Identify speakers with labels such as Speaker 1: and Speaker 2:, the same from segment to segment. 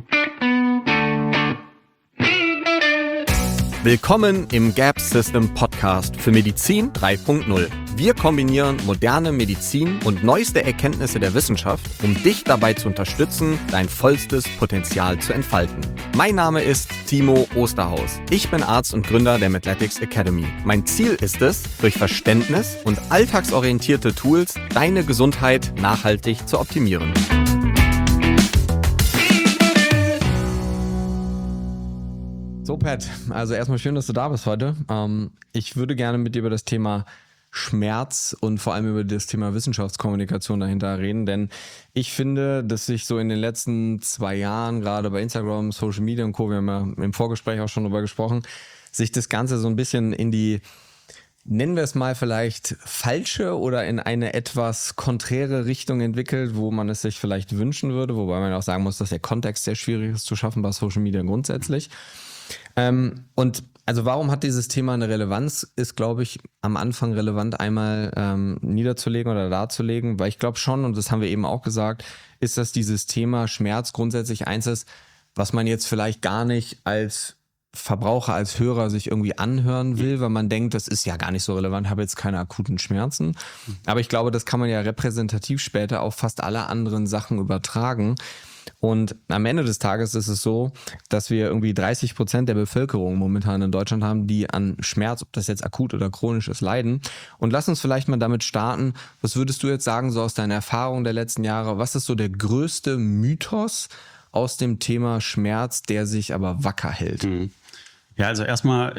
Speaker 1: Willkommen im Gap System Podcast für Medizin 3.0. Wir kombinieren moderne Medizin und neueste Erkenntnisse der Wissenschaft, um dich dabei zu unterstützen, dein vollstes Potenzial zu entfalten. Mein Name ist Timo Osterhaus. Ich bin Arzt und Gründer der Medletics Academy. Mein Ziel ist es, durch Verständnis und alltagsorientierte Tools deine Gesundheit nachhaltig zu optimieren. So Pat, also erstmal schön, dass du da bist heute. Ich würde gerne mit dir über das Thema Schmerz und vor allem über das Thema Wissenschaftskommunikation dahinter reden, denn ich finde, dass sich so in den letzten 2 Jahren, gerade bei Instagram, Social Media und Co., wir haben ja im Vorgespräch auch schon drüber gesprochen, sich das Ganze so ein bisschen in die, nennen wir es mal vielleicht falsche oder in eine etwas konträre Richtung entwickelt, wo man es sich vielleicht wünschen würde, wobei man auch sagen muss, dass der Kontext sehr schwierig ist zu schaffen bei Social Media grundsätzlich. Und also warum hat dieses Thema eine Relevanz, ist, glaube ich, am Anfang relevant einmal niederzulegen oder darzulegen, weil ich glaube schon, und das haben wir eben auch gesagt, ist, dass dieses Thema Schmerz grundsätzlich eins ist, was man jetzt vielleicht gar nicht als Verbraucher, als Hörer sich irgendwie anhören will, weil man denkt, das ist ja gar nicht so relevant, habe jetzt keine akuten Schmerzen. Aber ich glaube, das kann man ja repräsentativ später auf fast alle anderen Sachen übertragen. Und am Ende des Tages ist es so, dass wir irgendwie 30% der Bevölkerung momentan in Deutschland haben, die an Schmerz, ob das jetzt akut oder chronisch ist, leiden. Und lass uns vielleicht mal damit starten. Was würdest du jetzt sagen, so aus deiner Erfahrung der letzten Jahre? Was ist so der größte Mythos aus dem Thema Schmerz, der sich aber wacker hält?
Speaker 2: Ja, also erstmal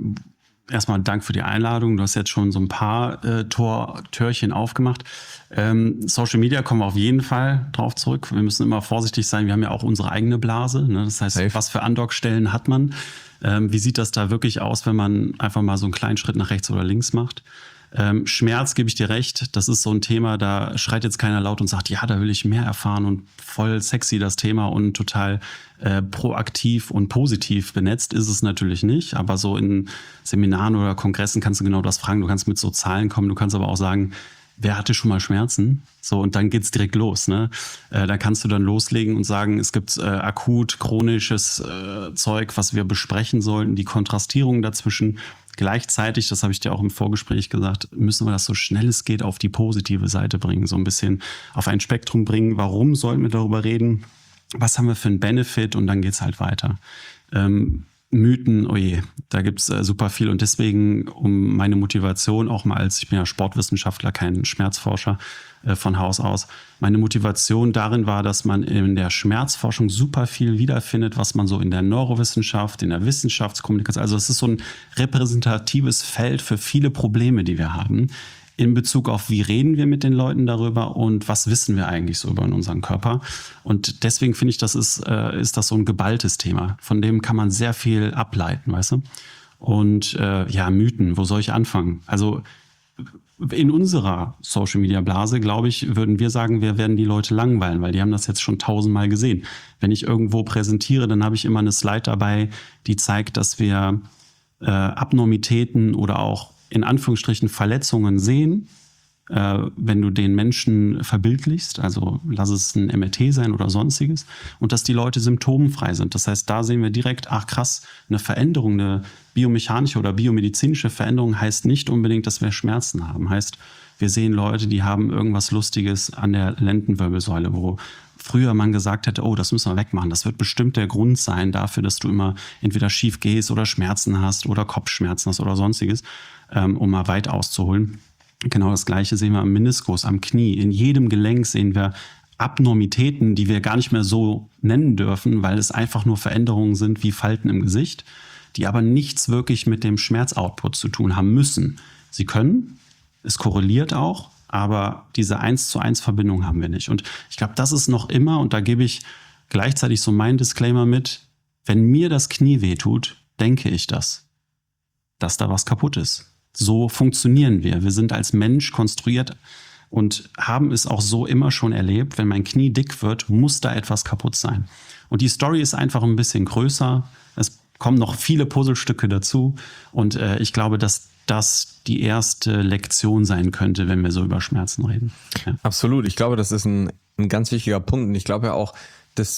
Speaker 2: Dank für die Einladung. Du hast jetzt schon so ein paar Türchen aufgemacht. Social Media kommen wir auf jeden Fall drauf zurück. Wir müssen immer vorsichtig sein. Wir haben ja auch unsere eigene Blase. Ne? Das heißt, Was für Andockstellen hat man? Wie sieht das da wirklich aus, wenn man einfach mal so einen kleinen Schritt nach rechts oder links macht? Schmerz, gebe ich dir recht, das ist so ein Thema, da schreit jetzt keiner laut und sagt, ja, da will ich mehr erfahren und voll sexy das Thema und total proaktiv und positiv benetzt ist es natürlich nicht, aber so in Seminaren oder Kongressen kannst du genau das fragen, du kannst mit so Zahlen kommen, du kannst aber auch sagen, wer hatte schon mal Schmerzen? So, und dann geht's direkt los, ne? Da kannst du dann loslegen und sagen, es gibt akut chronisches Zeug, was wir besprechen sollten, die Kontrastierung dazwischen. Gleichzeitig, das habe ich dir auch im Vorgespräch gesagt, müssen wir das so schnell es geht auf die positive Seite bringen, so ein bisschen auf ein Spektrum bringen. Warum sollten wir darüber reden? Was haben wir für einen Benefit? Und dann geht's halt weiter. Mythen, oh je, da gibt's super viel. Und deswegen, um meine Motivation auch mal ich bin ja Sportwissenschaftler, kein Schmerzforscher von Haus aus, meine Motivation darin war, dass man in der Schmerzforschung super viel wiederfindet, was man so in der Neurowissenschaft, in der Wissenschaftskommunikation, also es ist so ein repräsentatives Feld für viele Probleme, die wir haben, in Bezug auf, wie reden wir mit den Leuten darüber und was wissen wir eigentlich so über unseren Körper. Und deswegen finde ich, das ist das so ein geballtes Thema. Von dem kann man sehr viel ableiten, weißt du? Und Mythen, wo soll ich anfangen? Also in unserer Social-Media-Blase, glaube ich, würden wir sagen, wir werden die Leute langweilen, weil die haben das jetzt schon 1000-mal gesehen. Wenn ich irgendwo präsentiere, dann habe ich immer eine Slide dabei, die zeigt, dass wir Abnormitäten oder auch in Anführungsstrichen Verletzungen sehen, wenn du den Menschen verbildlichst, also lass es ein MRT sein oder sonstiges, und dass die Leute symptomfrei sind. Das heißt, da sehen wir direkt, ach krass, eine Veränderung, eine biomechanische oder biomedizinische Veränderung heißt nicht unbedingt, dass wir Schmerzen haben. Heißt, wir sehen Leute, die haben irgendwas Lustiges an der Lendenwirbelsäule, wo früher man gesagt hätte, oh, das müssen wir wegmachen. Das wird bestimmt der Grund sein dafür, dass du immer entweder schief gehst oder Schmerzen hast oder Kopfschmerzen hast oder sonstiges, um mal weit auszuholen. Genau das Gleiche sehen wir am Meniskus, am Knie. In jedem Gelenk sehen wir Abnormitäten, die wir gar nicht mehr so nennen dürfen, weil es einfach nur Veränderungen sind wie Falten im Gesicht, die aber nichts wirklich mit dem Schmerzoutput zu tun haben müssen. Sie können, es korreliert auch, aber diese 1:1 Verbindung haben wir nicht. Und ich glaube, das ist noch immer, und da gebe ich gleichzeitig so meinen Disclaimer mit, wenn mir das Knie wehtut, denke ich das, dass da was kaputt ist. So funktionieren wir. Wir sind als Mensch konstruiert und haben es auch so immer schon erlebt. Wenn mein Knie dick wird, muss da etwas kaputt sein. Und die Story ist einfach ein bisschen größer. Es kommen noch viele Puzzlestücke dazu. Und ich glaube, dass das die erste Lektion sein könnte, wenn wir so über Schmerzen reden. Ja.
Speaker 1: Absolut. Ich glaube, das ist ein ganz wichtiger Punkt. Und ich glaube ja auch, dass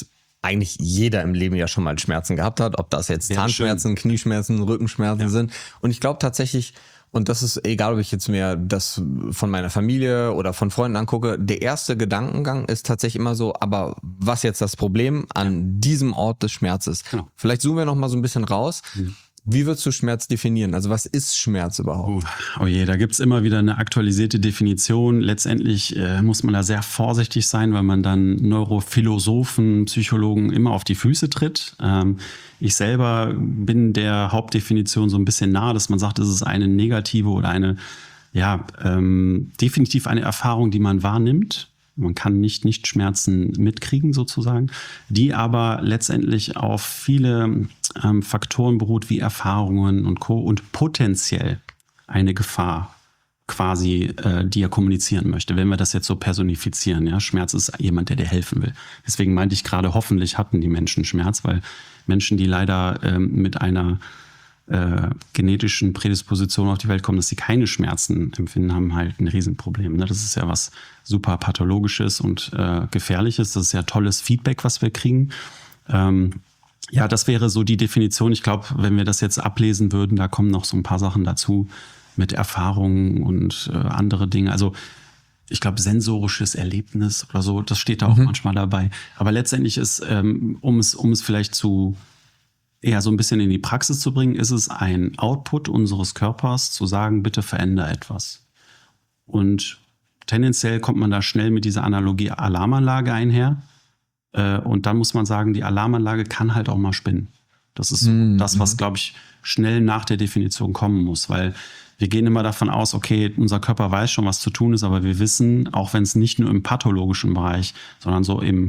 Speaker 1: eigentlich jeder im Leben ja schon mal Schmerzen gehabt hat, ob das jetzt
Speaker 2: Ja,
Speaker 1: Zahnschmerzen, Knieschmerzen, Rückenschmerzen sind. Und ich glaube tatsächlich, und das ist egal, ob ich jetzt mir das von meiner Familie oder von Freunden angucke, der erste Gedankengang ist tatsächlich immer so, aber was jetzt das Problem an diesem Ort des Schmerzes?
Speaker 2: Genau.
Speaker 1: Vielleicht zoomen wir noch mal so ein bisschen raus. Wie würdest du Schmerz definieren? Also was ist Schmerz überhaupt?
Speaker 2: Oh je, da gibt's immer wieder eine aktualisierte Definition. Letztendlich muss man da sehr vorsichtig sein, weil man dann Neurophilosophen, Psychologen immer auf die Füße tritt. Ich selber bin der Hauptdefinition so ein bisschen nah, dass man sagt, es ist eine negative oder eine, definitiv eine Erfahrung, die man wahrnimmt. Man kann nicht Schmerzen mitkriegen sozusagen, die aber letztendlich auf viele Faktoren beruht, wie Erfahrungen und Co. und potenziell eine Gefahr quasi, die er kommunizieren möchte, wenn wir das jetzt so personifizieren. Ja? Schmerz ist jemand, der dir helfen will. Deswegen meinte ich gerade, hoffentlich hatten die Menschen Schmerz, weil Menschen, die leider mit einer genetischen Prädisposition auf die Welt kommen, dass sie keine Schmerzen empfinden, haben halt ein Riesenproblem. Ne? Das ist ja was super Pathologisches und Gefährliches. Das ist ja tolles Feedback, was wir kriegen. Ja, das wäre so die Definition. Ich glaube, wenn wir das jetzt ablesen würden, da kommen noch so ein paar Sachen dazu mit Erfahrungen und andere Dinge. Also ich glaube, sensorisches Erlebnis oder so, das steht da auch manchmal dabei. Aber letztendlich ist, um es vielleicht zu eher so ein bisschen in die Praxis zu bringen, ist es ein Output unseres Körpers, zu sagen, bitte veränder etwas. Und tendenziell kommt man da schnell mit dieser Analogie Alarmanlage einher. Und dann muss man sagen, die Alarmanlage kann halt auch mal spinnen. Das ist das, was, glaube ich, schnell nach der Definition kommen muss, weil wir gehen immer davon aus, okay, unser Körper weiß schon, was zu tun ist, aber wir wissen, auch wenn es nicht nur im pathologischen Bereich, sondern so im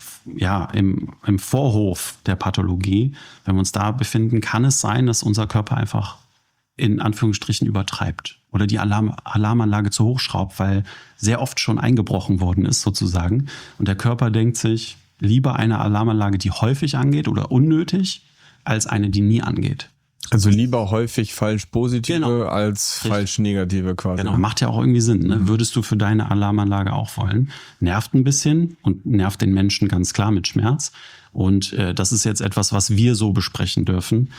Speaker 2: Vorhof der Pathologie, wenn wir uns da befinden, kann es sein, dass unser Körper einfach in Anführungsstrichen übertreibt oder die Alarmanlage zu hoch schraubt, weil sehr oft schon eingebrochen worden ist sozusagen. Und der Körper denkt sich, lieber eine Alarmanlage, die häufig angeht oder unnötig, als eine, die nie angeht.
Speaker 1: Also lieber häufig falsch positive als
Speaker 2: Richtig.
Speaker 1: falsch negative quasi.
Speaker 2: Genau, macht ja auch irgendwie Sinn. Ne? Würdest du für deine Alarmanlage auch wollen? Nervt ein bisschen und nervt den Menschen ganz klar mit Schmerz. Und das ist jetzt etwas, was wir so besprechen dürfen,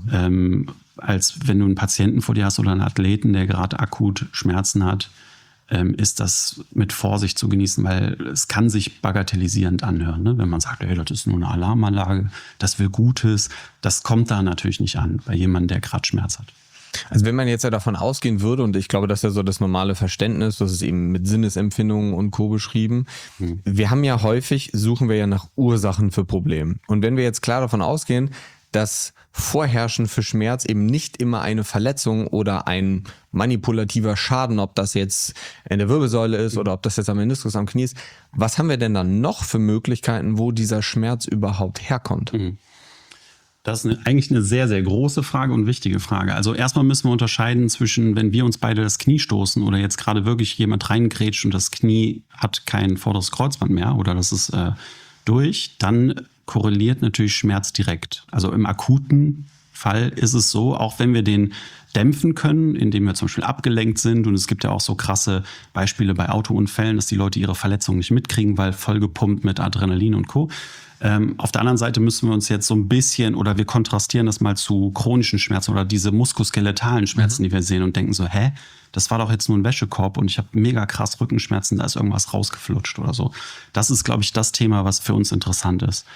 Speaker 2: als wenn du einen Patienten vor dir hast oder einen Athleten, der gerade akut Schmerzen hat, ist das mit Vorsicht zu genießen, weil es kann sich bagatellisierend anhören. Ne? Wenn man sagt, hey, das ist nur eine Alarmanlage, das will Gutes, das kommt da natürlich nicht an bei jemandem, der gerade Schmerz hat.
Speaker 1: Also wenn man jetzt ja davon ausgehen würde, und ich glaube, das ist ja so das normale Verständnis, das ist eben mit Sinnesempfindungen und Co. beschrieben, wir haben ja häufig, suchen wir ja nach Ursachen für Probleme. Und wenn wir jetzt klar davon ausgehen, dass Vorherrschen für Schmerz eben nicht immer eine Verletzung oder ein manipulativer Schaden, ob das jetzt in der Wirbelsäule ist oder ob das jetzt am Meniskus, am Knie ist, was haben wir denn dann noch für Möglichkeiten, wo dieser Schmerz überhaupt herkommt?
Speaker 2: Das ist eigentlich eine sehr, sehr große Frage und wichtige Frage. Also erstmal müssen wir unterscheiden zwischen, wenn wir uns beide das Knie stoßen oder jetzt gerade wirklich jemand reingrätscht und das Knie hat kein vorderes Kreuzband mehr oder das ist durch, dann korreliert natürlich Schmerz direkt. Also im akuten Fall ist es so, auch wenn wir den dämpfen können, indem wir zum Beispiel abgelenkt sind, und es gibt ja auch so krasse Beispiele bei Autounfällen, dass die Leute ihre Verletzungen nicht mitkriegen, weil vollgepumpt mit Adrenalin und Co. Auf der anderen Seite müssen wir uns jetzt so ein bisschen, oder wir kontrastieren das mal zu chronischen Schmerzen oder diese muskuloskeletalen Schmerzen, die wir sehen und denken so, das war doch jetzt nur ein Wäschekorb und ich habe mega krass Rückenschmerzen, da ist irgendwas rausgeflutscht oder so. Das ist, glaube ich, das Thema, was für uns interessant ist.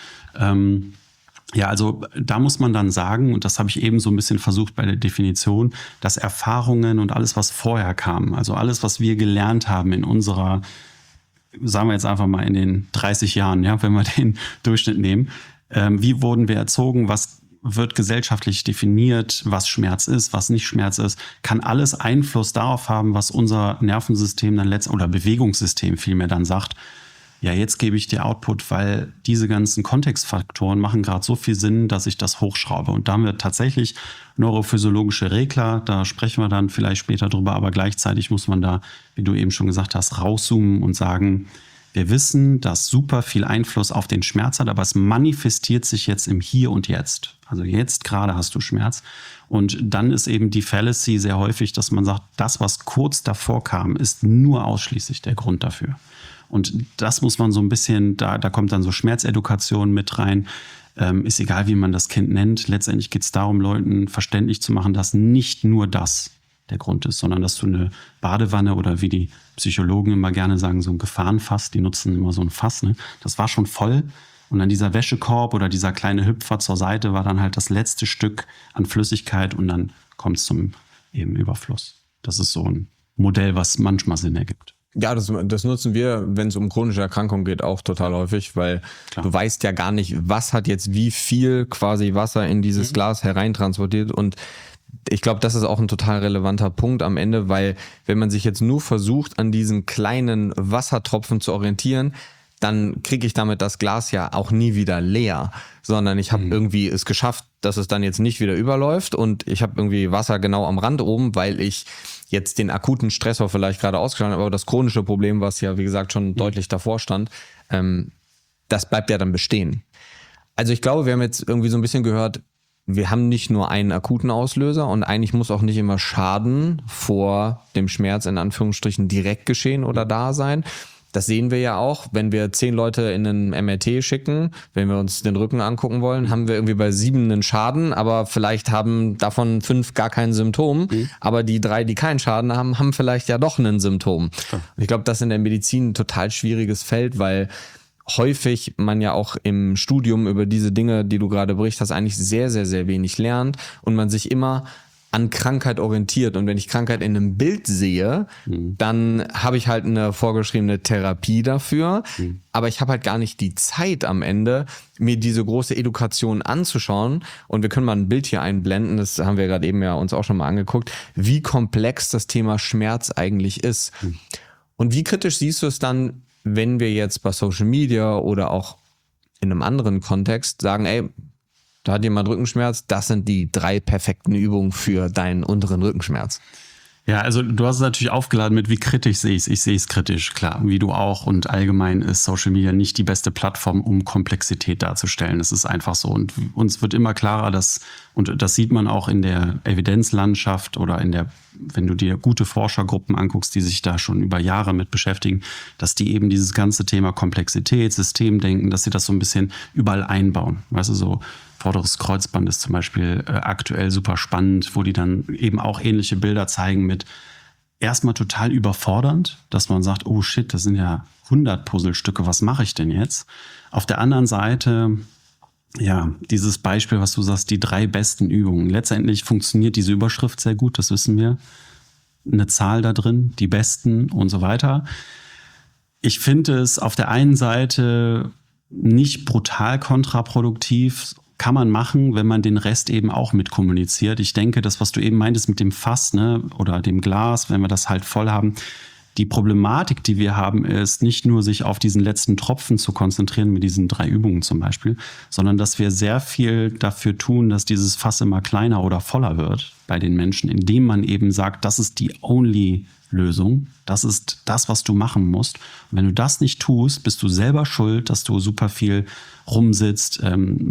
Speaker 2: Also da muss man dann sagen, und das habe ich eben so ein bisschen versucht bei der Definition, dass Erfahrungen und alles, was vorher kam, also alles, was wir gelernt haben in unserer, sagen wir jetzt einfach mal in den 30 Jahren, ja, wenn wir den Durchschnitt nehmen, wie wurden wir erzogen, was wird gesellschaftlich definiert, was Schmerz ist, was nicht Schmerz ist, kann alles Einfluss darauf haben, was unser Nervensystem dann oder Bewegungssystem vielmehr dann sagt. Ja, jetzt gebe ich dir Output, weil diese ganzen Kontextfaktoren machen gerade so viel Sinn, dass ich das hochschraube. Und da haben wir tatsächlich neurophysiologische Regler, da sprechen wir dann vielleicht später drüber, aber gleichzeitig muss man da, wie du eben schon gesagt hast, rauszoomen und sagen, wir wissen, dass super viel Einfluss auf den Schmerz hat, aber es manifestiert sich jetzt im Hier und Jetzt. Also jetzt gerade hast du Schmerz. Und dann ist eben die Fallacy sehr häufig, dass man sagt, das, was kurz davor kam, ist nur ausschließlich der Grund dafür. Und das muss man so ein bisschen, da kommt dann so Schmerzedukation mit rein. Ist egal, wie man das Kind nennt. Letztendlich geht es darum, Leuten verständlich zu machen, dass nicht nur das der Grund ist, sondern dass du eine Badewanne oder wie die Psychologen immer gerne sagen, so ein Gefahrenfass, die nutzen immer so ein Fass, ne? Das war schon voll und dann dieser Wäschekorb oder dieser kleine Hüpfer zur Seite war dann halt das letzte Stück an Flüssigkeit und dann kommt es zum eben Überfluss. Das ist so ein Modell, was manchmal Sinn ergibt.
Speaker 1: Ja, das nutzen wir, wenn es um chronische Erkrankungen geht, auch total häufig, weil du weißt ja gar nicht, was hat jetzt wie viel quasi Wasser in dieses Glas hereintransportiert. Und ich glaube, das ist auch ein total relevanter Punkt am Ende, weil wenn man sich jetzt nur versucht, an diesen kleinen Wassertropfen zu orientieren, dann kriege ich damit das Glas ja auch nie wieder leer, sondern ich habe irgendwie es geschafft, dass es dann jetzt nicht wieder überläuft und ich habe irgendwie Wasser genau am Rand oben, weil ich jetzt den akuten Stressor vielleicht gerade ausgeschaltet habe, aber das chronische Problem, was ja wie gesagt schon deutlich davor stand, das bleibt ja dann bestehen. Also ich glaube, wir haben jetzt irgendwie so ein bisschen gehört, wir haben nicht nur einen akuten Auslöser und eigentlich muss auch nicht immer Schaden vor dem Schmerz in Anführungsstrichen direkt geschehen oder da sein. Das sehen wir ja auch, wenn wir 10 Leute in einen MRT schicken, wenn wir uns den Rücken angucken wollen, haben wir irgendwie bei 7 einen Schaden, aber vielleicht haben davon 5 gar kein Symptom, aber die 3, die keinen Schaden haben, haben vielleicht ja doch ein Symptom. Und ich glaube, das ist in der Medizin ein total schwieriges Feld, weil häufig man ja auch im Studium über diese Dinge, die du gerade berichtet hast, eigentlich sehr, sehr, sehr wenig lernt und man sich immer an Krankheit orientiert. Und wenn ich Krankheit in einem Bild sehe, dann habe ich halt eine vorgeschriebene Therapie dafür. Aber ich habe halt gar nicht die Zeit am Ende, mir diese große Edukation anzuschauen. Und wir können mal ein Bild hier einblenden, das haben wir gerade eben ja uns auch schon mal angeguckt, wie komplex das Thema Schmerz eigentlich ist. Und wie kritisch siehst du es dann, wenn wir jetzt bei Social Media oder auch in einem anderen Kontext sagen, ey, da hat jemand Rückenschmerz, das sind die 3 perfekten Übungen für deinen unteren Rückenschmerz.
Speaker 2: Ja, also du hast es natürlich aufgeladen mit, wie kritisch sehe ich es. Ich sehe es kritisch, klar, wie du auch. Und allgemein ist Social Media nicht die beste Plattform, um Komplexität darzustellen. Das ist einfach so. Und uns wird immer klarer, und das sieht man auch in der Evidenzlandschaft oder wenn du dir gute Forschergruppen anguckst, die sich da schon über Jahre mit beschäftigen, dass die eben dieses ganze Thema Komplexität, Systemdenken, dass sie das so ein bisschen überall einbauen. Weißt du, so vorderes Kreuzband ist zum Beispiel aktuell super spannend, wo die dann eben auch ähnliche Bilder zeigen mit erstmal total überfordernd, dass man sagt, oh shit, das sind ja 100 Puzzlestücke, was mache ich denn jetzt? Auf der anderen Seite, ja, dieses Beispiel, was du sagst, die 3 besten Übungen. Letztendlich funktioniert diese Überschrift sehr gut, das wissen wir. Eine Zahl da drin, die besten und so weiter. Ich finde es auf der einen Seite nicht brutal kontraproduktiv, kann man machen, wenn man den Rest eben auch mit kommuniziert. Ich denke, das, was du eben meintest mit dem Fass, ne, oder dem Glas, wenn wir das halt voll haben, die Problematik, die wir haben, ist nicht nur sich auf diesen letzten Tropfen zu konzentrieren mit diesen 3 Übungen zum Beispiel, sondern dass wir sehr viel dafür tun, dass dieses Fass immer kleiner oder voller wird bei den Menschen, indem man eben sagt, das ist die only Lösung, das ist das, was du machen musst. Und wenn du das nicht tust, bist du selber schuld, dass du super viel rumsitzt.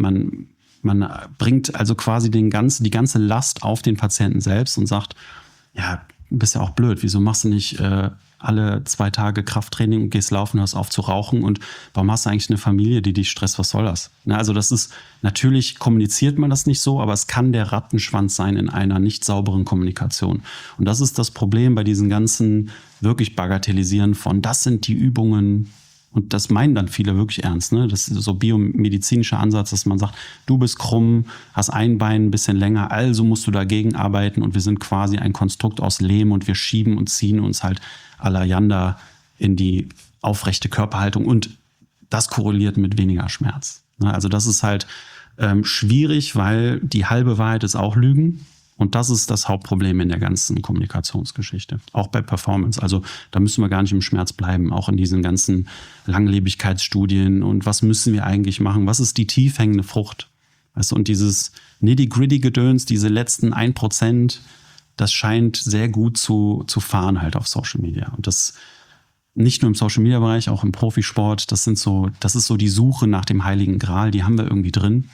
Speaker 2: Man bringt also quasi die ganze Last auf den Patienten selbst und sagt, ja, du bist ja auch blöd, wieso machst du nicht alle 2 Tage Krafttraining und gehst laufen, hörst auf zu rauchen und warum hast du eigentlich eine Familie, die dich stresst, was soll das? Na, also das ist, natürlich kommuniziert man das nicht so, aber es kann der Rattenschwanz sein in einer nicht sauberen Kommunikation. Und das ist das Problem bei diesen ganzen wirklich Bagatellisieren von, das sind die Übungen. Und das meinen dann viele wirklich ernst, ne? Das ist so biomedizinischer Ansatz, dass man sagt, du bist krumm, hast ein Bein ein bisschen länger, also musst du dagegen arbeiten und wir sind quasi ein Konstrukt aus Lehm und wir schieben und ziehen uns halt à la Yanda in die aufrechte Körperhaltung und das korreliert mit weniger Schmerz. Also das ist halt schwierig, weil die halbe Wahrheit ist auch Lügen. Und das ist das Hauptproblem in der ganzen Kommunikationsgeschichte, auch bei Performance. Also da müssen wir gar nicht im Schmerz bleiben, auch in diesen ganzen Langlebigkeitsstudien und was müssen wir eigentlich machen, was ist die tief hängende Frucht? Weißt du, und dieses Nitty-Gritty-Gedöns, diese letzten 1%, das scheint sehr gut zu fahren halt auf Social Media. Und das nicht nur im Social-Media-Bereich, auch im Profisport, das ist so die Suche nach dem Heiligen Gral, die haben wir irgendwie drin.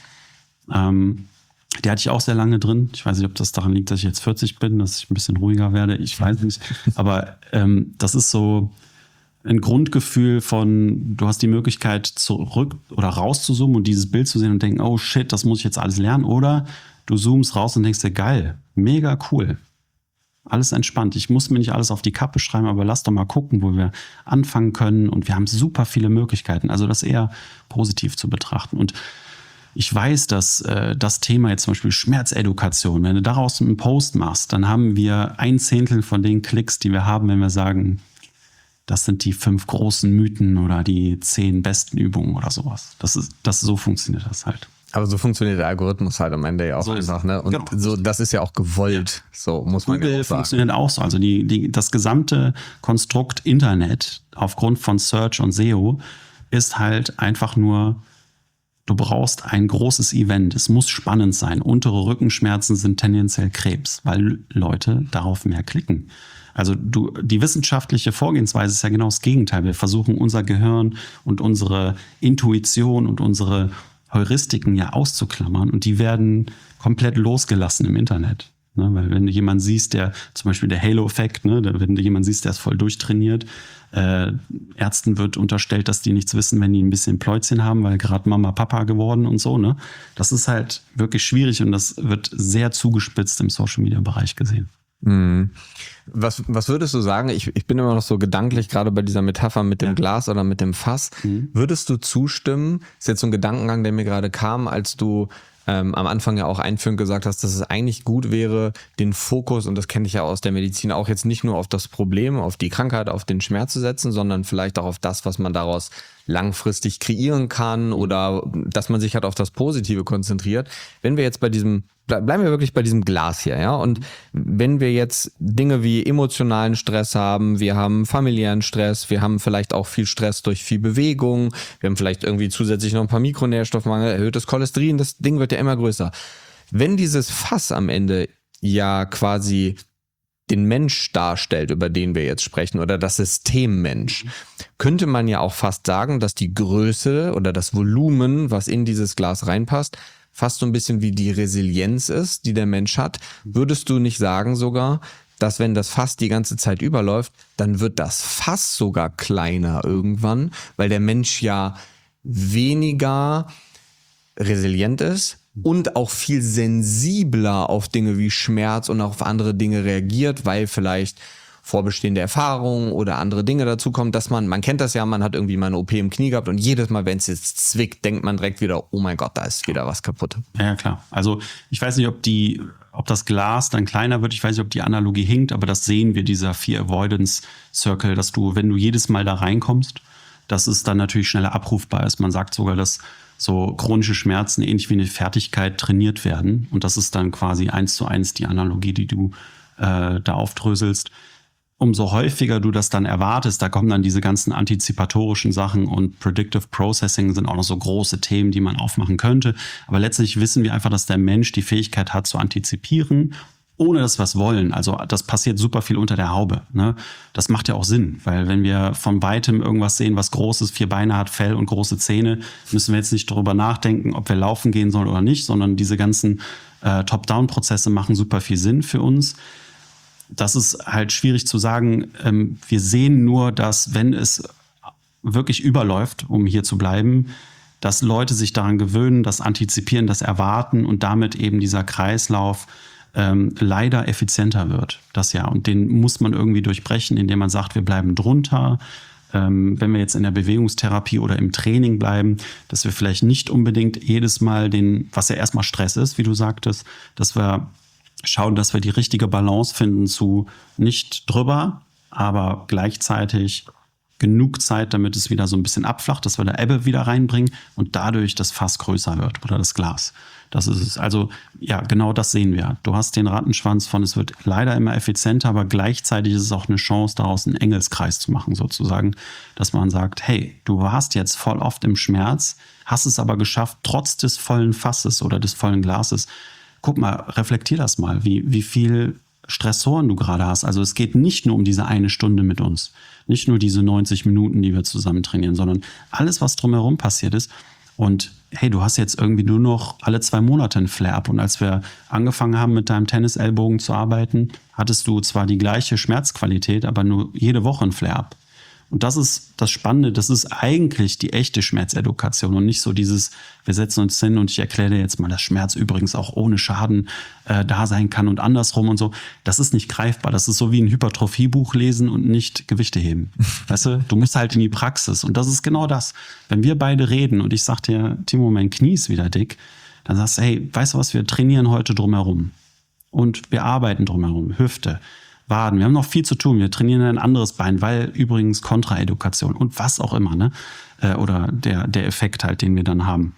Speaker 2: Die hatte ich auch sehr lange drin. Ich weiß nicht, ob das daran liegt, dass ich jetzt 40 bin, dass ich ein bisschen ruhiger werde. Ich weiß nicht. Aber das ist so, ein Grundgefühl von, du hast die Möglichkeit zurück oder rauszuzoomen und dieses Bild zu sehen und denken, oh shit, das muss ich jetzt alles lernen. Oder du zoomst raus und denkst dir, geil, mega cool. Alles entspannt. Ich muss mir nicht alles auf die Kappe schreiben, aber lass doch mal gucken, wo wir anfangen können. Und wir haben super viele Möglichkeiten. Also das eher positiv zu betrachten. Und ich weiß, dass das Thema jetzt zum Beispiel Schmerzedukation, wenn du daraus einen Post machst, dann haben wir 1/10 von den Klicks, die wir haben, wenn wir sagen, das sind die 5 großen Mythen oder die 10 besten Übungen oder sowas. So funktioniert das halt.
Speaker 1: Aber so funktioniert der Algorithmus halt am Ende ja auch so einfach, ne? Und genau. So, das ist ja auch gewollt. So muss man
Speaker 2: Google funktioniert auch so. Also das gesamte Konstrukt Internet aufgrund von Search und SEO ist halt einfach nur, du brauchst ein großes Event. Es muss spannend sein. Untere Rückenschmerzen sind tendenziell Krebs, weil Leute darauf mehr klicken. Also die wissenschaftliche Vorgehensweise ist ja genau das Gegenteil. Wir versuchen unser Gehirn und unsere Intuition und unsere Heuristiken ja auszuklammern und die werden komplett losgelassen im Internet. Ne? Weil wenn du jemanden siehst, der zum Beispiel der Halo-Effekt, ne? Wenn du jemanden siehst, der ist voll durchtrainiert, Ärzten wird unterstellt, dass die nichts wissen, wenn die ein bisschen Pläuzchen haben, weil gerade Mama, Papa geworden und so. Ne? Das ist halt wirklich schwierig und das wird sehr zugespitzt im Social-Media-Bereich gesehen.
Speaker 1: Mhm. Was würdest du sagen, ich bin immer noch so gedanklich, gerade bei dieser Metapher mit dem Glas oder mit dem Fass, würdest du zustimmen, ist jetzt so ein Gedankengang, der mir gerade kam, als du am Anfang ja auch einführend gesagt hast, dass es eigentlich gut wäre, den Fokus, und das kenne ich ja aus der Medizin, auch jetzt nicht nur auf das Problem, auf die Krankheit, auf den Schmerz zu setzen, sondern vielleicht auch auf das, was man daraus langfristig kreieren kann oder dass man sich halt auf das Positive konzentriert. Wenn wir jetzt bleiben wir wirklich bei diesem Glas hier, ja, und wenn wir jetzt Dinge wie emotionalen Stress haben, wir haben familiären Stress, wir haben vielleicht auch viel Stress durch viel Bewegung, wir haben vielleicht irgendwie zusätzlich noch ein paar Mikronährstoffmangel, erhöhtes Cholesterin, das Ding wird ja immer größer. Wenn dieses Fass am Ende ja quasi den Mensch darstellt, über den wir jetzt sprechen, oder das System Mensch, könnte man ja auch fast sagen, dass die Größe oder das Volumen, was in dieses Glas reinpasst, fast so ein bisschen wie die Resilienz ist, die der Mensch hat. Würdest du nicht sagen sogar, dass wenn das Fass die ganze Zeit überläuft, dann wird das Fass sogar kleiner irgendwann, weil der Mensch ja weniger resilient ist und auch viel sensibler auf Dinge wie Schmerz und auch auf andere Dinge reagiert, weil vielleicht vorbestehende Erfahrungen oder andere Dinge dazu kommen, dass man kennt das ja, man hat irgendwie mal eine OP im Knie gehabt und jedes Mal, wenn es jetzt zwickt, denkt man direkt wieder, oh mein Gott, da ist wieder was kaputt.
Speaker 2: Ja, klar. Also ich weiß nicht, ob das Glas dann kleiner wird, ich weiß nicht, ob die Analogie hinkt, aber das sehen wir, dieser Fear Avoidance Circle, dass du, wenn du jedes Mal da reinkommst, dass es dann natürlich schneller abrufbar ist. Man sagt sogar, dass so chronische Schmerzen ähnlich wie eine Fertigkeit trainiert werden und das ist dann quasi 1:1 die Analogie, die du da aufdröselst. Umso häufiger du das dann erwartest, da kommen dann diese ganzen antizipatorischen Sachen und Predictive Processing sind auch noch so große Themen, die man aufmachen könnte. Aber letztlich wissen wir einfach, dass der Mensch die Fähigkeit hat zu antizipieren, ohne dass wir es wollen. Also das passiert super viel unter der Haube. Ne? Das macht ja auch Sinn, weil wenn wir von weitem irgendwas sehen, was groß ist, 4 Beine hat, Fell und große Zähne, müssen wir jetzt nicht darüber nachdenken, ob wir laufen gehen sollen oder nicht, sondern diese ganzen Top-Down-Prozesse machen super viel Sinn für uns. Das ist halt schwierig zu sagen. Wir sehen nur, dass wenn es wirklich überläuft, um hier zu bleiben, dass Leute sich daran gewöhnen, das antizipieren, das erwarten und damit eben dieser Kreislauf leider effizienter wird. Das ja. Und den muss man irgendwie durchbrechen, indem man sagt, wir bleiben drunter. Wenn wir jetzt in der Bewegungstherapie oder im Training bleiben, dass wir vielleicht nicht unbedingt jedes Mal was ja erstmal Stress ist, wie du sagtest, dass wir schauen, dass wir die richtige Balance finden zu nicht drüber, aber gleichzeitig genug Zeit, damit es wieder so ein bisschen abflacht, dass wir da Ebbe wieder reinbringen und dadurch das Fass größer wird oder das Glas. Das ist es. Also ja, genau das sehen wir. Du hast den Rattenschwanz von, es wird leider immer effizienter, aber gleichzeitig ist es auch eine Chance, daraus einen Engelskreis zu machen sozusagen, dass man sagt, hey, du warst jetzt voll oft im Schmerz, hast es aber geschafft, trotz des vollen Fasses oder des vollen Glases. Guck mal, reflektier das mal, wie viel Stressoren du gerade hast. Also es geht nicht nur um diese 1 Stunde mit uns, nicht nur diese 90 Minuten, die wir zusammen trainieren, sondern alles, was drumherum passiert ist. Und hey, du hast jetzt irgendwie nur noch alle 2 Monate einen Flare-up. Und als wir angefangen haben, mit deinem Tennisellbogen zu arbeiten, hattest du zwar die gleiche Schmerzqualität, aber nur jede Woche einen Flare-up. Und das ist das Spannende, das ist eigentlich die echte Schmerzedukation und nicht so dieses, wir setzen uns hin und ich erkläre dir jetzt mal, dass Schmerz übrigens auch ohne Schaden da sein kann und andersrum und so. Das ist nicht greifbar. Das ist so wie ein Hypertrophiebuch lesen und nicht Gewichte heben. Weißt du, du musst halt in die Praxis. Und das ist genau das. Wenn wir beide reden und ich sag dir, Timo, mein Knie ist wieder dick, dann sagst du, hey, weißt du was, wir trainieren heute drumherum. Und wir arbeiten drumherum. Hüfte, Waden. Wir haben noch viel zu tun. Wir trainieren ein anderes Bein, weil übrigens Kontraedukation und was auch immer, ne? Oder der Effekt halt, den wir dann haben.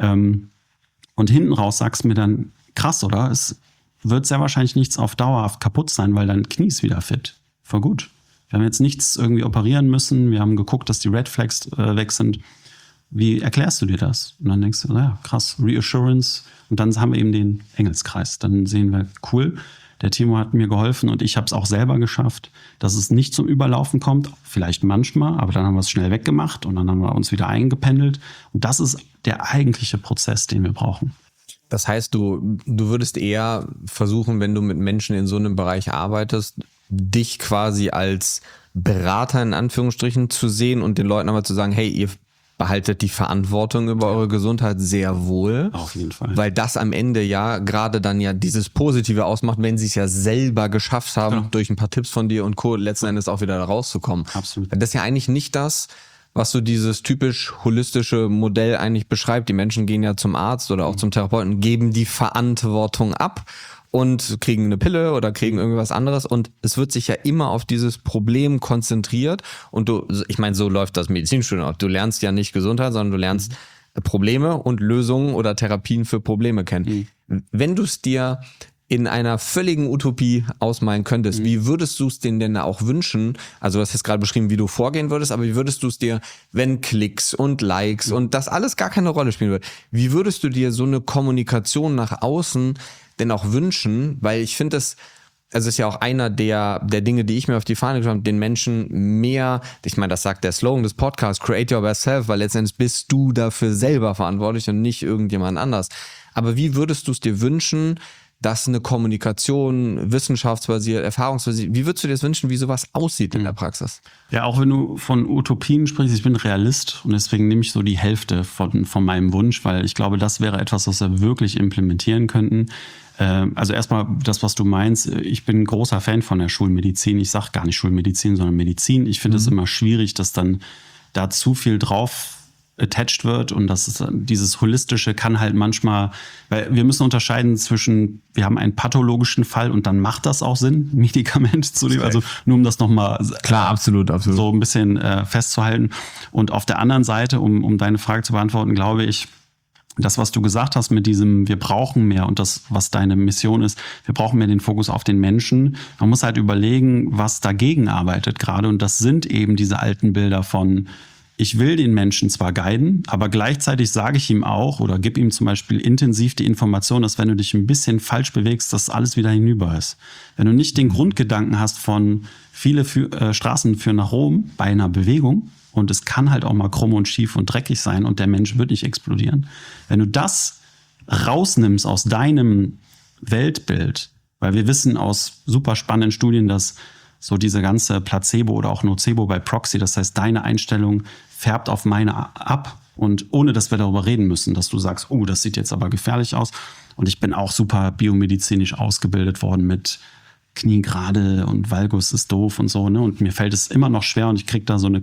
Speaker 2: Und hinten raus sagst du mir dann, krass, oder? Es wird sehr wahrscheinlich nichts auf dauerhaft kaputt sein, weil dein Knie ist wieder fit. Voll gut. Wir haben jetzt nichts irgendwie operieren müssen. Wir haben geguckt, dass die Red Flags weg sind. Wie erklärst du dir das? Und dann denkst du, naja, krass, Reassurance. Und dann haben wir eben den Engelskreis. Dann sehen wir, cool, der Timo hat mir geholfen und ich habe es auch selber geschafft, dass es nicht zum Überlaufen kommt. Vielleicht manchmal, aber dann haben wir es schnell weggemacht und dann haben wir uns wieder eingependelt. Und das ist der eigentliche Prozess, den wir brauchen.
Speaker 1: Das heißt, du würdest eher versuchen, wenn du mit Menschen in so einem Bereich arbeitest, dich quasi als Berater in Anführungsstrichen zu sehen und den Leuten aber zu sagen, hey, ihr behaltet die Verantwortung über eure Gesundheit sehr wohl.
Speaker 2: Auf jeden Fall.
Speaker 1: Weil das am Ende ja gerade dann ja dieses Positive ausmacht, wenn sie es ja selber geschafft haben, durch ein paar Tipps von dir und Co. letzten Endes auch wieder da rauszukommen.
Speaker 2: Absolut.
Speaker 1: Das ist ja eigentlich nicht das, was so dieses typisch holistische Modell eigentlich beschreibt. Die Menschen gehen ja zum Arzt oder auch zum Therapeuten, geben die Verantwortung ab und kriegen eine Pille oder kriegen irgendwas anderes und es wird sich ja immer auf dieses Problem konzentriert und ich meine, so läuft das Medizinstudium auch. Du lernst ja nicht Gesundheit, sondern du lernst Probleme und Lösungen oder Therapien für Probleme kennen. Wenn du es dir in einer völligen Utopie ausmalen könntest, wie würdest du es denen denn auch wünschen? Also du hast jetzt gerade beschrieben, wie du vorgehen würdest, aber wie würdest du es dir, wenn Klicks und Likes und das alles gar keine Rolle spielen würde, wie würdest du dir so eine Kommunikation nach außen denn auch wünschen? Weil ich finde es ist ja auch einer der Dinge, die ich mir auf die Fahne geschrieben habe, den Menschen mehr, ich meine, das sagt der Slogan des Podcasts, create your best self, weil letztendlich bist du dafür selber verantwortlich und nicht irgendjemand anders. Aber wie würdest du es dir wünschen, dass eine Kommunikation wissenschaftsbasiert, erfahrungsbasiert, wie würdest du dir das wünschen, wie sowas aussieht in der Praxis?
Speaker 2: Ja, auch wenn du von Utopien sprichst, ich bin Realist und deswegen nehme ich so die Hälfte von meinem Wunsch, weil ich glaube, das wäre etwas, was wir wirklich implementieren könnten. Also erstmal das, was du meinst, ich bin ein großer Fan von der Schulmedizin. Ich sage gar nicht Schulmedizin, sondern Medizin. Ich finde es immer schwierig, dass dann da zu viel drauf attached wird und dieses Holistische kann halt manchmal, weil wir müssen unterscheiden zwischen, wir haben einen pathologischen Fall und dann macht das auch Sinn, ein Medikament zu nehmen, also nur um das nochmal
Speaker 1: klar, absolut.
Speaker 2: So ein bisschen festzuhalten. Und auf der anderen Seite, um deine Frage zu beantworten, glaube ich, das, was du gesagt hast mit diesem, wir brauchen mehr und das, was deine Mission ist, wir brauchen mehr den Fokus auf den Menschen. Man muss halt überlegen, was dagegen arbeitet gerade und das sind eben diese alten Bilder von, ich will den Menschen zwar guiden, aber gleichzeitig sage ich ihm auch oder gebe ihm zum Beispiel intensiv die Information, dass wenn du dich ein bisschen falsch bewegst, dass alles wieder hinüber ist. Wenn du nicht den Grundgedanken hast von viele Straßen führen nach Rom bei einer Bewegung und es kann halt auch mal krumm und schief und dreckig sein und der Mensch wird nicht explodieren. Wenn du das rausnimmst aus deinem Weltbild, weil wir wissen aus super spannenden Studien, dass so diese ganze Placebo oder auch Nocebo bei Proxy, das heißt, deine Einstellung färbt auf meine ab und ohne, dass wir darüber reden müssen, dass du sagst, oh, das sieht jetzt aber gefährlich aus. Und ich bin auch super biomedizinisch ausgebildet worden mit Knie gerade und Valgus ist doof und so, ne? Und mir fällt es immer noch schwer und ich kriege da so eine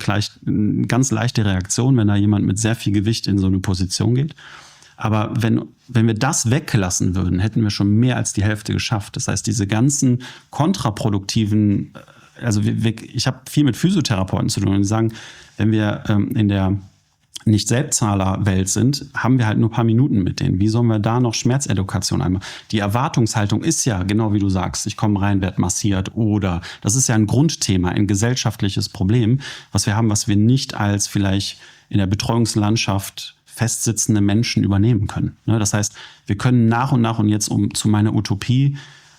Speaker 2: ganz leichte Reaktion, wenn da jemand mit sehr viel Gewicht in so eine Position geht. Aber wenn wir das weglassen würden, hätten wir schon mehr als die Hälfte geschafft. Das heißt, diese ganzen kontraproduktiven, also ich habe viel mit Physiotherapeuten zu tun und die sagen, wenn wir in der Nicht-Selbstzahler-Welt sind, haben wir halt nur ein paar Minuten mit denen. Wie sollen wir da noch Schmerzedukation einmal? Die Erwartungshaltung ist ja, genau wie du sagst, ich komme rein, werde massiert oder das ist ja ein Grundthema, ein gesellschaftliches Problem, was wir haben, was wir nicht als vielleicht in der Betreuungslandschaft festsitzende Menschen übernehmen können. Das heißt, wir können nach und jetzt zu meiner Utopie,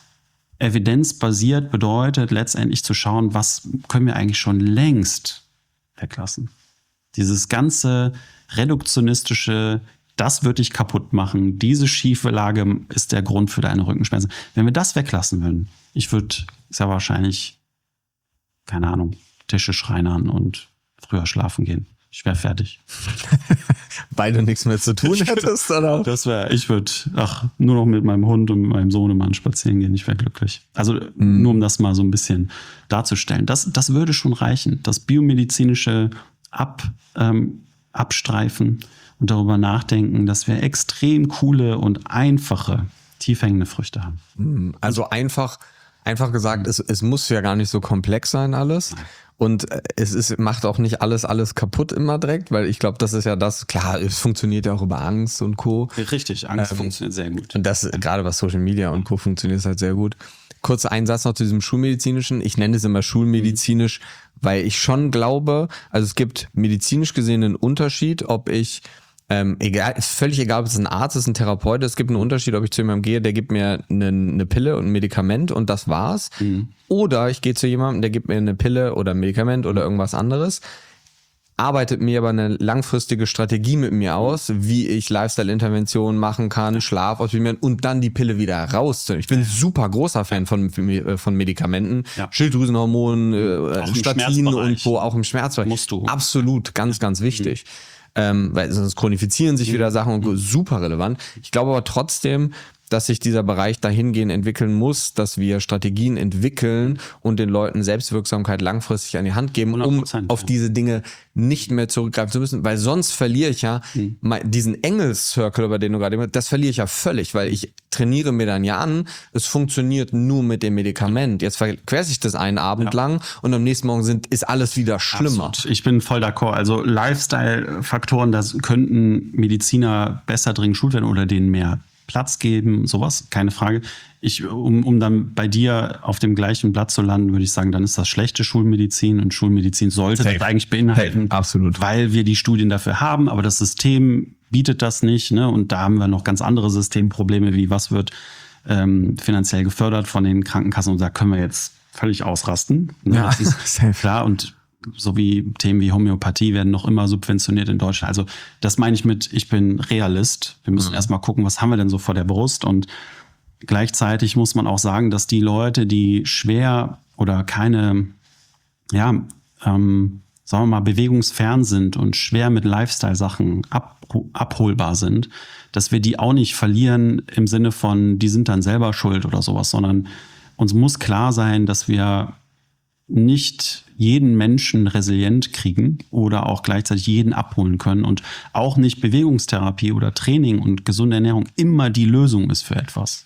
Speaker 2: evidenzbasiert bedeutet letztendlich zu schauen, was können wir eigentlich schon längst weglassen. Dieses ganze reduktionistische, das wird dich kaputt machen, diese schiefe Lage ist der Grund für deine Rückenschmerzen. Wenn wir das weglassen würden, ich würde sehr wahrscheinlich, keine Ahnung, Tische schreinern und früher schlafen gehen. Ich wäre fertig.
Speaker 1: Weil du nichts mehr zu tun hättest, oder?
Speaker 2: Ich würde nur noch mit meinem Hund und mit meinem Sohnemann spazieren gehen. Ich wäre glücklich. Also nur um das mal so ein bisschen darzustellen. Das würde schon reichen. Das biomedizinische Abstreifen und darüber nachdenken, dass wir extrem coole und einfache, tiefhängende Früchte haben.
Speaker 1: Also einfach gesagt, es muss ja gar nicht so komplex sein alles. Und macht auch nicht alles kaputt immer direkt, weil ich glaube, das ist ja das, klar, es funktioniert ja auch über Angst und Co.
Speaker 2: Richtig, Angst funktioniert sehr gut.
Speaker 1: Und das, gerade was Social Media und Co. funktioniert, ist halt sehr gut. Kurzer Einsatz noch zu diesem Schulmedizinischen. Ich nenne es immer schulmedizinisch, weil ich schon glaube, also es gibt medizinisch gesehen einen Unterschied, ob ich ist völlig egal, ob es ein Arzt ist, ein Therapeut, es gibt einen Unterschied, ob ich zu jemandem gehe, der gibt mir eine Pille und ein Medikament und das war's. Oder ich gehe zu jemandem, der gibt mir eine Pille oder ein Medikament oder irgendwas anderes, arbeitet mir aber eine langfristige Strategie mit mir aus, wie ich Lifestyle-Interventionen machen kann, Schlaf optimieren und dann die Pille wieder rauszunehmen. Ich bin super großer Fan von Medikamenten, Schilddrüsenhormonen, Statinen und Co. auch im Schmerzbereich.
Speaker 2: Musst du.
Speaker 1: Absolut, ganz, ganz wichtig. Weil sonst chronifizieren sich wieder Sachen und super relevant. Ich glaube aber trotzdem, dass sich dieser Bereich dahingehend entwickeln muss, dass wir Strategien entwickeln und den Leuten Selbstwirksamkeit langfristig an die Hand geben, um auf diese Dinge nicht mehr zurückgreifen zu müssen, weil sonst verliere ich ja diesen Engels-Circle, über den du gerade das verliere ich ja völlig, weil ich trainiere mir dann ja an, es funktioniert nur mit dem Medikament. Jetzt verquerse ich das einen Abend lang und am nächsten Morgen ist alles wieder schlimmer.
Speaker 2: Absolut. Ich bin voll d'accord. Also Lifestyle-Faktoren, das könnten Mediziner besser dringend geschult werden oder denen mehr Platz geben, sowas, keine Frage. Um dann bei dir auf dem gleichen Blatt zu landen, würde ich sagen, dann ist das schlechte Schulmedizin und Schulmedizin sollte das eigentlich beinhalten,
Speaker 1: absolut,
Speaker 2: weil wir die Studien dafür haben, aber das System bietet das nicht, ne? Und da haben wir noch ganz andere Systemprobleme, wie was wird finanziell gefördert von den Krankenkassen und da können wir jetzt völlig ausrasten. Ne?
Speaker 1: Ja,
Speaker 2: das ist klar und so wie Themen wie Homöopathie werden noch immer subventioniert in Deutschland. Also das meine ich mit, ich bin Realist. Wir müssen erstmal gucken, was haben wir denn so vor der Brust und gleichzeitig muss man auch sagen, dass die Leute, die schwer oder keine, sagen wir mal, bewegungsfern sind und schwer mit Lifestyle-Sachen abholbar sind, dass wir die auch nicht verlieren im Sinne von, die sind dann selber schuld oder sowas, sondern uns muss klar sein, dass wir nicht jeden Menschen resilient kriegen oder auch gleichzeitig jeden abholen können und auch nicht Bewegungstherapie oder Training und gesunde Ernährung immer die Lösung ist für etwas.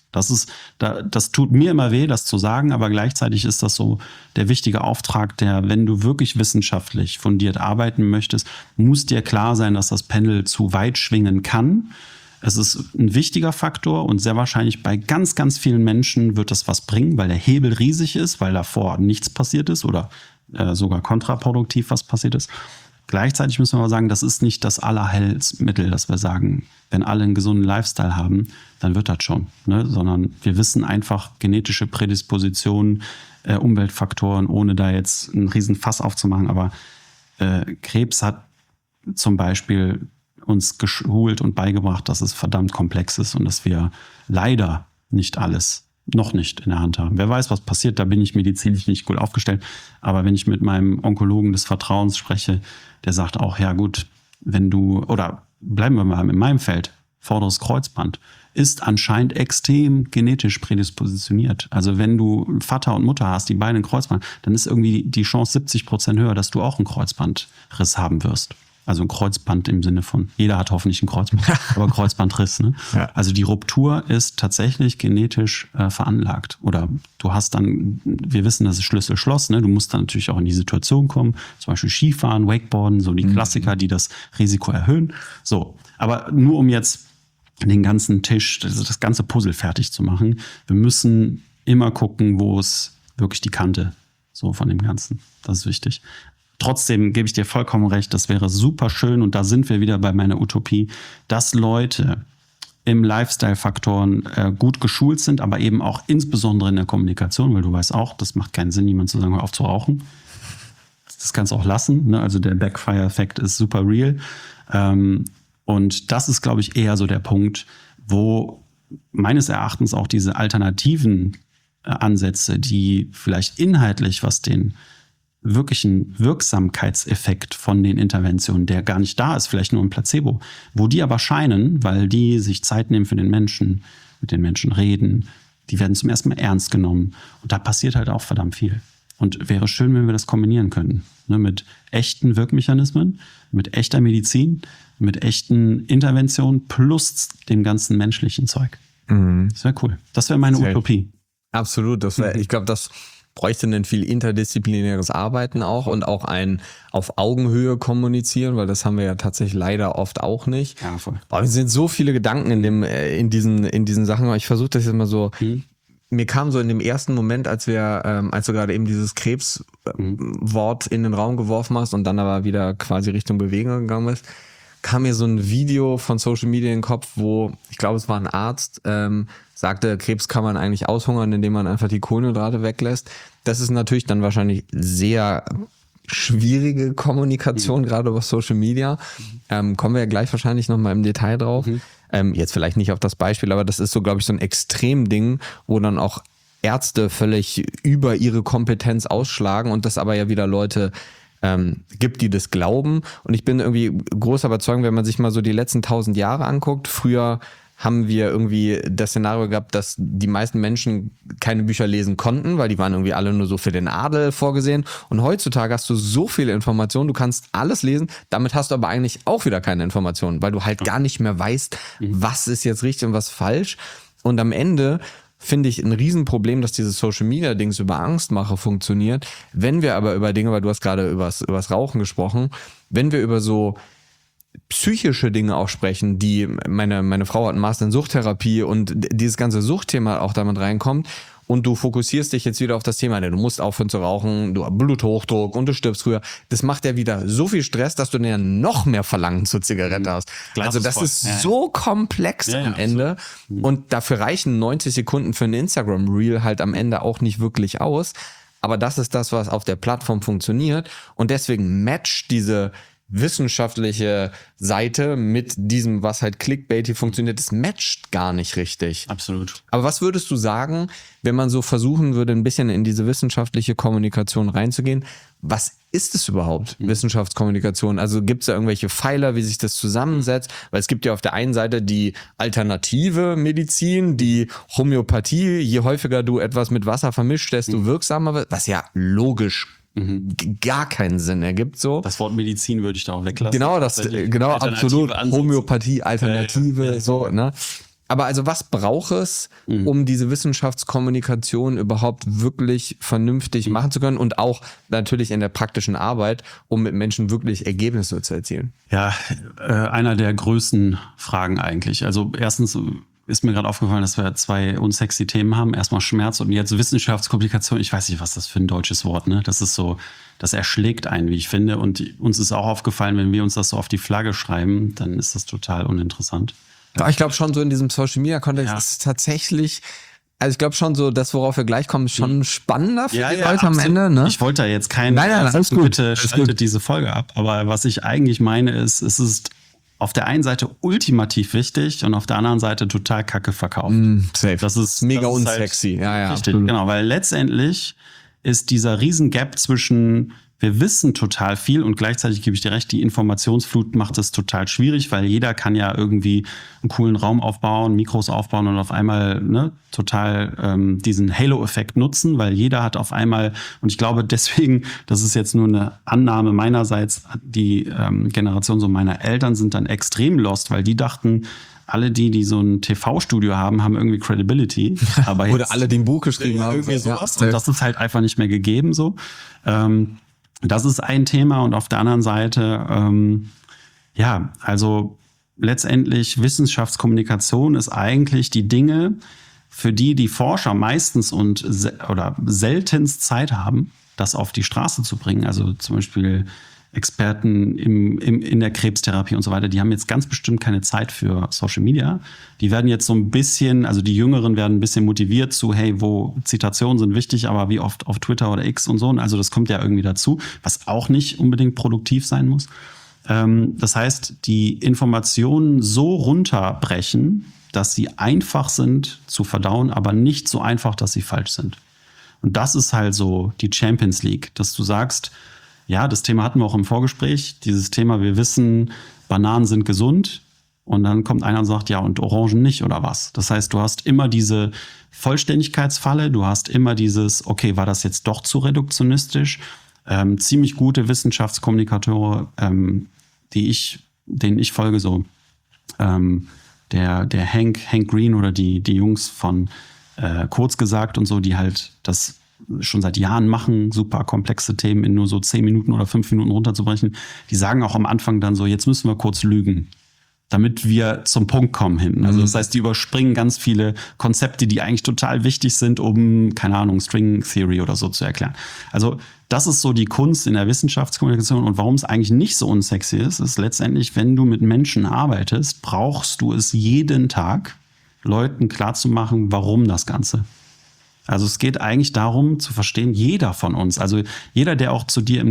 Speaker 2: Das tut mir immer weh, das zu sagen, aber gleichzeitig ist das so der wichtige Auftrag, wenn du wirklich wissenschaftlich fundiert arbeiten möchtest, muss dir klar sein, dass das Pendel zu weit schwingen kann. Es ist ein wichtiger Faktor und sehr wahrscheinlich bei ganz, ganz vielen Menschen wird das was bringen, weil der Hebel riesig ist, weil davor nichts passiert ist oder sogar kontraproduktiv was passiert ist. Gleichzeitig müssen wir aber sagen, das ist nicht das Allerheilsmittel, dass wir sagen, wenn alle einen gesunden Lifestyle haben, dann wird das schon. Ne? Sondern wir wissen einfach genetische Prädispositionen, Umweltfaktoren, ohne da jetzt einen riesen Fass aufzumachen. Aber Krebs hat zum Beispiel uns geschult und beigebracht, dass es verdammt komplex ist und dass wir leider nicht alles noch nicht in der Hand haben. Wer weiß, was passiert, da bin ich medizinisch nicht gut aufgestellt. Aber wenn ich mit meinem Onkologen des Vertrauens spreche, der sagt auch, ja gut, oder bleiben wir mal in meinem Feld, vorderes Kreuzband, ist anscheinend extrem genetisch prädispositioniert. Also wenn du Vater und Mutter hast, die beide ein Kreuzband, dann ist irgendwie die Chance 70% höher, dass du auch einen Kreuzbandriss haben wirst. Also ein Kreuzband im Sinne von, jeder hat hoffentlich ein Kreuzband, aber Kreuzbandriss. Ne? Ja. Also die Ruptur ist tatsächlich genetisch veranlagt. Oder du hast dann, wir wissen, das ist Schlüssel-Schloss, ne? Du musst dann natürlich auch in die Situation kommen, zum Beispiel Skifahren, Wakeboarden, so die Klassiker, die das Risiko erhöhen. So, aber nur um jetzt den ganzen Tisch, das ganze Puzzle fertig zu machen, wir müssen immer gucken, wo es wirklich die Kante so von dem Ganzen. Das ist wichtig. Trotzdem gebe ich dir vollkommen recht, das wäre super schön und da sind wir wieder bei meiner Utopie, dass Leute im Lifestyle-Faktoren gut geschult sind, aber eben auch insbesondere in der Kommunikation, weil du weißt auch, das macht keinen Sinn, jemand zu sagen, hör auf zu rauchen. Das kannst du auch lassen, ne? Also der Backfire-Effekt ist super real. Und das ist, glaube ich, eher so der Punkt, wo meines Erachtens auch diese alternativen Ansätze, die vielleicht inhaltlich, was den wirklichen Wirksamkeitseffekt von den Interventionen, der gar nicht da ist, vielleicht nur ein Placebo, wo die aber scheinen, weil die sich Zeit nehmen für den Menschen, mit den Menschen reden, die werden zum ersten Mal ernst genommen. Und da passiert halt auch verdammt viel. Und wäre schön, wenn wir das kombinieren könnten. Ne, mit echten Wirkmechanismen, mit echter Medizin, mit echten Interventionen plus dem ganzen menschlichen Zeug. Das wäre cool. Das wäre meine Utopie.
Speaker 1: Absolut. Ich glaube, das bräuchte ein viel interdisziplinäres Arbeiten auch und auch ein auf Augenhöhe kommunizieren, weil das haben wir ja tatsächlich leider oft auch nicht.
Speaker 2: Ja, voll.
Speaker 1: Aber es sind so viele Gedanken in diesen Sachen. Ich versuche das jetzt mal so. Mir kam so in dem ersten Moment, als du gerade eben dieses Krebswort in den Raum geworfen hast und dann aber wieder quasi Richtung Bewegung gegangen bist, kam mir so ein Video von Social Media in den Kopf, wo, ich glaube, es war ein Arzt, sagte, Krebs kann man eigentlich aushungern, indem man einfach die Kohlenhydrate weglässt. Das ist natürlich dann wahrscheinlich sehr schwierige Kommunikation, gerade über Social Media. Kommen wir ja gleich wahrscheinlich nochmal im Detail drauf. Jetzt vielleicht nicht auf das Beispiel, aber das ist so, glaube ich, so ein Extremding, wo dann auch Ärzte völlig über ihre Kompetenz ausschlagen und das aber ja wieder Leute gibt, die das glauben. Und ich bin irgendwie großer Überzeugung, wenn man sich mal so die letzten 1000 Jahre anguckt, früher haben wir irgendwie das Szenario gehabt, dass die meisten Menschen keine Bücher lesen konnten, weil die waren irgendwie alle nur so für den Adel vorgesehen. Und heutzutage hast du so viele Informationen, du kannst alles lesen, damit hast du aber eigentlich auch wieder keine Informationen, weil du halt gar nicht mehr weißt, was ist jetzt richtig und was falsch. Und am Ende finde ich ein Riesenproblem, dass dieses Social-Media-Dings über Angstmache funktioniert. Wenn wir aber über Dinge, weil du hast gerade übers Rauchen gesprochen, wenn wir über so psychische Dinge auch sprechen, die meine Frau hat einen Master in Suchttherapie und dieses ganze Suchtthema auch damit reinkommt und du fokussierst dich jetzt wieder auf das Thema, du musst aufhören zu rauchen, du hast Bluthochdruck und du stirbst früher. Das macht ja wieder so viel Stress, dass du dann ja noch mehr Verlangen zur Zigarette hast. Also das ist so komplex am Ende und dafür reichen 90 Sekunden für ein Instagram-Reel halt am Ende auch nicht wirklich aus. Aber das ist das, was auf der Plattform funktioniert und deswegen matcht diese wissenschaftliche Seite mit diesem, was halt clickbaity funktioniert, das matcht gar nicht richtig.
Speaker 2: Absolut.
Speaker 1: Aber was würdest du sagen, wenn man so versuchen würde, ein bisschen in diese wissenschaftliche Kommunikation reinzugehen? Was ist es überhaupt, Wissenschaftskommunikation? Also gibt es da irgendwelche Pfeiler, wie sich das zusammensetzt? Weil es gibt ja auf der einen Seite die alternative Medizin, die Homöopathie. Je häufiger du etwas mit Wasser vermischt, desto wirksamer wird, was ja logisch gar keinen Sinn ergibt so.
Speaker 2: Das Wort Medizin würde ich da auch weglassen.
Speaker 1: Genau, absolut.
Speaker 2: Ansätze.
Speaker 1: Homöopathie, Alternative, so, ne? Aber also was braucht es, um diese Wissenschaftskommunikation überhaupt wirklich vernünftig machen zu können und auch natürlich in der praktischen Arbeit, um mit Menschen wirklich Ergebnisse zu erzielen?
Speaker 2: Ja, einer der größten Fragen eigentlich. Also erstens ist mir gerade aufgefallen, dass wir zwei unsexy Themen haben. Erstmal Schmerz und jetzt Wissenschaftskommunikation. Ich weiß nicht, was das für ein deutsches Wort, ne? Das ist so, das erschlägt einen, wie ich finde. Und uns ist auch aufgefallen, wenn wir uns das so auf die Flagge schreiben, dann ist das total uninteressant.
Speaker 1: Ja, ich glaube schon so in diesem Social Media Kontext ist es tatsächlich, also ich glaube schon so, das, worauf wir gleich kommen, ist schon spannender für die Leute am Ende, ne?
Speaker 2: Ich wollte da jetzt keinen,
Speaker 1: nein, alles gut.
Speaker 2: Bitte schaltet diese Folge ab. Aber was ich eigentlich meine ist, es ist auf der einen Seite ultimativ wichtig und auf der anderen Seite total kacke verkauft.
Speaker 1: Safe.
Speaker 2: Das ist
Speaker 1: mega
Speaker 2: das ist
Speaker 1: unsexy.
Speaker 2: Halt
Speaker 1: ja,
Speaker 2: richtig,
Speaker 1: absolut.
Speaker 2: genau, weil letztendlich ist dieser riesen Gap zwischen wir wissen total viel und gleichzeitig gebe ich dir recht, die Informationsflut macht es total schwierig, weil jeder kann ja irgendwie einen coolen Raum aufbauen, Mikros aufbauen und auf einmal total diesen Halo-Effekt nutzen, weil jeder hat auf einmal, und ich glaube deswegen, das ist jetzt nur eine Annahme meinerseits, die Generation so meiner Eltern sind dann extrem lost, weil die dachten, alle die so ein TV-Studio haben, haben irgendwie Credibility. Aber
Speaker 1: oder alle, die ein Buch geschrieben haben.
Speaker 2: Irgendwie sowas. Und das ist halt einfach nicht mehr gegeben so. Das ist ein Thema und auf der anderen Seite, also letztendlich Wissenschaftskommunikation ist eigentlich die Dinge, für die Forscher meistens oder seltenst Zeit haben, das auf die Straße zu bringen. Also zum Beispiel Experten in der Krebstherapie und so weiter, die haben jetzt ganz bestimmt keine Zeit für Social Media. Die werden jetzt so ein bisschen, also die Jüngeren werden ein bisschen motiviert zu, hey, Zitationen sind wichtig, aber wie oft auf Twitter oder X und so. Also das kommt ja irgendwie dazu, was auch nicht unbedingt produktiv sein muss. Das heißt, die Informationen so runterbrechen, dass sie einfach sind zu verdauen, aber nicht so einfach, dass sie falsch sind. Und das ist halt so die Champions League, dass du sagst, ja, das Thema hatten wir auch im Vorgespräch, dieses Thema, wir wissen, Bananen sind gesund und dann kommt einer und sagt, ja, und Orangen nicht oder was. Das heißt, du hast immer diese Vollständigkeitsfalle, du hast immer dieses, okay, war das jetzt doch zu reduktionistisch? Ziemlich gute Wissenschaftskommunikateure, denen ich folge, so der Hank Green oder die Jungs von Kurz gesagt und so, die halt das schon seit Jahren machen, super komplexe Themen in nur so 10 Minuten oder 5 Minuten runterzubrechen. Die sagen auch am Anfang dann so, jetzt müssen wir kurz lügen, damit wir zum Punkt kommen hinten. Also das heißt, die überspringen ganz viele Konzepte, die eigentlich total wichtig sind, um, keine Ahnung, String Theory oder so zu erklären. Also das ist so die Kunst in der Wissenschaftskommunikation. Und warum es eigentlich nicht so unsexy ist letztendlich, wenn du mit Menschen arbeitest, brauchst du es jeden Tag, Leuten klarzumachen, warum das Ganze. Also es geht eigentlich darum zu verstehen, jeder von uns, also jeder, der auch zu dir im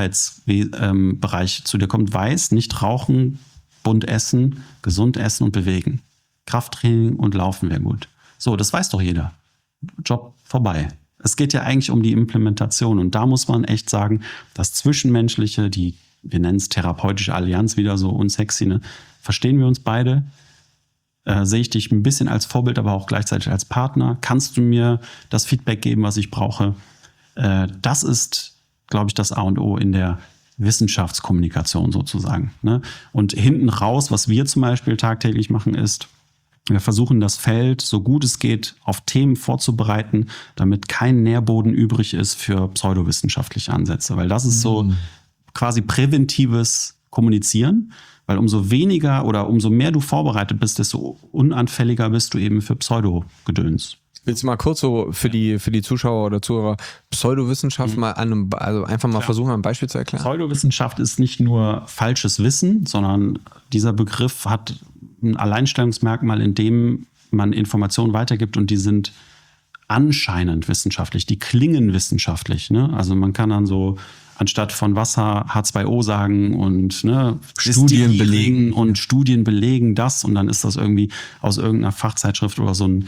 Speaker 2: Gesundheitsbereich zu dir kommt, weiß, nicht rauchen, bunt essen, gesund essen und bewegen. Krafttraining und Laufen wäre gut. So, das weiß doch jeder. Job vorbei. Es geht ja eigentlich um die Implementation und da muss man echt sagen, das Zwischenmenschliche, wir nennen es therapeutische Allianz, wieder so unsexy, ne? Verstehen wir uns beide? Sehe ich dich ein bisschen als Vorbild, aber auch gleichzeitig als Partner? Kannst du mir das Feedback geben, was ich brauche? Das ist, glaube ich, das A und O in der Wissenschaftskommunikation sozusagen. Ne? Und hinten raus, was wir zum Beispiel tagtäglich machen, ist, wir versuchen das Feld, so gut es geht, auf Themen vorzubereiten, damit kein Nährboden übrig ist für pseudowissenschaftliche Ansätze. Weil das ist so quasi präventives Kommunizieren. Weil umso weniger oder umso mehr du vorbereitet bist, desto unanfälliger bist du eben für Pseudogedöns.
Speaker 1: Willst du mal kurz so für die Zuschauer oder Zuhörer Pseudowissenschaft mal einfach mal versuchen, ein Beispiel zu erklären?
Speaker 2: Pseudowissenschaft ist nicht nur falsches Wissen, sondern dieser Begriff hat ein Alleinstellungsmerkmal, in dem man Informationen weitergibt und die sind anscheinend wissenschaftlich, die klingen wissenschaftlich. Ne? Also man kann dann so anstatt von Wasser H2O sagen und
Speaker 1: Studien belegen
Speaker 2: und Studien belegen das und dann ist das irgendwie aus irgendeiner Fachzeitschrift oder so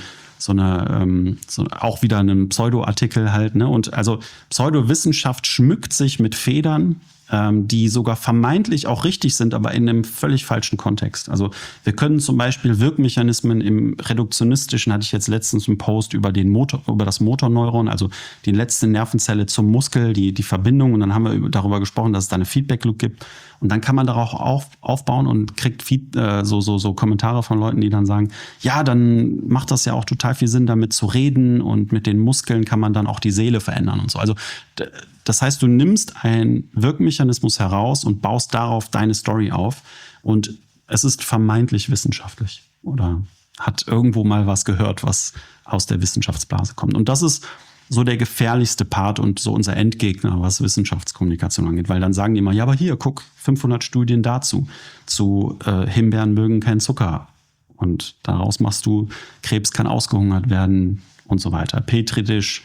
Speaker 2: auch wieder ein Pseudo-Artikel halt, ne? Und also Pseudowissenschaft schmückt sich mit Federn, die sogar vermeintlich auch richtig sind, aber in einem völlig falschen Kontext. Also wir können zum Beispiel Wirkmechanismen im Reduktionistischen, hatte ich jetzt letztens einen Post über das Motorneuron, also die letzte Nervenzelle zum Muskel, die Verbindung, und dann haben wir darüber gesprochen, dass es da eine Feedback-Loop gibt. Und dann kann man darauf aufbauen und kriegt so Kommentare von Leuten, die dann sagen, ja, dann macht das ja auch total viel Sinn, damit zu reden und mit den Muskeln kann man dann auch die Seele verändern und so. Also das heißt, du nimmst einen Wirkmechanismus heraus und baust darauf deine Story auf und es ist vermeintlich wissenschaftlich oder hat irgendwo mal was gehört, was aus der Wissenschaftsblase kommt. Und das ist so der gefährlichste Part und so unser Endgegner, was Wissenschaftskommunikation angeht. Weil dann sagen die immer, ja, aber hier, guck, 500 Studien dazu. Zu Himbeeren mögen keinen Zucker. Und daraus machst du, Krebs kann ausgehungert werden und so weiter. Petritisch,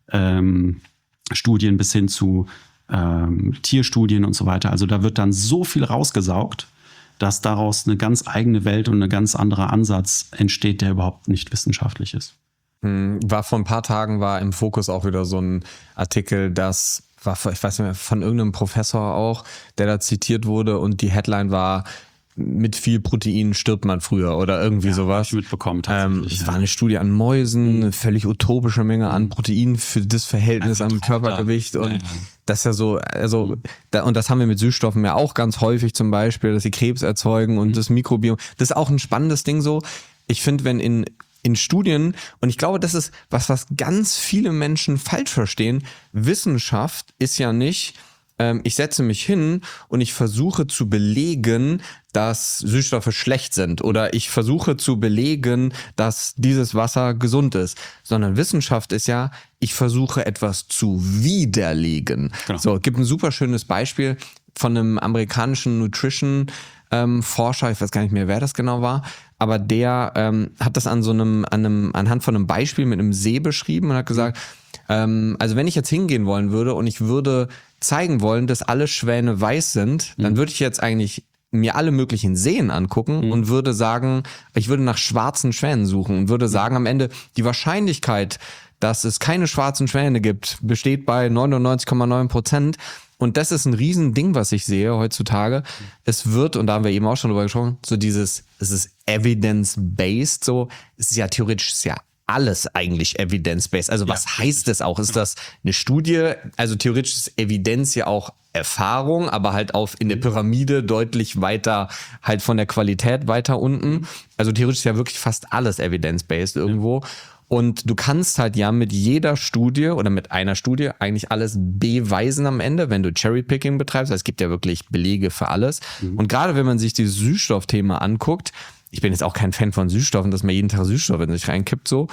Speaker 2: Studien bis hin zu Tierstudien und so weiter. Also da wird dann so viel rausgesaugt, dass daraus eine ganz eigene Welt und ein ganz anderer Ansatz entsteht, der überhaupt nicht wissenschaftlich ist.
Speaker 1: Vor ein paar Tagen war im Fokus auch wieder so ein Artikel, das war, ich weiß nicht mehr, von irgendeinem Professor auch, der da zitiert wurde und die Headline war, mit viel Protein stirbt man früher oder irgendwie sowas.
Speaker 2: Ich mitbekommen tatsächlich.
Speaker 1: Es war eine Studie an Mäusen, eine völlig utopische Menge an Protein für das Verhältnis am Körpergewicht und das ist ja so, also und das haben wir mit Süßstoffen ja auch ganz häufig zum Beispiel, dass sie Krebs erzeugen und das Mikrobiom. Das ist auch ein spannendes Ding so. Ich finde, wenn in Studien, und ich glaube, das ist was ganz viele Menschen falsch verstehen, Wissenschaft ist ja nicht, ich setze mich hin und ich versuche zu belegen, dass Süßstoffe schlecht sind oder ich versuche zu belegen, dass dieses Wasser gesund ist, sondern Wissenschaft ist ja, ich versuche etwas zu widerlegen. Genau. So, es gibt ein super schönes Beispiel von einem amerikanischen Nutrition Forscher, ich weiß gar nicht mehr, wer das genau war, aber der hat das anhand von einem Beispiel mit einem See beschrieben und hat gesagt, also wenn ich jetzt hingehen wollen würde und ich würde zeigen wollen, dass alle Schwäne weiß sind, dann würde ich jetzt eigentlich mir alle möglichen Seen angucken und würde sagen, ich würde nach schwarzen Schwänen suchen und würde sagen am Ende, die Wahrscheinlichkeit, dass es keine schwarzen Schwäne gibt, besteht bei 99,9%. Und das ist ein Riesending, was ich sehe heutzutage. Es wird, und da haben wir eben auch schon drüber gesprochen, so es ist evidence-based, so, es ist ja theoretisch, ist ja alles eigentlich evidence-based. Also was heißt das auch? Ist das eine Studie? Also theoretisch ist Evidenz ja auch Erfahrung, aber halt in der Pyramide deutlich weiter, halt von der Qualität weiter unten. Also theoretisch ist ja wirklich fast alles evidence-based irgendwo. Und du kannst halt ja mit jeder Studie oder mit einer Studie eigentlich alles beweisen am Ende, wenn du Cherrypicking betreibst. Also es gibt ja wirklich Belege für alles. Und gerade wenn man sich dieses Süßstoffthema anguckt, ich bin jetzt auch kein Fan von Süßstoffen, dass man jeden Tag Süßstoff in sich reinkippt, so.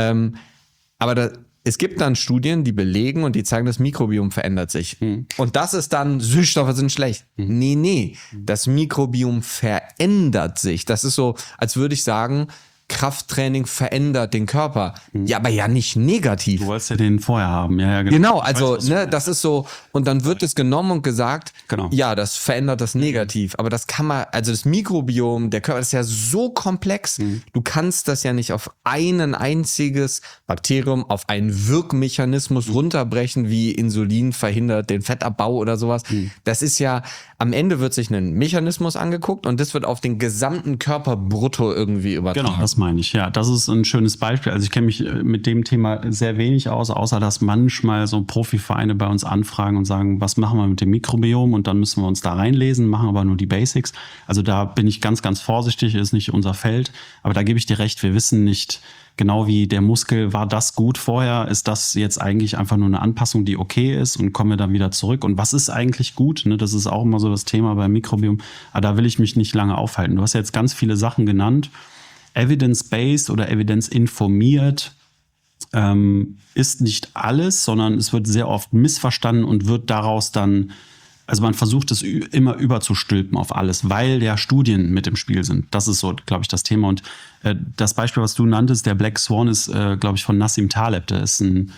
Speaker 1: Aber es gibt dann Studien, die belegen und die zeigen, das Mikrobiom verändert sich. Und das ist dann, Süßstoffe sind schlecht. Nee. Das Mikrobiom verändert sich. Das ist so, als würde ich sagen, Krafttraining verändert den Körper. Ja, aber ja nicht negativ.
Speaker 2: Du wolltest ja den vorher haben. Ja,
Speaker 1: genau, also das ist so, und dann wird es genommen und gesagt, ja, das verändert das negativ. Aber das kann man, also das Mikrobiom, der Körper ist ja so komplex, du kannst das ja nicht auf ein einziges Bakterium, auf einen Wirkmechanismus runterbrechen, wie Insulin verhindert den Fettabbau oder sowas. Das ist ja, am Ende wird sich ein Mechanismus angeguckt und das wird auf den gesamten Körper brutto irgendwie übertragen.
Speaker 2: Genau, das meine ich. Ja, das ist ein schönes Beispiel. Also ich kenne mich mit dem Thema sehr wenig aus, außer dass manchmal so Profivereine bei uns anfragen und sagen, was machen wir mit dem Mikrobiom? Und dann müssen wir uns da reinlesen, machen aber nur die Basics. Also da bin ich ganz, ganz vorsichtig, ist nicht unser Feld. Aber da gebe ich dir recht, wir wissen nicht genau wie der Muskel, war das gut vorher? Ist das jetzt eigentlich einfach nur eine Anpassung, die okay ist und kommen wir dann wieder zurück? Und was ist eigentlich gut? Ne, das ist auch immer so das Thema beim Mikrobiom. Aber da will ich mich nicht lange aufhalten. Du hast jetzt ganz viele Sachen genannt. Evidence-based oder evidence-informiert ist nicht alles, sondern es wird sehr oft missverstanden und wird daraus dann, also man versucht es immer überzustülpen auf alles, weil ja Studien mit im Spiel sind. Das ist so, glaube ich, das Thema. Und das Beispiel, was du nanntest, der Black Swan ist, glaube ich, von Nassim Taleb. Der ist ein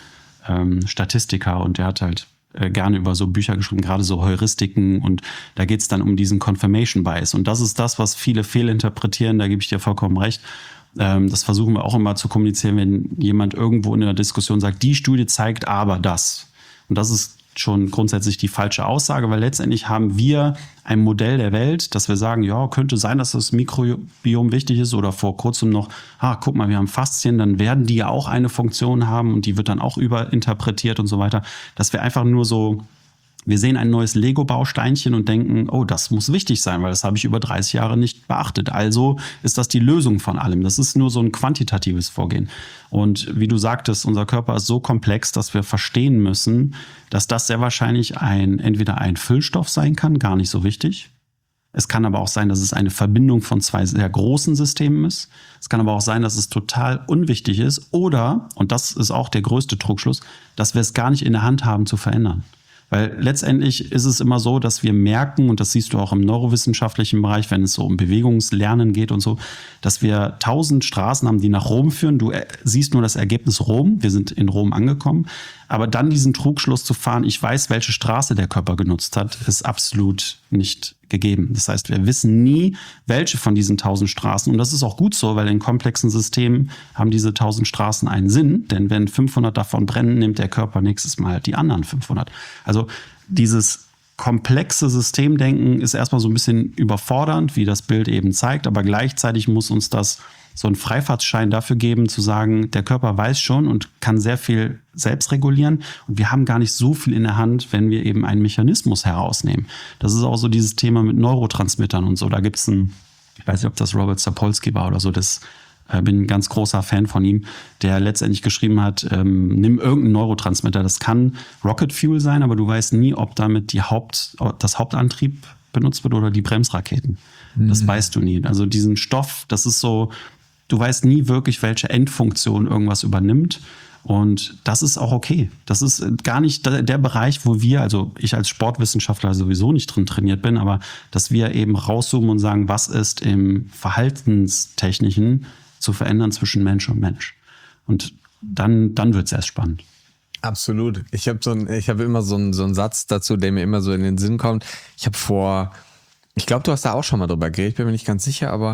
Speaker 2: Statistiker und der hat halt gerne über so Bücher geschrieben, gerade so Heuristiken, und da geht es dann um diesen Confirmation Bias. Und das ist das, was viele fehlinterpretieren, da gebe ich dir vollkommen recht. Das versuchen wir auch immer zu kommunizieren, wenn jemand irgendwo in der Diskussion sagt, die Studie zeigt aber das. Und das ist schon grundsätzlich die falsche Aussage, weil letztendlich haben wir ein Modell der Welt, dass wir sagen, ja, könnte sein, dass das Mikrobiom wichtig ist, oder vor kurzem noch, guck mal, wir haben Faszien, dann werden die ja auch eine Funktion haben und die wird dann auch überinterpretiert und so weiter, dass wir einfach nur so, wir sehen ein neues Lego-Bausteinchen und denken, oh, das muss wichtig sein, weil das habe ich über 30 Jahre nicht beachtet. Also ist das die Lösung von allem. Das ist nur so ein quantitatives Vorgehen. Und wie du sagtest, unser Körper ist so komplex, dass wir verstehen müssen, dass das sehr wahrscheinlich entweder ein Füllstoff sein kann, gar nicht so wichtig. Es kann aber auch sein, dass es eine Verbindung von zwei sehr großen Systemen ist. Es kann aber auch sein, dass es total unwichtig ist. Oder, und das ist auch der größte Trugschluss, dass wir es gar nicht in der Hand haben zu verändern. Weil letztendlich ist es immer so, dass wir merken, und das siehst du auch im neurowissenschaftlichen Bereich, wenn es so um Bewegungslernen geht und so, dass wir 1000 Straßen haben, die nach Rom führen. Du siehst nur das Ergebnis Rom. Wir sind in Rom angekommen. Aber dann diesen Trugschluss zu fahren, ich weiß, welche Straße der Körper genutzt hat, ist absolut nicht gegeben. Das heißt, wir wissen nie, welche von diesen 1000 Straßen, und das ist auch gut so, weil in komplexen Systemen haben diese 1000 Straßen einen Sinn, denn wenn 500 davon brennen, nimmt der Körper nächstes Mal die anderen 500. Also dieses komplexe Systemdenken ist erstmal so ein bisschen überfordernd, wie das Bild eben zeigt, aber gleichzeitig muss uns das so einen Freifahrtschein dafür geben, zu sagen, der Körper weiß schon und kann sehr viel selbst regulieren und wir haben gar nicht so viel in der Hand, wenn wir eben einen Mechanismus herausnehmen. Das ist auch so dieses Thema mit Neurotransmittern und so. Da gibt es ich weiß nicht, ob das Robert Sapolsky war oder so, bin ein ganz großer Fan von ihm, der letztendlich geschrieben hat, nimm irgendeinen Neurotransmitter. Das kann Rocket Fuel sein, aber du weißt nie, ob damit das Hauptantrieb benutzt wird oder die Bremsraketen. Das weißt du nie. Also diesen Stoff, das ist so, du weißt nie wirklich, welche Endfunktion irgendwas übernimmt. Und das ist auch okay. Das ist gar nicht der Bereich, wo wir, also ich als Sportwissenschaftler sowieso nicht drin trainiert bin, aber dass wir eben rauszoomen und sagen, was ist im Verhaltenstechnischen zu verändern zwischen Mensch und Mensch. Und dann wird es erst spannend.
Speaker 1: Absolut. Ich habe immer so einen Satz dazu, der mir immer so in den Sinn kommt. Ich glaube, du hast da auch schon mal drüber geredet, ich bin mir nicht ganz sicher, aber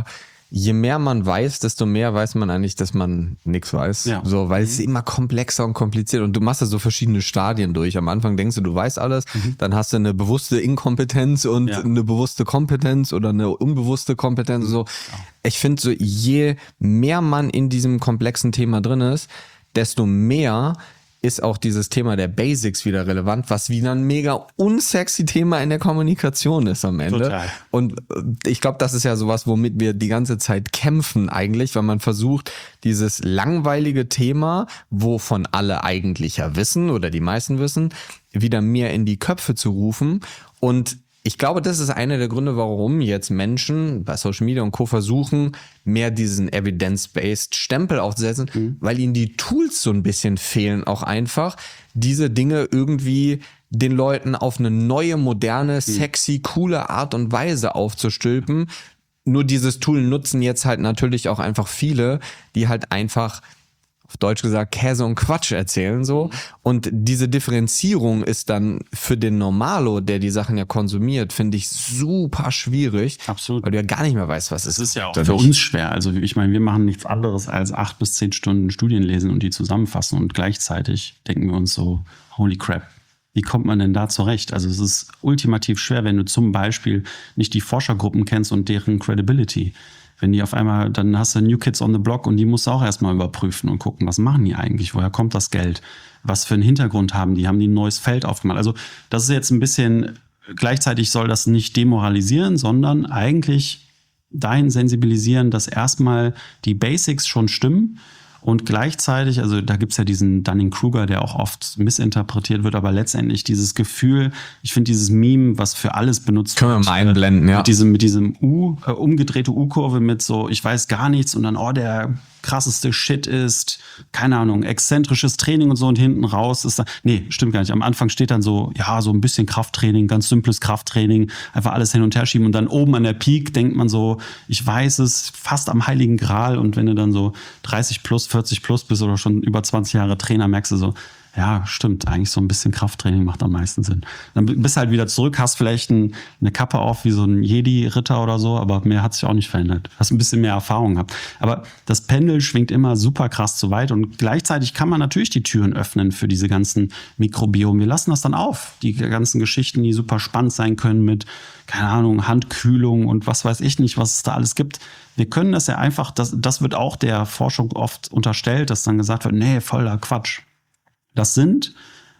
Speaker 1: je mehr man weiß, desto mehr weiß man eigentlich, dass man nichts weiß.
Speaker 2: Ja.
Speaker 1: So, weil es immer komplexer und kompliziert und du machst ja so verschiedene Stadien durch. Am Anfang denkst du weißt alles, dann hast du eine bewusste Inkompetenz und eine bewusste Kompetenz oder eine unbewusste Kompetenz. So. Ich finde, so je mehr man in diesem komplexen Thema drin ist, desto mehr ist auch dieses Thema der Basics wieder relevant, was wieder ein mega unsexy Thema in der Kommunikation ist am Ende.
Speaker 2: Total.
Speaker 1: Und ich glaube, das ist ja sowas, womit wir die ganze Zeit kämpfen eigentlich, weil man versucht, dieses langweilige Thema, wovon alle eigentlich ja wissen oder die meisten wissen, wieder mehr in die Köpfe zu rufen. Und ich glaube, das ist einer der Gründe, warum jetzt Menschen bei Social Media und Co. versuchen, mehr diesen evidence-based Stempel aufzusetzen, weil ihnen die Tools so ein bisschen fehlen, auch einfach diese Dinge irgendwie den Leuten auf eine neue, moderne, sexy, coole Art und Weise aufzustülpen. Nur dieses Tool nutzen jetzt halt natürlich auch einfach viele, die halt einfach auf Deutsch gesagt, Käse und Quatsch erzählen so. Und diese Differenzierung ist dann für den Normalo, der die Sachen ja konsumiert, finde ich super schwierig.
Speaker 2: Absolut.
Speaker 1: Weil du ja gar nicht mehr weißt, was
Speaker 2: Das
Speaker 1: ist.
Speaker 2: ist ja auch für uns schwer. Also ich meine, wir machen nichts anderes als 8 bis 10 Stunden Studien lesen und die zusammenfassen. Und gleichzeitig denken wir uns so, holy crap, wie kommt man denn da zurecht? Also es ist ultimativ schwer, wenn du zum Beispiel nicht die Forschergruppen kennst und deren Credibility. Wenn die auf einmal, dann hast du New Kids on the Block und die musst du auch erstmal überprüfen und gucken, was machen die eigentlich? Woher kommt das Geld? Was für einen Hintergrund haben die? Haben die ein neues Feld aufgemacht? Also das ist jetzt ein bisschen, gleichzeitig soll das nicht demoralisieren, sondern eigentlich dahin sensibilisieren, dass erstmal die Basics schon stimmen. Und gleichzeitig, also da gibt's ja diesen Dunning-Kruger, der auch oft missinterpretiert wird, aber letztendlich dieses Gefühl, ich finde dieses Meme, was für alles benutzt
Speaker 1: Können wir mal einblenden, ja.
Speaker 2: Mit diesem umgedrehte U-Kurve mit so, ich weiß gar nichts und dann, der krasseste Shit ist, keine Ahnung, exzentrisches Training und so und hinten raus ist da, nee, stimmt gar nicht. Am Anfang steht dann so, ja, so ein bisschen Krafttraining, ganz simples Krafttraining, einfach alles hin und her schieben und dann oben an der Peak denkt man so, ich weiß es, fast am Heiligen Gral und wenn du dann so 30 plus, 40 plus bist oder schon über 20 Jahre Trainer, merkst du so, ja, stimmt, eigentlich so ein bisschen Krafttraining macht am meisten Sinn. Dann bist du halt wieder zurück, hast vielleicht eine Kappe auf wie so ein Jedi-Ritter oder so, aber mehr hat sich auch nicht verändert. Hast ein bisschen mehr Erfahrung gehabt. Aber das Pendel schwingt immer super krass zu weit und gleichzeitig kann man natürlich die Türen öffnen für diese ganzen Mikrobiomen. Wir lassen das dann auf. Die ganzen Geschichten, die super spannend sein können mit, keine Ahnung, Handkühlung und was weiß ich nicht, was es da alles gibt. Wir können das ja einfach, das wird auch der Forschung oft unterstellt, dass dann gesagt wird, nee, voller Quatsch. Das sind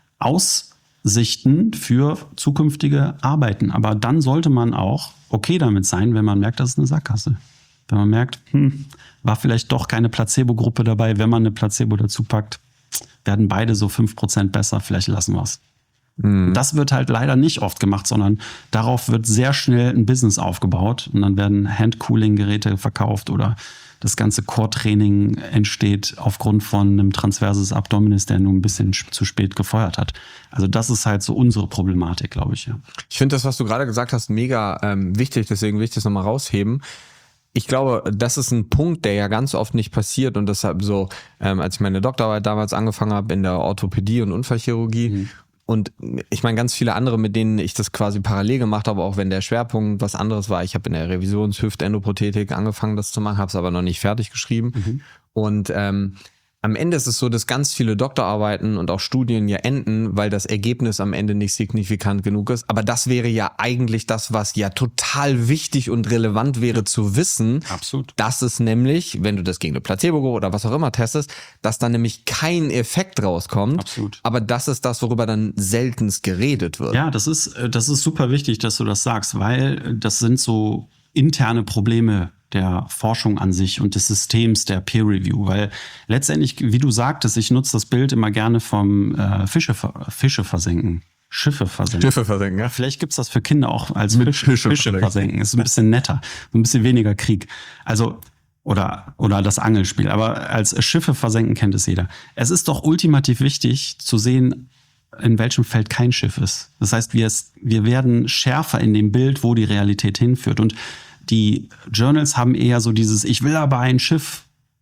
Speaker 2: Aussichten für zukünftige Arbeiten. Aber dann sollte man auch okay damit sein, wenn man merkt, das ist eine Sackgasse. Wenn man merkt, war vielleicht doch keine Placebo-Gruppe dabei. Wenn man eine Placebo dazu packt, werden beide so 5% besser. Vielleicht lassen wir es. Das wird halt leider nicht oft gemacht, sondern darauf wird sehr schnell ein Business aufgebaut. Und dann werden Handcooling-Geräte verkauft oder das ganze Core-Training entsteht aufgrund von einem Transversus Abdominis, der nur ein bisschen zu spät gefeuert hat. Also das ist halt so unsere Problematik, glaube ich. Ja.
Speaker 1: Ich finde das, was du gerade gesagt hast, mega wichtig, deswegen will ich das nochmal rausheben. Ich glaube, das ist ein Punkt, der ja ganz oft nicht passiert und deshalb so, als ich meine Doktorarbeit damals angefangen habe in der Orthopädie und Unfallchirurgie, und ich meine, ganz viele andere, mit denen ich das quasi parallel gemacht habe, auch wenn der Schwerpunkt was anderes war. Ich habe in der Revisions-Hüftendoprothetik angefangen, das zu machen, habe es aber noch nicht fertig geschrieben. Und am Ende ist es so, dass ganz viele Doktorarbeiten und auch Studien ja enden, weil das Ergebnis am Ende nicht signifikant genug ist. Aber das wäre ja eigentlich das, was ja total wichtig und relevant wäre zu wissen.
Speaker 2: Absolut.
Speaker 1: Dass es nämlich, wenn du das gegen eine Placebo oder was auch immer testest, dass dann nämlich kein Effekt rauskommt.
Speaker 2: Absolut.
Speaker 1: Aber das ist das, worüber dann seltenst geredet wird.
Speaker 2: Ja, das ist super wichtig, dass du das sagst, weil das sind so interne Probleme der Forschung an sich und des Systems der Peer Review, weil letztendlich, wie du sagtest, ich nutze das Bild immer gerne vom Fische versenken. Schiffe versenken,
Speaker 1: ja.
Speaker 2: Vielleicht gibt's das für Kinder auch als Fische versenken. Ist ein bisschen netter, ein bisschen weniger Krieg. Also oder das Angelspiel. Aber als Schiffe versenken kennt es jeder. Es ist doch ultimativ wichtig zu sehen, in welchem Feld kein Schiff ist. Das heißt, wir werden schärfer in dem Bild, wo die Realität hinführt. Und die Journals haben eher so dieses, ich will aber ein Schiff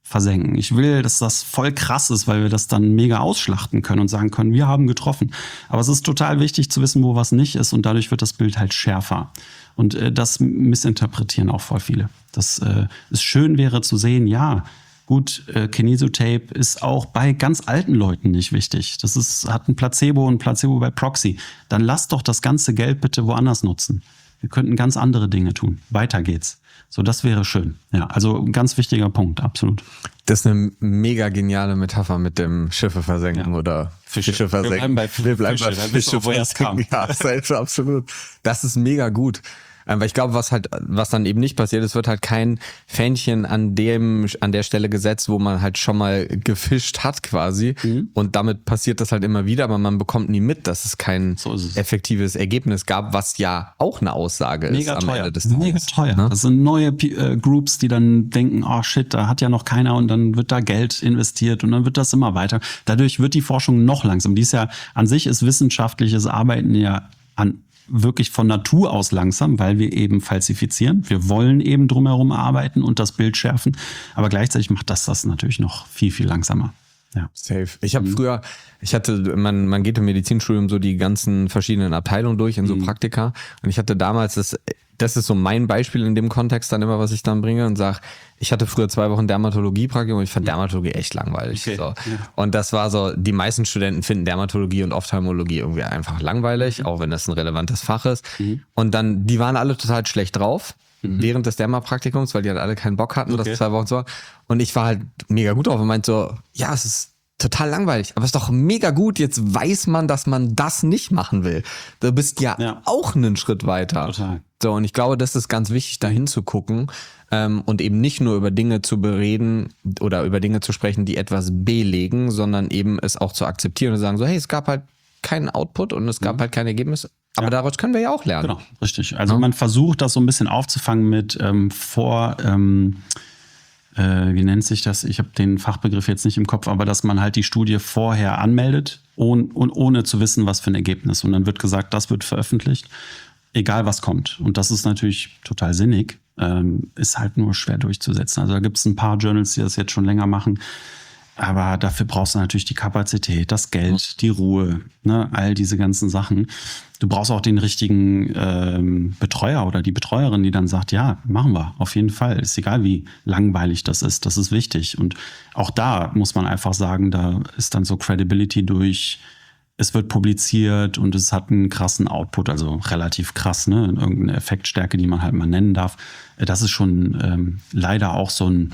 Speaker 2: versenken. Ich will, dass das voll krass ist, weil wir das dann mega ausschlachten können und sagen können, wir haben getroffen. Aber es ist total wichtig zu wissen, wo was nicht ist und dadurch wird das Bild halt schärfer. Und das missinterpretieren auch voll viele. Dass es schön wäre zu sehen, ja, gut, Kinesiotape ist auch bei ganz alten Leuten nicht wichtig. Hat ein Placebo und ein Placebo bei Proxy. Dann lasst doch das ganze Geld bitte woanders nutzen. Wir könnten ganz andere Dinge tun. Weiter geht's. So, das wäre schön. Ja, also ein ganz wichtiger Punkt, absolut.
Speaker 1: Das ist eine mega geniale Metapher mit dem Schiffe versenken oder Fische versenken.
Speaker 2: Wir bleiben bei Fische,
Speaker 1: woher es kam. Ja, selbst, absolut. Das ist mega gut. Weil ich glaube, was dann eben nicht passiert, es wird halt kein Fähnchen an der Stelle gesetzt, wo man halt schon mal gefischt hat quasi. Und damit passiert das halt immer wieder, aber man bekommt nie mit, dass es kein effektives Ergebnis gab, was ja auch eine Aussage ist am Ende des Tages.
Speaker 2: Mega teuer. Ne? Das sind neue Groups, die dann denken, oh shit, da hat ja noch keiner und dann wird da Geld investiert und dann wird das immer weiter. Dadurch wird die Forschung noch langsam. Die ist ja an sich ist wissenschaftliches Arbeiten ja wirklich von Natur aus langsam, weil wir eben falsifizieren. Wir wollen eben drumherum arbeiten und das Bild schärfen. Aber gleichzeitig macht das natürlich noch viel, viel langsamer. Ja.
Speaker 1: Safe. Ich habe früher, man geht im Medizinstudium so die ganzen verschiedenen Abteilungen durch in so Praktika. Und ich hatte damals das ist so mein Beispiel in dem Kontext dann immer, was ich dann bringe und sage, ich hatte früher 2 Wochen Dermatologie-Praktikum und ich fand Dermatologie echt langweilig. Okay. So. Ja. Und das war so, die meisten Studenten finden Dermatologie und Ophthalmologie irgendwie einfach langweilig, auch wenn das ein relevantes Fach ist. Und dann, die waren alle total schlecht drauf während des Derma-Praktikums, weil die halt alle keinen Bock hatten, das 2 Wochen so. Und ich war halt mega gut drauf und meinte so, ja, es ist total langweilig, aber es ist doch mega gut, jetzt weiß man, dass man das nicht machen will. Du bist ja auch einen Schritt weiter.
Speaker 2: Total.
Speaker 1: So, und ich glaube, das ist ganz wichtig, da hinzugucken und eben nicht nur über Dinge zu bereden oder über Dinge zu sprechen, die etwas belegen, sondern eben es auch zu akzeptieren und sagen so, hey, es gab halt keinen Output und es gab halt kein Ergebnis, aber daraus können wir ja auch lernen.
Speaker 2: Genau, richtig. Also man versucht das so ein bisschen aufzufangen mit wie nennt sich das? Ich habe den Fachbegriff jetzt nicht im Kopf, aber dass man halt die Studie vorher anmeldet und ohne zu wissen, was für ein Ergebnis. Und dann wird gesagt, das wird veröffentlicht, egal was kommt. Und das ist natürlich total sinnig, ist halt nur schwer durchzusetzen. Also da gibt es ein paar Journals, die das jetzt schon länger machen. Aber dafür brauchst du natürlich die Kapazität, das Geld, die Ruhe, ne, all diese ganzen Sachen. Du brauchst auch den richtigen Betreuer oder die Betreuerin, die dann sagt, ja, machen wir, auf jeden Fall. Ist egal, wie langweilig das ist wichtig. Und auch da muss man einfach sagen, da ist dann so Credibility durch, es wird publiziert und es hat einen krassen Output, also relativ krass, ne, irgendeine Effektstärke, die man halt mal nennen darf. Das ist schon leider auch so ein,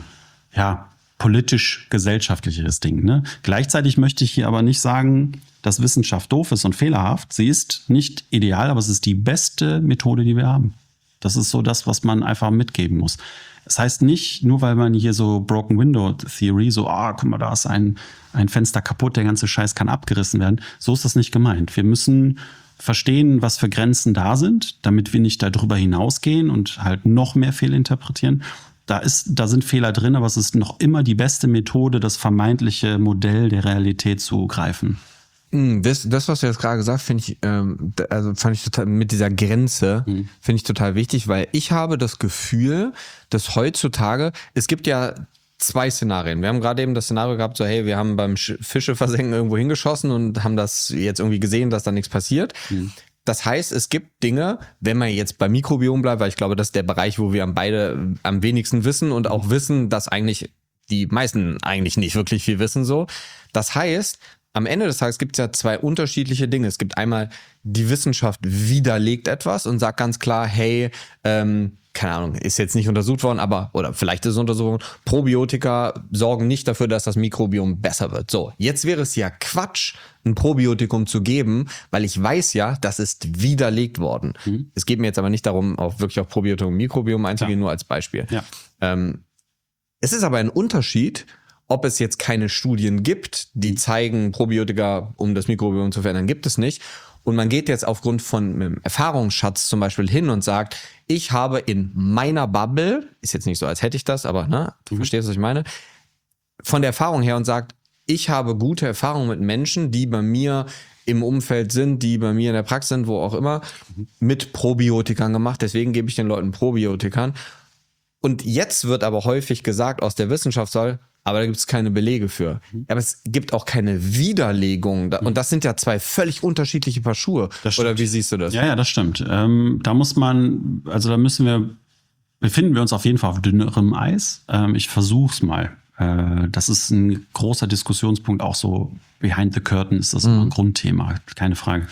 Speaker 2: politisch-gesellschaftliches Ding. Ne? Gleichzeitig möchte ich hier aber nicht sagen, dass Wissenschaft doof ist und fehlerhaft. Sie ist nicht ideal, aber es ist die beste Methode, die wir haben. Das ist so das, was man einfach mitgeben muss. Das heißt nicht, nur weil man hier so Broken Window Theory, so, guck mal, da ist ein Fenster kaputt, der ganze Scheiß kann abgerissen werden. So ist das nicht gemeint. Wir müssen verstehen, was für Grenzen da sind, damit wir nicht darüber hinausgehen und halt noch mehr fehlinterpretieren. Da sind Fehler drin, aber es ist noch immer die beste Methode, das vermeintliche Modell der Realität zu greifen.
Speaker 1: Das, was du jetzt gerade gesagt hast, fand ich total, mit dieser Grenze, finde ich total wichtig, weil ich habe das Gefühl, dass heutzutage, es gibt ja 2 Szenarien. Wir haben gerade eben das Szenario gehabt, so hey, wir haben beim Fische versenken irgendwo hingeschossen und haben das jetzt irgendwie gesehen, dass da nichts passiert. Das heißt, es gibt Dinge, wenn man jetzt beim Mikrobiom bleibt, weil ich glaube, das ist der Bereich, wo wir beide am wenigsten wissen und auch wissen, dass eigentlich die meisten eigentlich nicht wirklich viel wissen so. Das heißt, am Ende des Tages gibt es ja 2 unterschiedliche Dinge. Es gibt einmal, die Wissenschaft widerlegt etwas und sagt ganz klar, hey, keine Ahnung, ist jetzt nicht untersucht worden, oder vielleicht ist es untersucht worden, Probiotika sorgen nicht dafür, dass das Mikrobiom besser wird. So, jetzt wäre es ja Quatsch, ein Probiotikum zu geben, weil ich weiß ja, das ist widerlegt worden. Es geht mir jetzt aber nicht darum, wirklich auf Probiotikum und Mikrobiom einzugehen, nur als Beispiel. Ja. Es ist aber ein Unterschied, ob es jetzt keine Studien gibt, die zeigen, Probiotika, um das Mikrobiom zu verändern, gibt es nicht. Und man geht jetzt aufgrund von einem Erfahrungsschatz zum Beispiel hin und sagt, ich habe in meiner Bubble, ist jetzt nicht so, als hätte ich das, aber ne, du verstehst, was ich meine, von der Erfahrung her und sagt, ich habe gute Erfahrungen mit Menschen, die bei mir im Umfeld sind, die bei mir in der Praxis sind, wo auch immer, mit Probiotikern gemacht. Deswegen gebe ich den Leuten Probiotikern. Und jetzt wird aber häufig gesagt aus der Wissenschaft, aber da gibt es keine Belege für. Aber es gibt auch keine Widerlegung. Und das sind ja zwei völlig unterschiedliche Paar Schuhe. Oder wie siehst du das?
Speaker 2: Ja, das stimmt. Da befinden wir uns auf jeden Fall auf dünnerem Eis. Ich versuch's mal. Das ist ein großer Diskussionspunkt, auch so behind the curtain ist das immer ein Grundthema, keine Frage.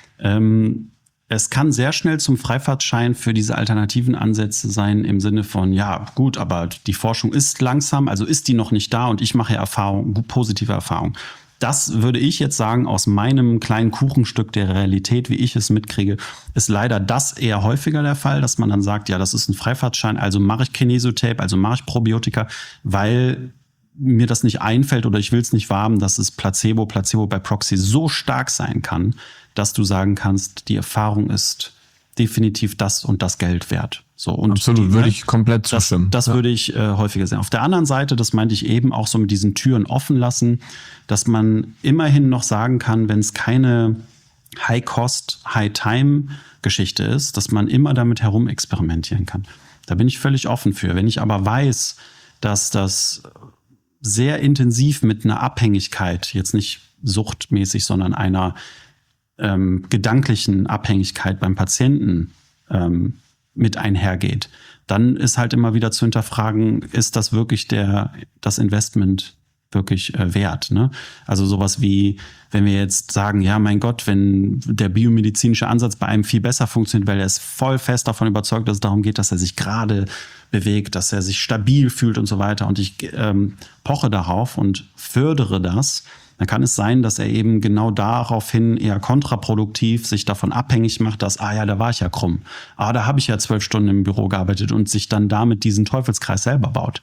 Speaker 2: Es kann sehr schnell zum Freifahrtschein für diese alternativen Ansätze sein, im Sinne von, ja gut, aber die Forschung ist langsam, also ist die noch nicht da und ich mache positive Erfahrungen. Das würde ich jetzt sagen, aus meinem kleinen Kuchenstück der Realität, wie ich es mitkriege, ist leider das eher häufiger der Fall, dass man dann sagt, ja, das ist ein Freifahrtschein, also mache ich Kinesiotape, also mache ich Probiotika, weil mir das nicht einfällt oder ich will es nicht wahrhaben, dass es Placebo bei Proxy so stark sein kann, dass du sagen kannst, die Erfahrung ist definitiv das und das Geld wert. So, und
Speaker 1: absolut, würde ich komplett zustimmen.
Speaker 2: Das würde ich häufiger sehen. Auf der anderen Seite, das meinte ich eben, auch so mit diesen Türen offen lassen, dass man immerhin noch sagen kann, wenn es keine High-Cost, High-Time-Geschichte ist, dass man immer damit herumexperimentieren kann. Da bin ich völlig offen für. Wenn ich aber weiß, dass das sehr intensiv mit einer Abhängigkeit, jetzt nicht suchtmäßig, sondern einer gedanklichen Abhängigkeit beim Patienten mit einhergeht, dann ist halt immer wieder zu hinterfragen, ist das wirklich das Investment wirklich wert? Ne? Also sowas wie, wenn wir jetzt sagen, ja, mein Gott, wenn der biomedizinische Ansatz bei einem viel besser funktioniert, weil er ist voll fest davon überzeugt, dass es darum geht, dass er sich gerade bewegt, dass er sich stabil fühlt und so weiter und ich poche darauf und fördere das, dann kann es sein, dass er eben genau daraufhin eher kontraproduktiv sich davon abhängig macht, dass, da war ich ja krumm. Da habe ich ja 12 Stunden im Büro gearbeitet und sich dann damit diesen Teufelskreis selber baut.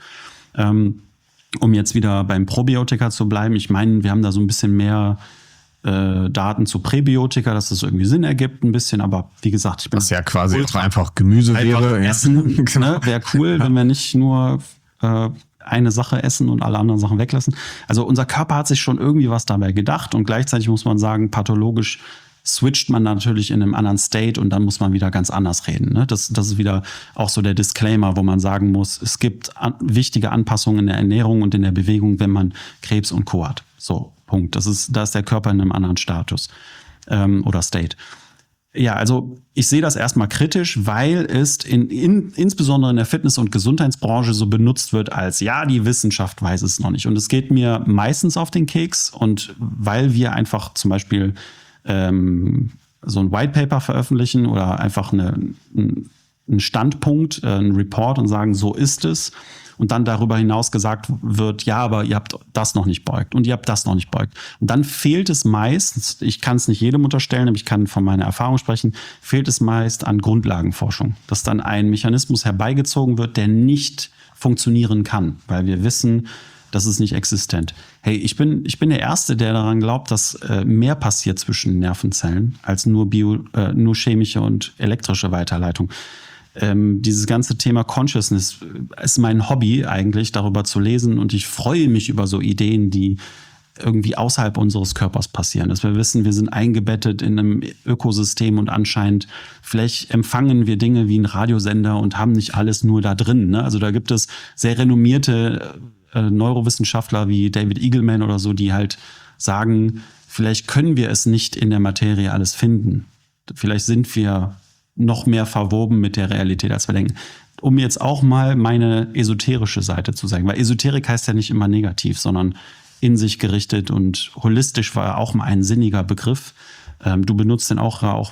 Speaker 2: Um jetzt wieder beim Probiotika zu bleiben, ich meine, wir haben da so ein bisschen mehr Daten zu Präbiotika, dass das irgendwie Sinn ergibt ein bisschen, aber wie gesagt, ich bin...
Speaker 1: Was ja quasi auch einfach Gemüse wäre.
Speaker 2: Essen, ne? Wäre cool, wenn wir nicht nur eine Sache essen und alle anderen Sachen weglassen. Also unser Körper hat sich schon irgendwie was dabei gedacht und gleichzeitig muss man sagen, pathologisch switcht man natürlich in einem anderen State und dann muss man wieder ganz anders reden. Ne? Das ist wieder auch so der Disclaimer, wo man sagen muss, es gibt wichtige Anpassungen in der Ernährung und in der Bewegung, wenn man Krebs und Co. hat. So, Punkt. Da ist der Körper in einem anderen Status oder State. Ja, also ich sehe das erstmal kritisch, weil es insbesondere in der Fitness- und Gesundheitsbranche so benutzt wird als, ja, die Wissenschaft weiß es noch nicht. Und es geht mir meistens auf den Keks und weil wir einfach zum Beispiel so ein White Paper veröffentlichen oder einfach einen Standpunkt, einen Report und sagen, so ist es. Und dann darüber hinaus gesagt wird, ja, aber ihr habt das noch nicht beugt und ihr habt das noch nicht beugt. Und dann fehlt es meist, ich kann es nicht jedem unterstellen, aber ich kann von meiner Erfahrung sprechen, fehlt es meist an Grundlagenforschung, dass dann ein Mechanismus herbeigezogen wird, der nicht funktionieren kann, weil wir wissen, das ist nicht existent. Hey, ich bin der Erste, der daran glaubt, dass mehr passiert zwischen Nervenzellen als nur chemische und elektrische Weiterleitung. Dieses ganze Thema Consciousness ist mein Hobby eigentlich, darüber zu lesen und ich freue mich über so Ideen, die irgendwie außerhalb unseres Körpers passieren. Dass wir wissen, wir sind eingebettet in einem Ökosystem und anscheinend vielleicht empfangen wir Dinge wie ein Radiosender und haben nicht alles nur da drin. Ne? Also da gibt es sehr renommierte Neurowissenschaftler wie David Eagleman oder so, die halt sagen, vielleicht können wir es nicht in der Materie alles finden. Vielleicht sind wir noch mehr verwoben mit der Realität, als wir denken. Um jetzt auch mal meine esoterische Seite zu sagen, weil Esoterik heißt ja nicht immer negativ, sondern in sich gerichtet und holistisch war auch mal ein sinniger Begriff. Du benutzt den auch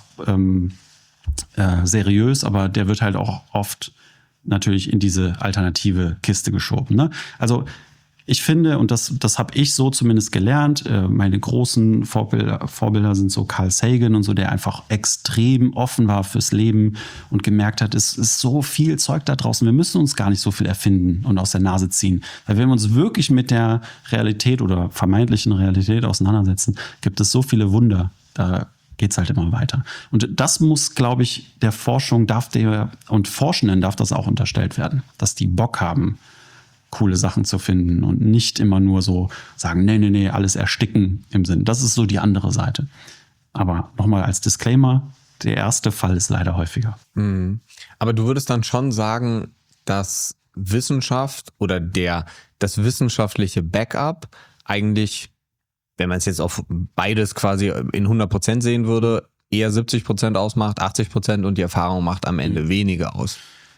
Speaker 2: seriös, aber der wird halt auch oft natürlich in diese alternative Kiste geschoben. Ne? Also ich finde, und das habe ich so zumindest gelernt, meine großen Vorbilder sind so Carl Sagan und so, der einfach extrem offen war fürs Leben und gemerkt hat, es ist so viel Zeug da draußen, wir müssen uns gar nicht so viel erfinden und aus der Nase ziehen. Weil wenn wir uns wirklich mit der Realität oder vermeintlichen Realität auseinandersetzen, gibt es so viele Wunder, da geht's halt immer weiter. Und das muss, glaube ich, der Forschung und Forschenden darf das auch unterstellt werden, dass die Bock haben, coole Sachen zu finden und nicht immer nur so sagen, nee, alles ersticken im Sinn. Das ist so die andere Seite. Aber nochmal als Disclaimer, der erste Fall ist leider häufiger.
Speaker 1: Aber du würdest dann schon sagen, dass Wissenschaft oder das wissenschaftliche Backup eigentlich, wenn man es jetzt auf beides quasi in 100% sehen würde, eher 70% ausmacht, 80% und die Erfahrung macht am Ende weniger aus.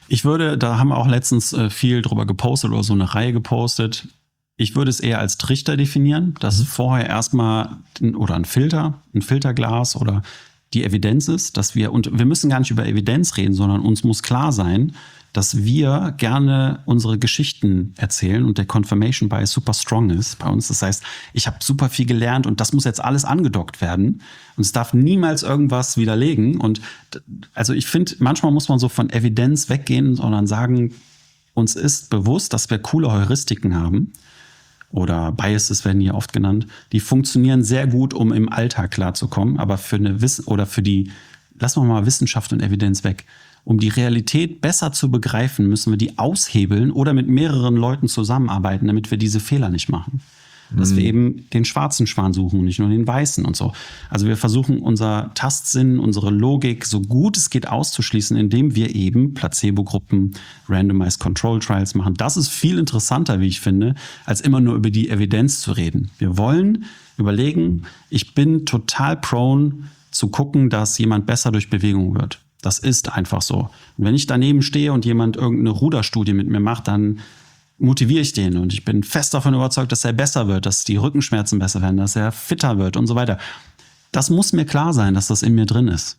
Speaker 2: Da haben wir auch letztens viel drüber gepostet oder so eine Reihe gepostet. Ich würde es eher als Trichter definieren, dass vorher erstmal ein Filterglas oder die Evidenz ist, und wir müssen gar nicht über Evidenz reden, sondern uns muss klar sein, dass wir gerne unsere Geschichten erzählen und der Confirmation Bias super strong ist bei uns. Das heißt, ich habe super viel gelernt und das muss jetzt alles angedockt werden und es darf niemals irgendwas widerlegen. Und also ich finde, manchmal muss man so von Evidenz weggehen, sondern sagen, uns ist bewusst, dass wir coole Heuristiken haben oder Biases werden hier oft genannt, die funktionieren sehr gut, um im Alltag klarzukommen, aber lassen wir mal Wissenschaft und Evidenz weg. Um die Realität besser zu begreifen, müssen wir die aushebeln oder mit mehreren Leuten zusammenarbeiten, damit wir diese Fehler nicht machen. Dass wir eben den schwarzen Schwan suchen und nicht nur den weißen und so. Also wir versuchen unser Tastsinn, unsere Logik so gut es geht auszuschließen, indem wir eben Placebo-Gruppen, Randomized Control Trials machen. Das ist viel interessanter, wie ich finde, als immer nur über die Evidenz zu reden. Wir wollen überlegen, ich bin total prone zu gucken, dass jemand besser durch Bewegung wird. Das ist einfach so. Und wenn ich daneben stehe und jemand irgendeine Ruderstudie mit mir macht, dann motiviere ich den. Und ich bin fest davon überzeugt, dass er besser wird, dass die Rückenschmerzen besser werden, dass er fitter wird und so weiter. Das muss mir klar sein, dass das in mir drin ist.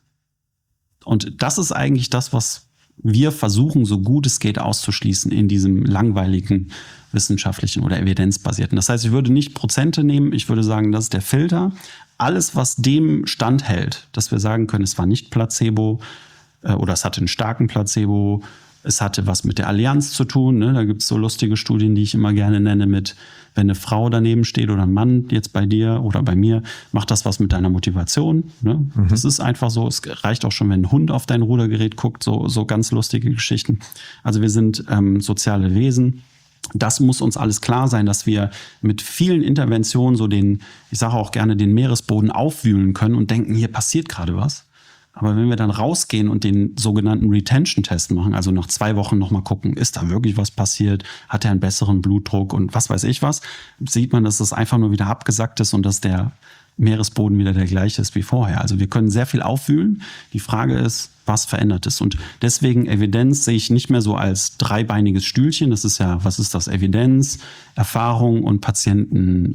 Speaker 2: Und das ist eigentlich das, was wir versuchen, so gut es geht, auszuschließen in diesem langweiligen wissenschaftlichen oder evidenzbasierten. Das heißt, ich würde nicht Prozente nehmen, ich würde sagen, das ist der Filter. Alles, was dem standhält, dass wir sagen können, es war nicht Placebo, oder es hatte einen starken Placebo, es hatte was mit der Allianz zu tun. Ne? Da gibt es so lustige Studien, die ich immer gerne nenne, wenn eine Frau daneben steht oder ein Mann jetzt bei dir oder bei mir, macht das was mit deiner Motivation. Ne? Das ist einfach so, es reicht auch schon, wenn ein Hund auf dein Rudergerät guckt, so ganz lustige Geschichten. Also wir sind soziale Wesen. Das muss uns alles klar sein, dass wir mit vielen Interventionen ich sage auch gerne, den Meeresboden aufwühlen können und denken, hier passiert gerade was. Aber wenn wir dann rausgehen und den sogenannten Retention-Test machen, also nach 2 Wochen nochmal gucken, ist da wirklich was passiert? Hat er einen besseren Blutdruck und was weiß ich was? Sieht man, dass das einfach nur wieder abgesackt ist und dass der Meeresboden wieder der gleiche ist wie vorher. Also wir können sehr viel aufwühlen. Die Frage ist, was verändert es? Und deswegen Evidenz sehe ich nicht mehr so als dreibeiniges Stühlchen. Das ist ja, was ist das? Evidenz, Erfahrung und Patienten.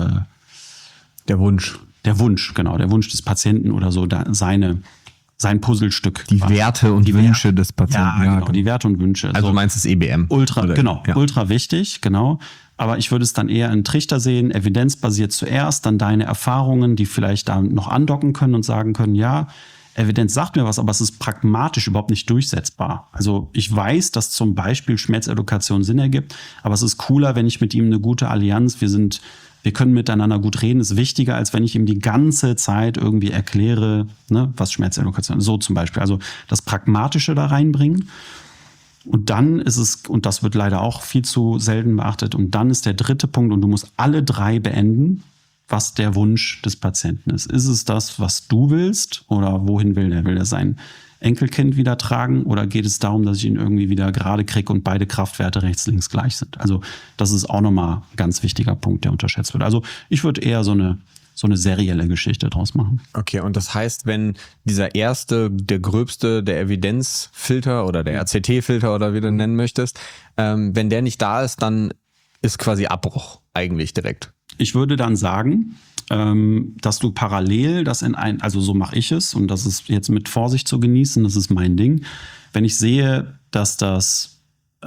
Speaker 1: Der Wunsch.
Speaker 2: Der Wunsch, genau. Der Wunsch des Patienten oder so, sein Puzzlestück.
Speaker 1: Die Werte und Wünsche des Patienten.
Speaker 2: Ja, genau, die Werte und Wünsche.
Speaker 1: Also du meinst das EBM.
Speaker 2: Ultra wichtig, genau. Aber ich würde es dann eher in Trichter sehen, evidenzbasiert zuerst, dann deine Erfahrungen, die vielleicht da noch andocken können und sagen können, ja, Evidenz sagt mir was, aber es ist pragmatisch überhaupt nicht durchsetzbar. Also ich weiß, dass zum Beispiel Schmerzedukation Sinn ergibt, aber es ist cooler, wenn ich mit ihm eine gute Allianz, wir können miteinander gut reden, ist wichtiger, als wenn ich ihm die ganze Zeit irgendwie erkläre, ne, was Schmerzedukation ist. So zum Beispiel. Also das Pragmatische da reinbringen. Und dann ist es, und das wird leider auch viel zu selten beachtet, und dann ist der dritte Punkt, und du musst alle 3 beenden, was der Wunsch des Patienten ist. Ist es das, was du willst, oder wohin will der? Will er sein Enkelkind wieder tragen, oder geht es darum, dass ich ihn irgendwie wieder gerade kriege und beide Kraftwerte rechts, links gleich sind? Also das ist auch nochmal ein ganz wichtiger Punkt, der unterschätzt wird. Also ich würde eher so eine serielle Geschichte draus machen.
Speaker 1: Okay, und das heißt, wenn dieser der gröbste, der Evidenzfilter oder der RCT-Filter oder wie du ihn nennen möchtest, wenn der nicht da ist, dann ist quasi Abbruch eigentlich direkt.
Speaker 2: Ich würde dann sagen, dass du parallel das also so mache ich es, und das ist jetzt mit Vorsicht zu genießen, das ist mein Ding. Wenn ich sehe, dass das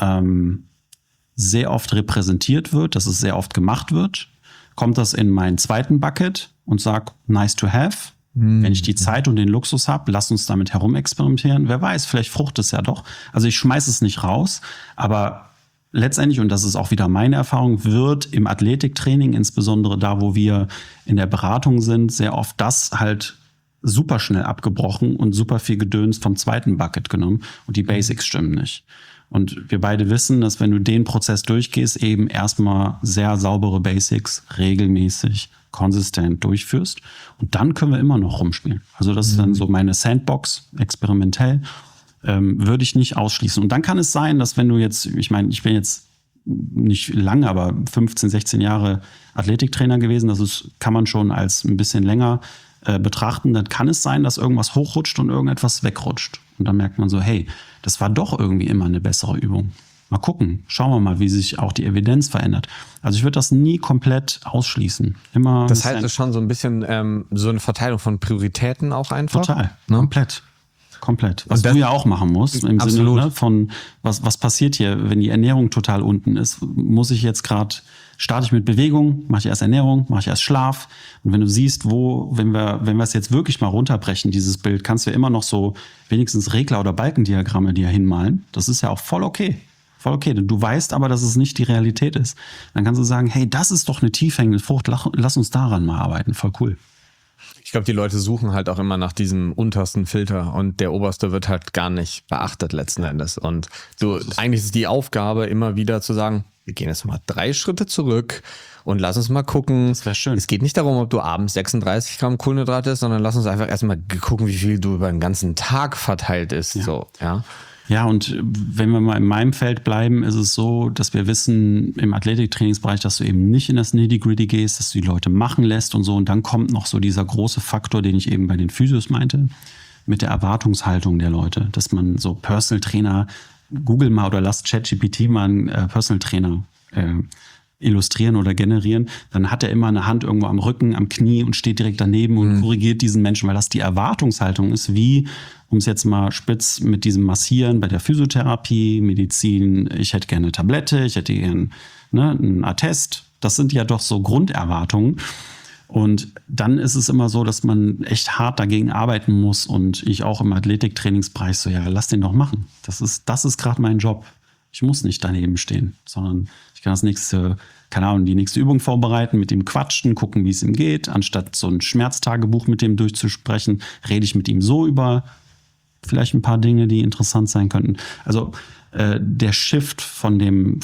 Speaker 2: sehr oft repräsentiert wird, dass es sehr oft gemacht wird, kommt das in meinen zweiten Bucket und sag, nice to have. Wenn ich die Zeit und den Luxus habe, lass uns damit herumexperimentieren. Wer weiß, vielleicht fruchtet es ja doch. Also ich schmeiße es nicht raus, aber letztendlich, und das ist auch wieder meine Erfahrung, wird im Athletiktraining, insbesondere da, wo wir in der Beratung sind, sehr oft das halt super schnell abgebrochen und super viel Gedöns vom zweiten Bucket genommen und die Basics stimmen nicht. Und wir beide wissen, dass wenn du den Prozess durchgehst, eben erstmal sehr saubere Basics regelmäßig, konsistent durchführst, und dann können wir immer noch rumspielen. Also das ist dann so meine Sandbox, experimentell. Würde ich nicht ausschließen. Und dann kann es sein, dass wenn du jetzt, ich meine, ich bin jetzt nicht lange, aber 15, 16 Jahre Athletiktrainer gewesen, kann man schon als ein bisschen länger betrachten, dann kann es sein, dass irgendwas hochrutscht und irgendetwas wegrutscht. Und dann merkt man so, hey, das war doch irgendwie immer eine bessere Übung. Mal gucken, schauen wir mal, wie sich auch die Evidenz verändert. Also ich würde das nie komplett ausschließen. Immer.
Speaker 1: Das heißt, es ist schon so ein bisschen so eine Verteilung von Prioritäten auch einfach?
Speaker 2: Total,
Speaker 1: ne?
Speaker 2: Komplett. Was du ja auch machen musst, im
Speaker 1: Absolut.
Speaker 2: Sinne, ne, von was passiert hier, wenn die Ernährung total unten ist, muss ich jetzt gerade, starte ich mit Bewegung, mache ich erst Ernährung, mache ich erst Schlaf. Und wenn du siehst, wenn wir es jetzt wirklich mal runterbrechen, dieses Bild, kannst du ja immer noch so wenigstens Regler- oder Balkendiagramme dir hinmalen. Das ist ja auch voll okay. Voll okay. Du weißt aber, dass es nicht die Realität ist. Dann kannst du sagen, hey, das ist doch eine tief hängende Frucht, lass uns daran mal arbeiten. Voll cool.
Speaker 1: Ich glaube, die Leute suchen halt auch immer nach diesem untersten Filter und der oberste wird halt gar nicht beachtet letzten Endes. Und eigentlich ist die Aufgabe immer wieder zu sagen, wir gehen jetzt mal 3 Schritte zurück und lass uns mal gucken.
Speaker 2: Das wäre schön.
Speaker 1: Es geht nicht darum, ob du abends 36 Gramm Kohlenhydrate isst, sondern lass uns einfach erstmal gucken, wie viel du über den ganzen Tag verteilt isst.
Speaker 2: Ja.
Speaker 1: So, ja.
Speaker 2: Ja, und wenn wir mal in meinem Feld bleiben, ist es so, dass wir wissen im Athletiktrainingsbereich, dass du eben nicht in das Nitty-Gritty gehst, dass du die Leute machen lässt und so. Und dann kommt noch so dieser große Faktor, den ich eben bei den Physios meinte, mit der Erwartungshaltung der Leute, dass man so Personal Trainer, Google mal oder lass ChatGPT mal einen Personal Trainer illustrieren oder generieren, dann hat er immer eine Hand irgendwo am Rücken, am Knie und steht direkt daneben und korrigiert diesen Menschen, weil das die Erwartungshaltung ist, wie, um es jetzt mal spitz mit diesem Massieren bei der Physiotherapie, Medizin, ich hätte gerne eine Tablette, ich hätte gerne einen Attest. Das sind ja doch so Grunderwartungen. Und dann ist es immer so, dass man echt hart dagegen arbeiten muss und ich auch im Athletiktrainingsbereich so, ja, lass den doch machen. Das ist gerade mein Job. Ich muss nicht daneben stehen, sondern ich kann die nächste Übung vorbereiten, mit ihm quatschen, gucken, wie es ihm geht. Anstatt so ein Schmerztagebuch mit dem durchzusprechen, rede ich mit ihm so über vielleicht ein paar Dinge, die interessant sein könnten. Also der Shift von dem,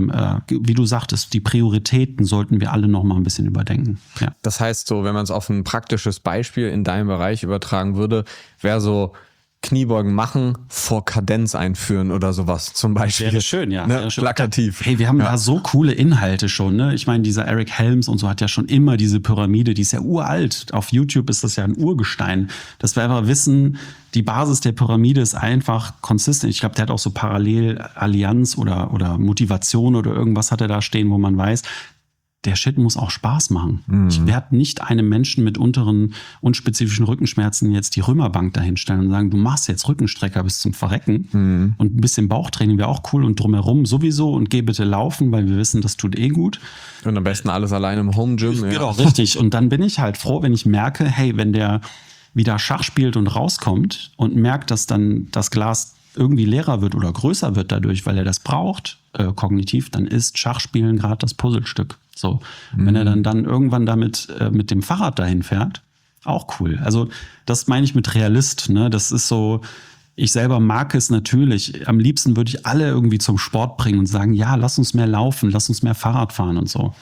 Speaker 2: wie du sagtest, die Prioritäten sollten wir alle noch mal ein bisschen überdenken. Ja.
Speaker 1: Das heißt so, wenn man es auf ein praktisches Beispiel in deinem Bereich übertragen würde, wäre so Kniebeugen machen, vor Kadenz einführen oder sowas zum Beispiel.
Speaker 2: Wäre schön, ja.
Speaker 1: Ne?
Speaker 2: Wäre schön.
Speaker 1: Plakativ.
Speaker 2: Hey, wir haben da so coole Inhalte schon, ne? Ich meine, dieser Eric Helms und so hat ja schon immer diese Pyramide, die ist ja uralt. Auf YouTube ist das ja ein Urgestein. Dass wir einfach wissen, die Basis der Pyramide ist einfach konsistent. Ich glaube, der hat auch so Parallelallianz oder Motivation oder irgendwas hat er da stehen, wo man weiß, der Shit muss auch Spaß machen. Ich werde nicht einem Menschen mit unteren, unspezifischen Rückenschmerzen jetzt die Römerbank dahinstellen und sagen, du machst jetzt Rückenstrecker bis zum Verrecken und ein bisschen Bauchtraining wäre auch cool und drumherum sowieso und geh bitte laufen, weil wir wissen, das tut gut.
Speaker 1: Und am besten alles allein im Home Gym.
Speaker 2: Genau, richtig. Und dann bin ich halt froh, wenn ich merke, hey, wenn der wieder Schach spielt und rauskommt und merkt, dass dann das Glas irgendwie leerer wird oder größer wird dadurch, weil er das braucht, kognitiv, dann ist Schachspielen gerade das Puzzlestück. So, wenn er dann irgendwann damit mit dem Fahrrad dahin fährt, auch cool. Also das meine ich mit Realist. Ne? Das ist so, ich selber mag es natürlich. Am liebsten würde ich alle irgendwie zum Sport bringen und sagen, ja, lass uns mehr laufen, lass uns mehr Fahrrad fahren und so.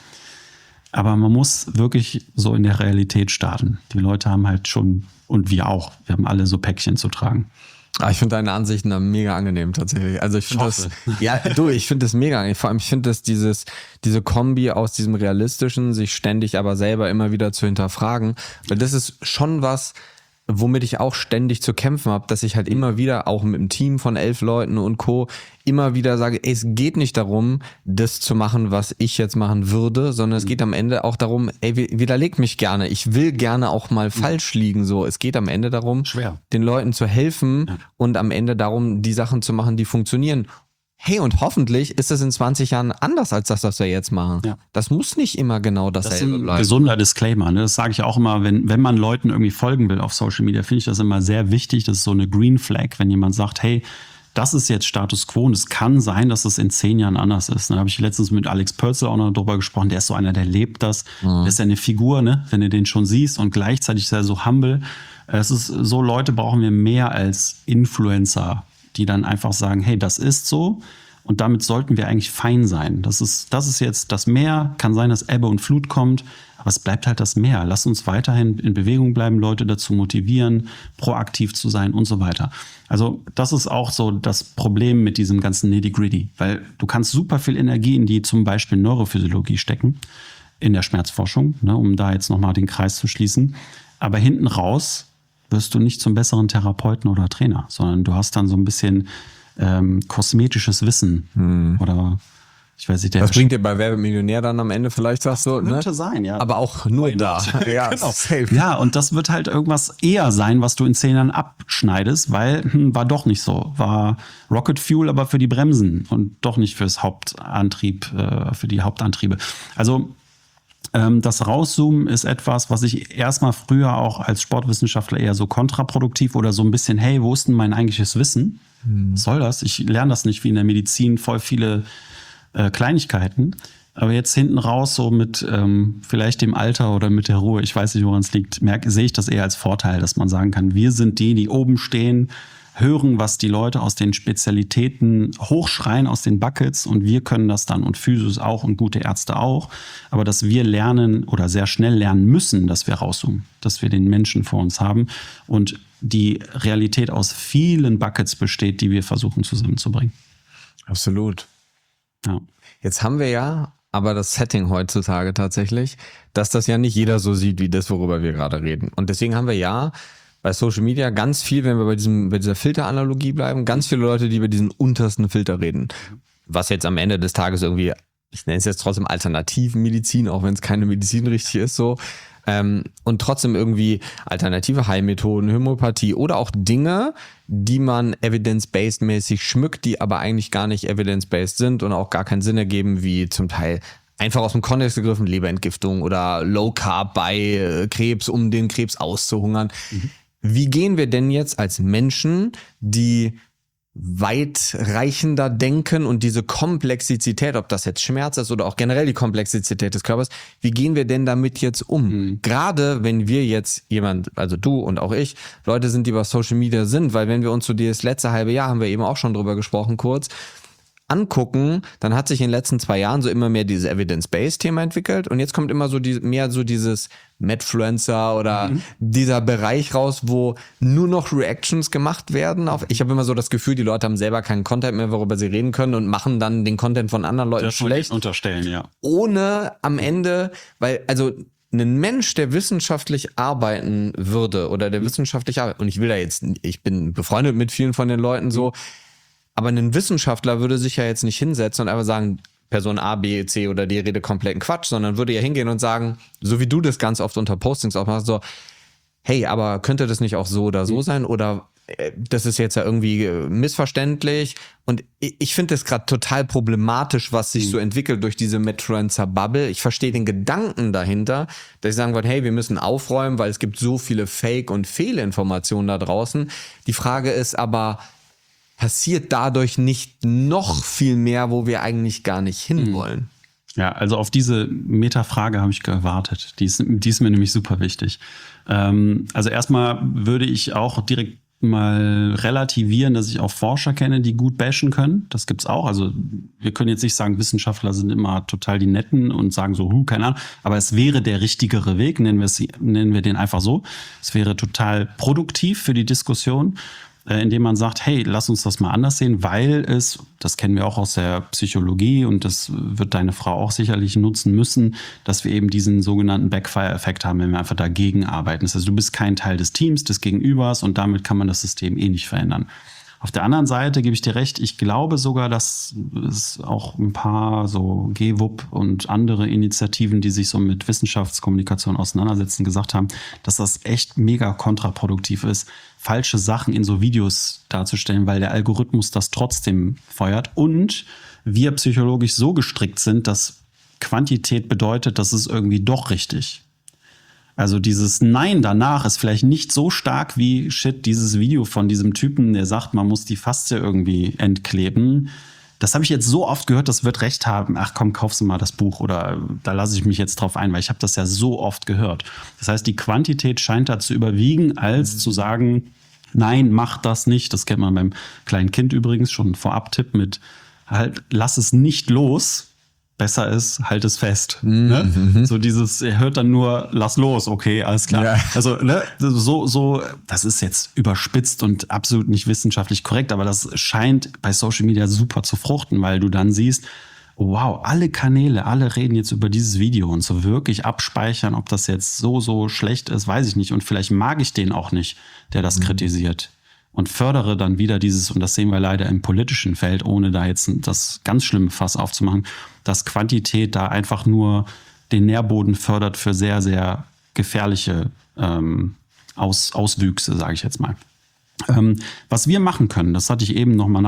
Speaker 2: Aber man muss wirklich so in der Realität starten. Die Leute haben halt schon, und wir auch, wir haben alle so Päckchen zu tragen.
Speaker 1: Ich finde deine Ansichten da mega angenehm tatsächlich. Also ich finde ich finde das mega angenehm. Vor allem, ich finde das diese Kombi aus diesem Realistischen, sich ständig aber selber immer wieder zu hinterfragen, weil das ist schon was, womit ich auch ständig zu kämpfen habe, dass ich halt immer wieder, auch mit einem Team von 11 Leuten und Co., immer wieder sage, ey, es geht nicht darum, das zu machen, was ich jetzt machen würde, sondern es geht am Ende auch darum, ey, widerlegt mich gerne. Ich will gerne auch mal falsch liegen. So, es geht am Ende darum, den Leuten zu helfen und am Ende darum, die Sachen zu machen, die funktionieren. Hey, und hoffentlich ist es in 20 Jahren anders als das, was wir jetzt machen. Ja. Das muss nicht immer genau dasselbe bleiben.
Speaker 2: Das ist ein gesunder Disclaimer. Ne? Das sage ich auch immer, wenn man Leuten irgendwie folgen will auf Social Media, finde ich das immer sehr wichtig. Das ist so eine Green Flag, wenn jemand sagt, hey, das ist jetzt Status Quo und es kann sein, dass es in 10 Jahren anders ist. Da habe ich letztens mit Alex Pölzel auch noch drüber gesprochen. Der ist so einer, der lebt das. Der ist ja eine Figur, ne? Wenn du den schon siehst und gleichzeitig ist er so humble. Es ist so, Leute brauchen wir mehr als Influencer, die dann einfach sagen, hey, das ist so Und damit sollten wir eigentlich fein sein. Das ist jetzt das Meer. Kann sein, dass Ebbe und Flut kommt. Aber es bleibt halt das Meer. Lass uns weiterhin in Bewegung bleiben, Leute dazu motivieren, proaktiv zu sein und so weiter. Also das ist auch so das Problem mit diesem ganzen Nitty-Gritty. Weil du kannst super viel Energie in die zum Beispiel Neurophysiologie stecken, in der Schmerzforschung, ne, um da jetzt nochmal den Kreis zu schließen. Aber hinten raus wirst du nicht zum besseren Therapeuten oder Trainer, sondern du hast dann so ein bisschen kosmetisches Wissen oder ich weiß nicht.
Speaker 1: Das bringt dir bei Wer wird Millionär dann am Ende vielleicht was so, ne?
Speaker 2: Könnte sein, ja.
Speaker 1: Aber auch nur da. Ja,
Speaker 2: genau.
Speaker 1: safe.
Speaker 2: Ja, und das wird halt irgendwas eher sein, was du in 10 Jahren abschneidest, weil war doch nicht so. War Rocket Fuel, aber für die Bremsen und doch nicht fürs Hauptantrieb, für die Hauptantriebe. Also das Rauszoomen ist etwas, was ich erstmal früher auch als Sportwissenschaftler eher so kontraproduktiv oder so ein bisschen, hey, wo ist denn mein eigentliches Wissen? Was soll das? Ich lerne das nicht wie in der Medizin, voll viele Kleinigkeiten. Aber jetzt hinten raus, so mit vielleicht dem Alter oder mit der Ruhe, ich weiß nicht, woran es liegt, sehe ich das eher als Vorteil, dass man sagen kann, wir sind die oben stehen, hören, was die Leute aus den Spezialitäten hochschreien aus den Buckets und wir können das dann und Physios auch und gute Ärzte auch. Aber dass wir lernen oder sehr schnell lernen müssen, dass wir rauszoomen, dass wir den Menschen vor uns haben und die Realität aus vielen Buckets besteht, die wir versuchen zusammenzubringen.
Speaker 1: Absolut.
Speaker 2: Ja.
Speaker 1: Jetzt haben wir ja aber das Setting heutzutage tatsächlich, dass das ja nicht jeder so sieht, wie das, worüber wir gerade reden. Und deswegen haben wir ja bei Social Media ganz viel, wenn wir bei dieser Filteranalogie bleiben, ganz viele Leute, die über diesen untersten Filter reden. Was jetzt am Ende des Tages irgendwie, ich nenne es jetzt trotzdem Alternativmedizin, auch wenn es keine Medizin richtig ist, so. Und trotzdem irgendwie alternative Heilmethoden, Homöopathie oder auch Dinge, die man evidence-based mäßig schmückt, die aber eigentlich gar nicht evidence-based sind und auch gar keinen Sinn ergeben, wie zum Teil einfach aus dem Kontext gegriffen, Leberentgiftung oder Low Carb bei Krebs, um den Krebs auszuhungern. Wie gehen wir denn jetzt als Menschen, die weitreichender denken und diese Komplexität, ob das jetzt Schmerz ist oder auch generell die Komplexität des Körpers, wie gehen wir denn damit jetzt um? Gerade wenn wir jetzt also du und auch ich, Leute sind, die über Social Media sind, weil wenn wir uns so das letzte halbe Jahr, haben wir eben auch schon drüber gesprochen kurz, angucken, dann hat sich in den letzten 2 Jahren so immer mehr dieses Evidence-Based-Thema entwickelt und jetzt kommt immer so mehr so dieses Medfluencer oder dieser Bereich raus, wo nur noch Reactions gemacht werden. Ich habe immer so das Gefühl, die Leute haben selber keinen Content mehr, worüber sie reden können und machen dann den Content von anderen Leuten schlecht.
Speaker 2: Unterstellen, ja.
Speaker 1: Ohne am Ende, weil, also ein Mensch, der wissenschaftlich arbeiten würde oder der wissenschaftlich arbeitet, und ich bin befreundet mit vielen von den Leuten so, aber ein Wissenschaftler würde sich ja jetzt nicht hinsetzen und einfach sagen, Person A, B, C oder D redet kompletten Quatsch, sondern würde ja hingehen und sagen, so wie du das ganz oft unter Postings auch machst, so, hey, aber könnte das nicht auch so oder so sein? Oder das ist jetzt ja irgendwie missverständlich. Und ich finde das gerade total problematisch, was sich so entwickelt durch diese Medfluencer-Bubble. Ich verstehe den Gedanken dahinter, dass ich sagen würde, hey, wir müssen aufräumen, weil es gibt so viele Fake- und Fehlinformationen da draußen. Die Frage ist aber, passiert dadurch nicht noch viel mehr, wo wir eigentlich gar nicht hinwollen?
Speaker 2: Ja, also auf diese Metafrage habe ich gewartet. Die ist mir nämlich super wichtig. Also erstmal würde ich auch direkt mal relativieren, dass ich auch Forscher kenne, die gut bashen können. Das gibt's auch. Also wir können jetzt nicht sagen, Wissenschaftler sind immer total die Netten und sagen so, keine Ahnung. Aber es wäre der richtigere Weg, nennen wir den einfach so. Es wäre total produktiv für die Diskussion, indem man sagt, hey, lass uns das mal anders sehen, weil das kennen wir auch aus der Psychologie und das wird deine Frau auch sicherlich nutzen müssen, dass wir eben diesen sogenannten Backfire-Effekt haben, wenn wir einfach dagegen arbeiten. Das heißt, du bist kein Teil des Teams, des Gegenübers und damit kann man das System eh nicht verändern. Auf der anderen Seite gebe ich dir recht, ich glaube sogar, dass es auch ein paar so GWUP und andere Initiativen, die sich so mit Wissenschaftskommunikation auseinandersetzen, gesagt haben, dass das echt mega kontraproduktiv ist, falsche Sachen in so Videos darzustellen, weil der Algorithmus das trotzdem feuert und wir psychologisch so gestrickt sind, dass Quantität bedeutet, das ist irgendwie doch richtig. Also dieses Nein danach ist vielleicht nicht so stark wie dieses Video von diesem Typen, der sagt, man muss die Faszie irgendwie entkleben. Das habe ich jetzt so oft gehört, das wird recht haben. Ach komm, kaufst du mal das Buch oder da lasse ich mich jetzt drauf ein, weil ich habe das ja so oft gehört. Das heißt, die Quantität scheint da zu überwiegen, als zu sagen, nein, mach das nicht. Das kennt man beim kleinen Kind übrigens, schon ein Vorab-Tipp mit halt, lass es nicht los. Besser ist, halt es fest. Ne? So dieses, er hört dann nur, lass los, okay, alles klar. Ja. Also, ne, so, das ist jetzt überspitzt und absolut nicht wissenschaftlich korrekt, aber das scheint bei Social Media super zu fruchten, weil du dann siehst, wow, alle Kanäle, alle reden jetzt über dieses Video und so wirklich abspeichern, ob das jetzt so schlecht ist, weiß ich nicht. Und vielleicht mag ich den auch nicht, der das kritisiert. Und fördere dann wieder dieses, und das sehen wir leider im politischen Feld, ohne da jetzt das ganz schlimme Fass aufzumachen, dass Quantität da einfach nur den Nährboden fördert für sehr, sehr gefährliche Auswüchse, sage ich jetzt mal. Was wir machen können, das hatte ich eben nochmal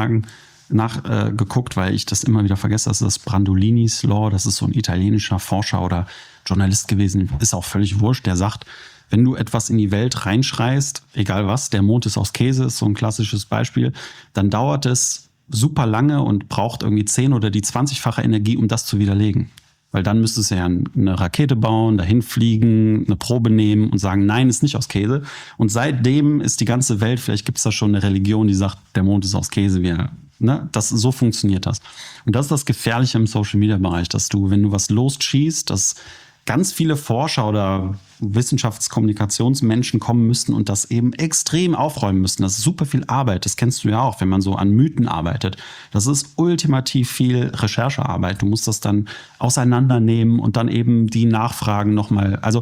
Speaker 2: nachgeguckt, weil ich das immer wieder vergesse, das ist das Brandolinis Law, das ist so ein italienischer Forscher oder Journalist gewesen, ist auch völlig wurscht, der sagt, wenn du etwas in die Welt reinschreist, egal was, der Mond ist aus Käse, ist so ein klassisches Beispiel, dann dauert es super lange und braucht irgendwie 10 oder die 20-fache Energie, um das zu widerlegen. Weil dann müsstest du ja eine Rakete bauen, dahin fliegen, eine Probe nehmen und sagen, nein, ist nicht aus Käse. Und seitdem ist die ganze Welt, vielleicht gibt es da schon eine Religion, die sagt, der Mond ist aus Käse. So funktioniert das. Und das ist das Gefährliche im Social-Media-Bereich, dass du, wenn du was losschießt, dass ganz viele Forscher oder Wissenschaftskommunikationsmenschen kommen müssten und das eben extrem aufräumen müssten. Das ist super viel Arbeit. Das kennst du ja auch, wenn man so an Mythen arbeitet. Das ist ultimativ viel Recherchearbeit. Du musst das dann auseinandernehmen und dann eben die Nachfragen nochmal. Also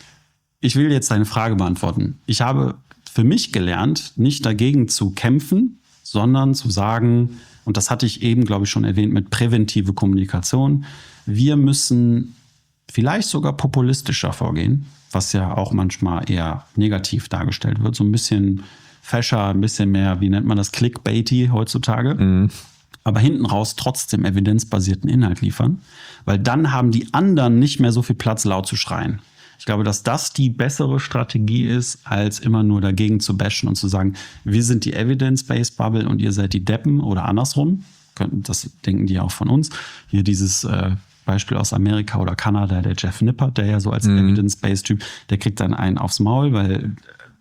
Speaker 2: ich will jetzt deine Frage beantworten. Ich habe für mich gelernt, nicht dagegen zu kämpfen, sondern zu sagen, und das hatte ich eben, glaube ich, schon erwähnt, mit präventive Kommunikation. Wir müssen vielleicht sogar populistischer vorgehen, was ja auch manchmal eher negativ dargestellt wird. So ein bisschen fescher, ein bisschen mehr, wie nennt man das, clickbaity heutzutage. Aber hinten raus trotzdem evidenzbasierten Inhalt liefern, weil dann haben die anderen nicht mehr so viel Platz, laut zu schreien. Ich glaube, dass das die bessere Strategie ist, als immer nur dagegen zu bashen und zu sagen, wir sind die Evidence-Based Bubble und ihr seid die Deppen oder andersrum. Das denken die auch von uns. Hier dieses Beispiel aus Amerika oder Kanada, der Jeff Nippert, der ja so als Evidence-Based-Typ, der kriegt dann einen aufs Maul, weil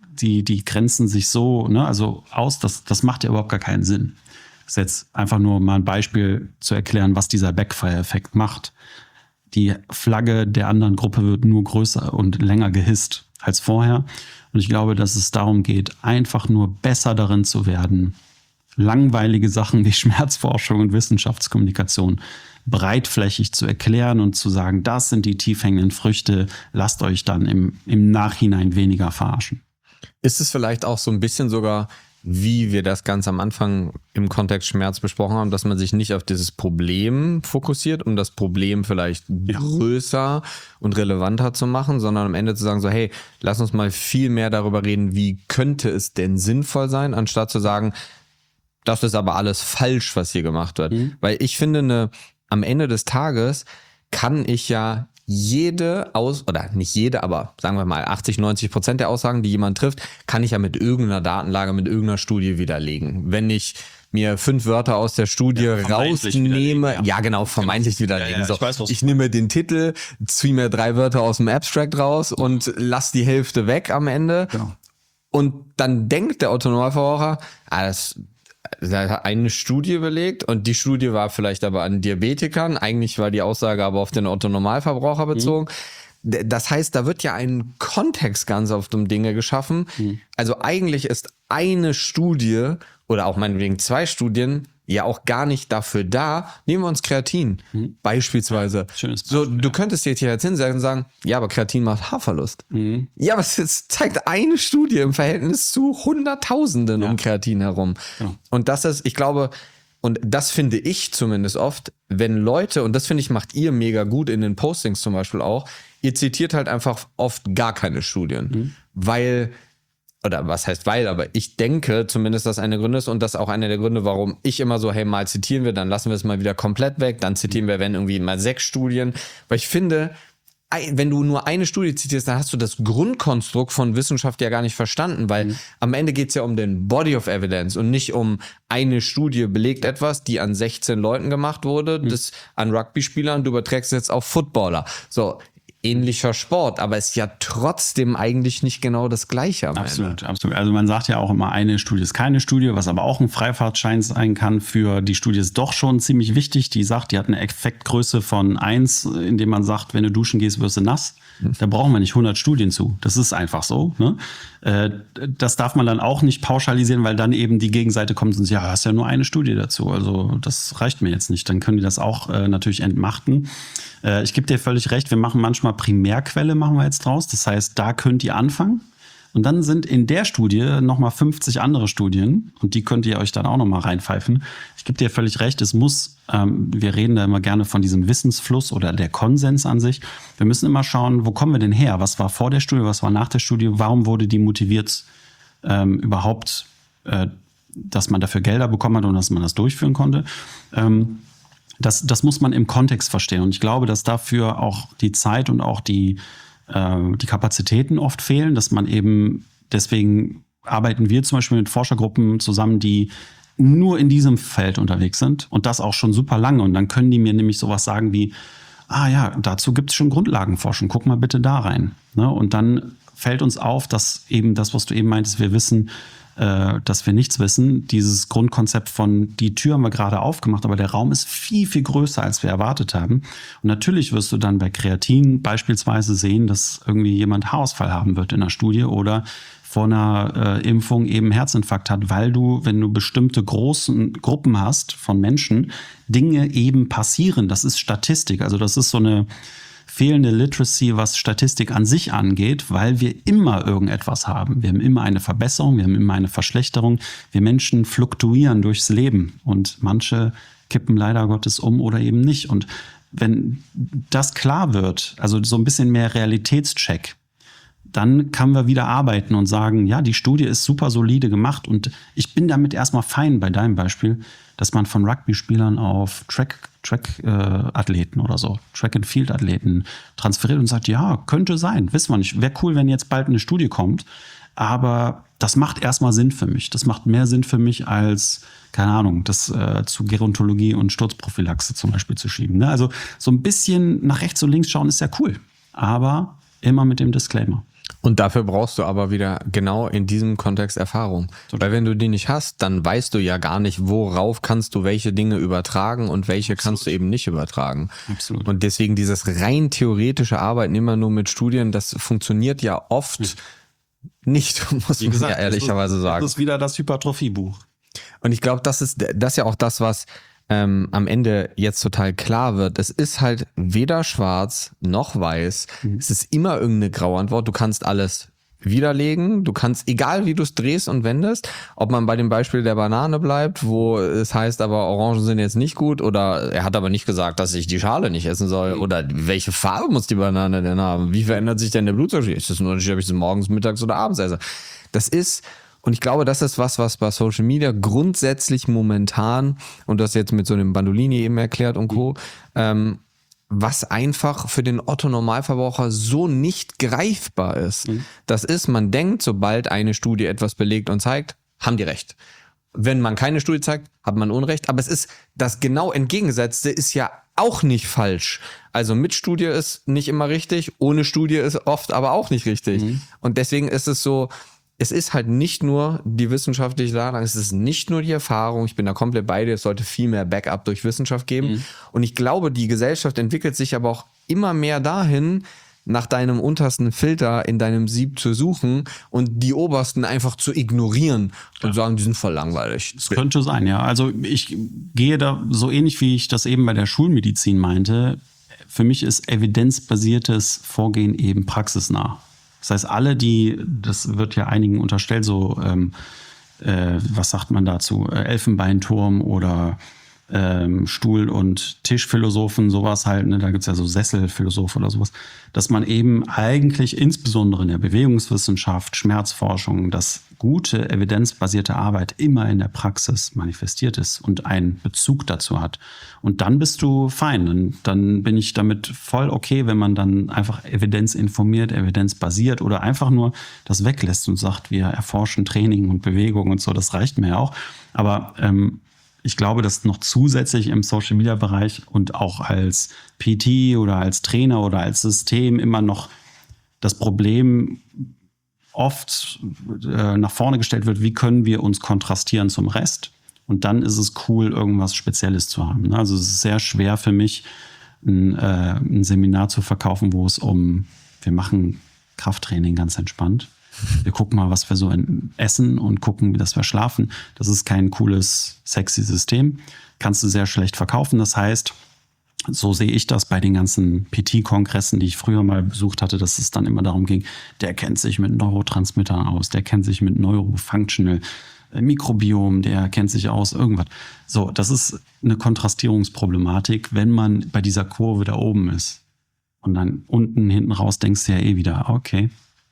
Speaker 2: die grenzen sich so aus, das macht ja überhaupt gar keinen Sinn. Das ist jetzt einfach nur mal ein Beispiel zu erklären, was dieser Backfire-Effekt macht. Die Flagge der anderen Gruppe wird nur größer und länger gehisst als vorher. Und ich glaube, dass es darum geht, einfach nur besser darin zu werden, langweilige Sachen wie Schmerzforschung und Wissenschaftskommunikation breitflächig zu erklären und zu sagen, das sind die tief hängenden Früchte, lasst euch dann im Nachhinein weniger verarschen.
Speaker 1: Ist es vielleicht auch so ein bisschen sogar, wie wir das ganz am Anfang im Kontext Schmerz besprochen haben, dass man sich nicht auf dieses Problem fokussiert, um das Problem vielleicht größer und relevanter zu machen, sondern am Ende zu sagen so, hey, lass uns mal viel mehr darüber reden, wie könnte es denn sinnvoll sein, anstatt zu sagen, das ist aber alles falsch, was hier gemacht wird. Weil ich finde, am Ende des Tages kann ich ja oder nicht jede, aber sagen wir mal 80-90% der Aussagen, die jemand trifft, kann ich ja mit irgendeiner Datenlage, mit irgendeiner Studie widerlegen. Wenn ich mir 5 Wörter aus der Studie rausnehme, vermeintlich widerlegen.
Speaker 2: Ja,
Speaker 1: ich nehme den Titel, ziehe mir 3 Wörter aus dem Abstract raus und lass die Hälfte weg am Ende. Genau. Und dann denkt der Otto-Normalverbraucher, das hat eine Studie belegt und die Studie war vielleicht aber an Diabetikern. Eigentlich war die Aussage aber auf den Otto-Normalverbraucher bezogen. Das heißt, da wird ja ein Kontext ganz oft um Dinge geschaffen. Also eigentlich ist eine Studie oder auch meinetwegen 2 Studien ja auch gar nicht dafür da. Nehmen wir uns Kreatin beispielsweise.
Speaker 2: Schönes Beispiel,
Speaker 1: du könntest jetzt hier hinsetzen und sagen, ja, aber Kreatin macht Haarverlust. Ja, aber es zeigt eine Studie im Verhältnis zu Hunderttausenden um Kreatin herum. Genau. Und das ist, ich glaube, und das finde ich zumindest oft, wenn Leute, und das finde ich, macht ihr mega gut in den Postings zum Beispiel auch, ihr zitiert halt einfach oft gar keine Studien, aber ich denke zumindest, dass eine Gründe ist und das auch einer der Gründe, warum ich immer so, hey, mal zitieren wir, dann lassen wir es mal wieder komplett weg, dann zitieren wir, wenn irgendwie mal 6 Studien, weil ich finde, wenn du nur eine Studie zitierst, dann hast du das Grundkonstrukt von Wissenschaft ja gar nicht verstanden, weil am Ende geht es ja um den Body of Evidence und nicht um eine Studie belegt etwas, die an 16 Leuten gemacht wurde, das an Rugby-Spielern, du überträgst es jetzt auf Footballer. So, ähnlicher Sport, aber ist ja trotzdem eigentlich nicht genau das Gleiche am
Speaker 2: Absolut, absolut. Also man sagt ja auch immer, eine Studie ist keine Studie, was aber auch ein Freifahrtschein sein kann. Für die Studie ist doch schon ziemlich wichtig. Die sagt, die hat eine Effektgröße von 1, indem man sagt, wenn du duschen gehst, wirst du nass. Da brauchen wir nicht 100 Studien zu. Das ist einfach so. Ne? Das darf man dann auch nicht pauschalisieren, weil dann eben die Gegenseite kommt und sagt, ja, hast ja nur eine Studie dazu. Also das reicht mir jetzt nicht. Dann können die das auch natürlich entmachten. Ich gebe dir völlig recht, wir machen manchmal Primärquelle, machen wir jetzt draus. Das heißt, da könnt ihr anfangen. Und dann sind in der Studie nochmal 50 andere Studien und die könnt ihr euch dann auch nochmal reinpfeifen. Ich gebe dir völlig recht, es muss, wir reden da immer gerne von diesem Wissensfluss oder der Konsens an sich. Wir müssen immer schauen, wo kommen wir denn her? Was war vor der Studie, was war nach der Studie? Warum wurde die motiviert überhaupt, dass man dafür Gelder bekommen hat und dass man das durchführen konnte? Das muss man im Kontext verstehen. Und ich glaube, dass dafür auch die Zeit und auch die Kapazitäten oft fehlen, dass man eben, deswegen arbeiten wir zum Beispiel mit Forschergruppen zusammen, die nur in diesem Feld unterwegs sind und das auch schon super lange. Und dann können die mir nämlich sowas sagen wie, ja, dazu gibt es schon Grundlagenforschung, guck mal bitte da rein. Ne? Und dann fällt uns auf, dass eben das, was du eben meintest, wir wissen, dass wir nichts wissen. Dieses Grundkonzept von, die Tür haben wir gerade aufgemacht, aber der Raum ist viel, viel größer, als wir erwartet haben. Und natürlich wirst du dann bei Kreatin beispielsweise sehen, dass irgendwie jemand Haarausfall haben wird in der Studie oder vor einer Impfung eben Herzinfarkt hat, weil du, wenn du bestimmte großen Gruppen hast von Menschen, Dinge eben passieren. Das ist Statistik. Also das ist so eine fehlende Literacy, was Statistik an sich angeht, weil wir immer irgendetwas haben. Wir haben immer eine Verbesserung, wir haben immer eine Verschlechterung. Wir Menschen fluktuieren durchs Leben und manche kippen leider Gottes um oder eben nicht. Und wenn das klar wird, also so ein bisschen mehr Realitätscheck, dann können wir wieder arbeiten und sagen, ja, die Studie ist super solide gemacht und ich bin damit erstmal fein bei deinem Beispiel, dass man von Rugby-Spielern auf Track-Athleten oder so, Track-and-Field-Athleten transferiert und sagt, ja, könnte sein, wissen wir nicht. Wäre cool, wenn jetzt bald eine Studie kommt, aber das macht erstmal Sinn für mich. Das macht mehr Sinn für mich als, keine Ahnung, das zu Gerontologie und Sturzprophylaxe zum Beispiel zu schieben. Ne? Also so ein bisschen nach rechts und links schauen ist ja cool, aber immer mit dem Disclaimer.
Speaker 1: Und dafür brauchst du aber wieder genau in diesem Kontext Erfahrung. Weil wenn du die nicht hast, dann weißt du ja gar nicht, worauf kannst du welche Dinge übertragen und welche kannst du eben nicht übertragen.
Speaker 2: Absolut.
Speaker 1: Und deswegen dieses rein theoretische Arbeiten immer nur mit Studien, das funktioniert ja oft nicht, muss man ja ehrlicherweise sagen.
Speaker 2: Das ist wieder das Hypertrophie-Buch.
Speaker 1: Und ich glaube, das ist ja auch das, was am Ende jetzt total klar wird. Es ist halt weder schwarz noch weiß. Es ist immer irgendeine Grauantwort. Du kannst alles widerlegen. Du kannst, egal wie du es drehst und wendest, ob man bei dem Beispiel der Banane bleibt, wo es heißt, aber Orangen sind jetzt nicht gut, oder er hat aber nicht gesagt, dass ich die Schale nicht essen soll, oder welche Farbe muss die Banane denn haben? Wie verändert sich denn der Blutzucker? Ist das ein Unterschied, ob ich sie morgens, mittags oder abends esse? Das ist, und ich glaube, das ist was bei Social Media grundsätzlich momentan, und das jetzt mit so einem Bandolini eben erklärt und Co., was einfach für den Otto-Normalverbraucher so nicht greifbar ist. Das ist, man denkt, sobald eine Studie etwas belegt und zeigt, haben die recht. Wenn man keine Studie zeigt, hat man Unrecht. Aber es ist, das genau Entgegengesetzte ist ja auch nicht falsch. Also mit Studie ist nicht immer richtig, ohne Studie ist oft aber auch nicht richtig. Und deswegen ist es so, es ist halt nicht nur die wissenschaftliche Lage, es ist nicht nur die Erfahrung, ich bin da komplett bei dir, es sollte viel mehr Backup durch Wissenschaft geben. Und ich glaube, die Gesellschaft entwickelt sich aber auch immer mehr dahin, nach deinem untersten Filter in deinem Sieb zu suchen und die obersten einfach zu ignorieren und sagen, die sind voll langweilig.
Speaker 2: Das könnte sein, ja. Also ich gehe da so ähnlich, wie ich das eben bei der Schulmedizin meinte. Für mich ist evidenzbasiertes Vorgehen eben praxisnah. Das heißt, alle, das wird ja einigen unterstellt, so, was sagt man dazu, Elfenbeinturm oder Stuhl- und Tischphilosophen, sowas halt, ne? Da gibt es ja so Sesselphilosophen oder sowas, dass man eben eigentlich insbesondere in der Bewegungswissenschaft, Schmerzforschung, dass gute evidenzbasierte Arbeit immer in der Praxis manifestiert ist und einen Bezug dazu hat. Und dann bist du fein. Und dann bin ich damit voll okay, wenn man dann einfach evidenzinformiert, evidenzbasiert oder einfach nur das weglässt und sagt, wir erforschen Training und Bewegung und so, das reicht mir ja auch. Aber ich glaube, dass noch zusätzlich im Social-Media-Bereich und auch als PT oder als Trainer oder als System immer noch das Problem oft nach vorne gestellt wird, wie können wir uns kontrastieren zum Rest? Und dann ist es cool, irgendwas Spezielles zu haben. Also es ist sehr schwer für mich, ein Seminar zu verkaufen, wo es wir machen Krafttraining ganz entspannt. Wir gucken mal, was wir so essen und gucken, dass wir schlafen. Das ist kein cooles, sexy System. Kannst du sehr schlecht verkaufen. Das heißt, so sehe ich das bei den ganzen PT-Kongressen, die ich früher mal besucht hatte, dass es dann immer darum ging, der kennt sich mit Neurotransmittern aus, der kennt sich mit Neurofunctional Mikrobiom, der kennt sich aus, irgendwas. So, das ist eine Kontrastierungsproblematik, wenn man bei dieser Kurve da oben ist. Und dann unten, hinten raus denkst du ja eh wieder, okay,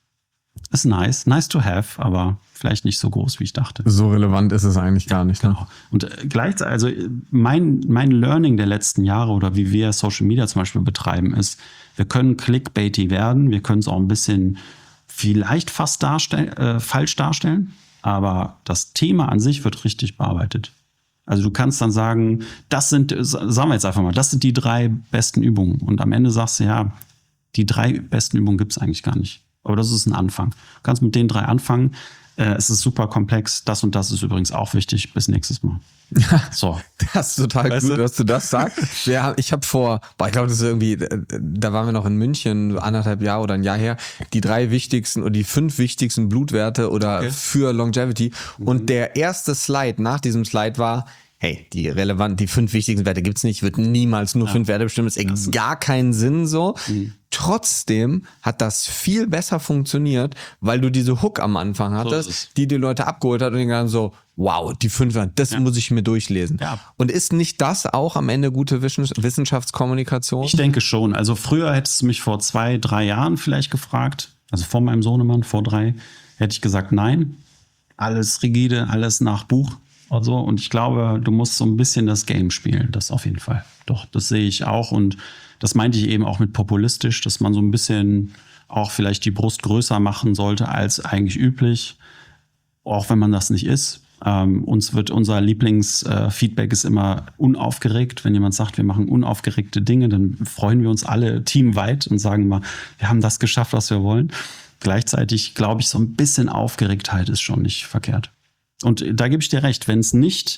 Speaker 2: ist nice to have, aber vielleicht nicht so groß, wie ich dachte.
Speaker 1: So relevant ist es eigentlich gar nicht.
Speaker 2: Genau. Und gleichzeitig, also mein Learning der letzten Jahre oder wie wir Social Media zum Beispiel betreiben, ist, wir können clickbaity werden, wir können es auch ein bisschen vielleicht fast falsch darstellen, aber das Thema an sich wird richtig bearbeitet. Also du kannst dann sagen, sagen wir jetzt einfach mal, das sind die 3 besten Übungen. Und am Ende sagst du, ja, die 3 besten Übungen gibt es eigentlich gar nicht. Aber das ist ein Anfang. Du kannst mit den 3 anfangen. Es ist super komplex. Das und das ist übrigens auch wichtig. Bis nächstes Mal. So.
Speaker 1: Das ist total gut, dass du das sagst. Ich habe ich glaube, das ist irgendwie, da waren wir noch in München, 1,5 Jahre oder ein Jahr her, die 3 wichtigsten oder die 5 wichtigsten Blutwerte oder für Longevity. Und der erste Slide nach diesem Slide war, hey, die 5 wichtigsten Werte gibt's nicht, wird niemals nur 5 Werte bestimmen, ist gar keinen Sinn so. Trotzdem hat das viel besser funktioniert, weil du diese Hook am Anfang hattest, die Leute abgeholt hat und die dann so, wow, die 5 Werte, das muss ich mir durchlesen. Ja. Und ist nicht das auch am Ende gute Wissenschaftskommunikation?
Speaker 2: Ich denke schon. Also früher hättest du mich vor 2, 3 Jahren vielleicht gefragt, also vor meinem Sohnemann, vor 3, hätte ich gesagt, nein, alles rigide, alles nach Buch. Also, und ich glaube, du musst so ein bisschen das Game spielen, das auf jeden Fall. Doch, das sehe ich auch und das meinte ich eben auch mit populistisch, dass man so ein bisschen auch vielleicht die Brust größer machen sollte als eigentlich üblich, auch wenn man das nicht ist. Unser Lieblingsfeedback ist immer unaufgeregt. Wenn jemand sagt, wir machen unaufgeregte Dinge, dann freuen wir uns alle teamweit und sagen mal, wir haben das geschafft, was wir wollen. Gleichzeitig glaube ich, so ein bisschen Aufgeregtheit ist schon nicht verkehrt. Und da gebe ich dir recht, wenn es nicht,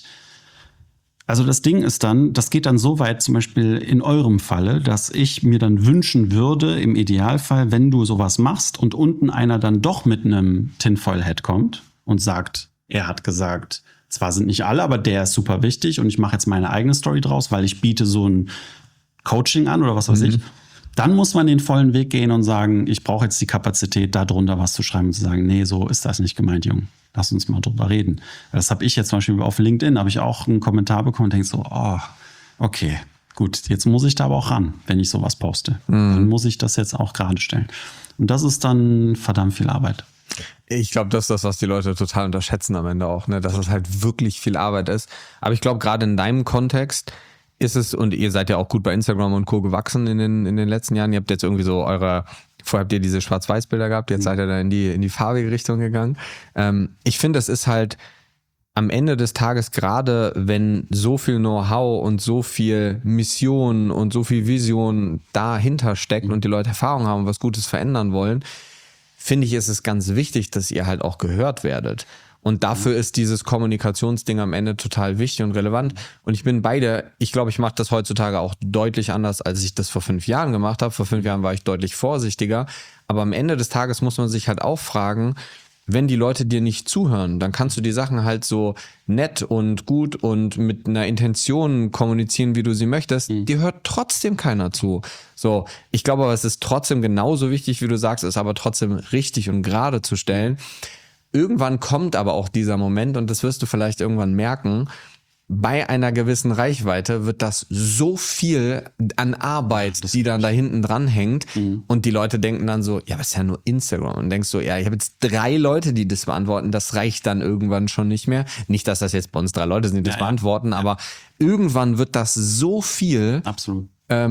Speaker 2: also das Ding ist dann, das geht dann so weit, zum Beispiel in eurem Falle, dass ich mir dann wünschen würde, im Idealfall, wenn du sowas machst und unten einer dann doch mit einem Tinfoil-Hat kommt und sagt, er hat gesagt, zwar sind nicht alle, aber der ist super wichtig und ich mache jetzt meine eigene Story draus, weil ich biete so ein Coaching an oder was weiß ich. Dann muss man den vollen Weg gehen und sagen, ich brauche jetzt die Kapazität, da drunter was zu schreiben und zu sagen, nee, so ist das nicht gemeint, Junge. Lass uns mal drüber reden. Das habe ich jetzt zum Beispiel auf LinkedIn, habe ich auch einen Kommentar bekommen und denke so, oh, okay, gut, jetzt muss ich da aber auch ran, wenn ich sowas poste. Dann muss ich das jetzt auch gerade stellen. Und das ist dann verdammt viel Arbeit.
Speaker 1: Ich glaube, das ist das, was die Leute total unterschätzen am Ende auch, ne? Dass es halt wirklich viel Arbeit ist. Aber ich glaube, gerade in deinem Kontext ist es, und ihr seid ja auch gut bei Instagram und Co. gewachsen in den letzten Jahren. Ihr habt jetzt irgendwie so vorher habt ihr diese Schwarz-Weiß-Bilder gehabt, jetzt seid ihr da in die farbige Richtung gegangen. Ich finde, es ist halt am Ende des Tages, gerade wenn so viel Know-how und so viel Mission und so viel Vision dahinter steckt und die Leute Erfahrung haben und was Gutes verändern wollen, finde ich, ist es ganz wichtig, dass ihr halt auch gehört werdet. Und dafür ist dieses Kommunikationsding am Ende total wichtig und relevant. Und ich bin ich glaube, ich mache das heutzutage auch deutlich anders, als ich das vor 5 Jahren gemacht habe. Vor 5 Jahren war ich deutlich vorsichtiger. Aber am Ende des Tages muss man sich halt auch fragen, wenn die Leute dir nicht zuhören, dann kannst du die Sachen halt so nett und gut und mit einer Intention kommunizieren, wie du sie möchtest. Dir hört trotzdem keiner zu. So, ich glaube aber, es ist trotzdem genauso wichtig, wie du sagst, es aber trotzdem richtig und gerade zu stellen. Irgendwann kommt aber auch dieser Moment, und das wirst du vielleicht irgendwann merken, bei einer gewissen Reichweite wird das so viel an Arbeit, die dann da hinten dran hängt, und die Leute denken dann so, ja, was ist ja nur Instagram, und denkst so, ja, ich habe jetzt 3 Leute, die das beantworten, das reicht dann irgendwann schon nicht mehr. Nicht, dass das jetzt bei uns 3 Leute sind, die das beantworten, aber irgendwann wird das so viel.
Speaker 2: Absolut.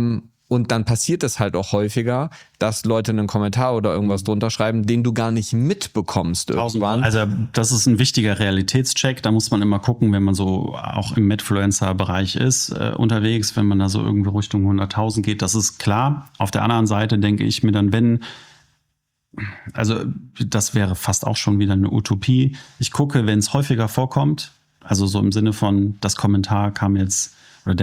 Speaker 1: Und dann passiert es halt auch häufiger, dass Leute einen Kommentar oder irgendwas drunter schreiben, den du gar nicht mitbekommst irgendwann.
Speaker 2: Also das ist ein wichtiger Realitätscheck. Da muss man immer gucken, wenn man so auch im Medfluencer-Bereich ist, unterwegs, wenn man da so irgendwo Richtung 100.000 geht. Das ist klar. Auf der anderen Seite denke ich mir dann, also das wäre fast auch schon wieder eine Utopie. Ich gucke, wenn es häufiger vorkommt, also so im Sinne von, der Kommentar kam jetzt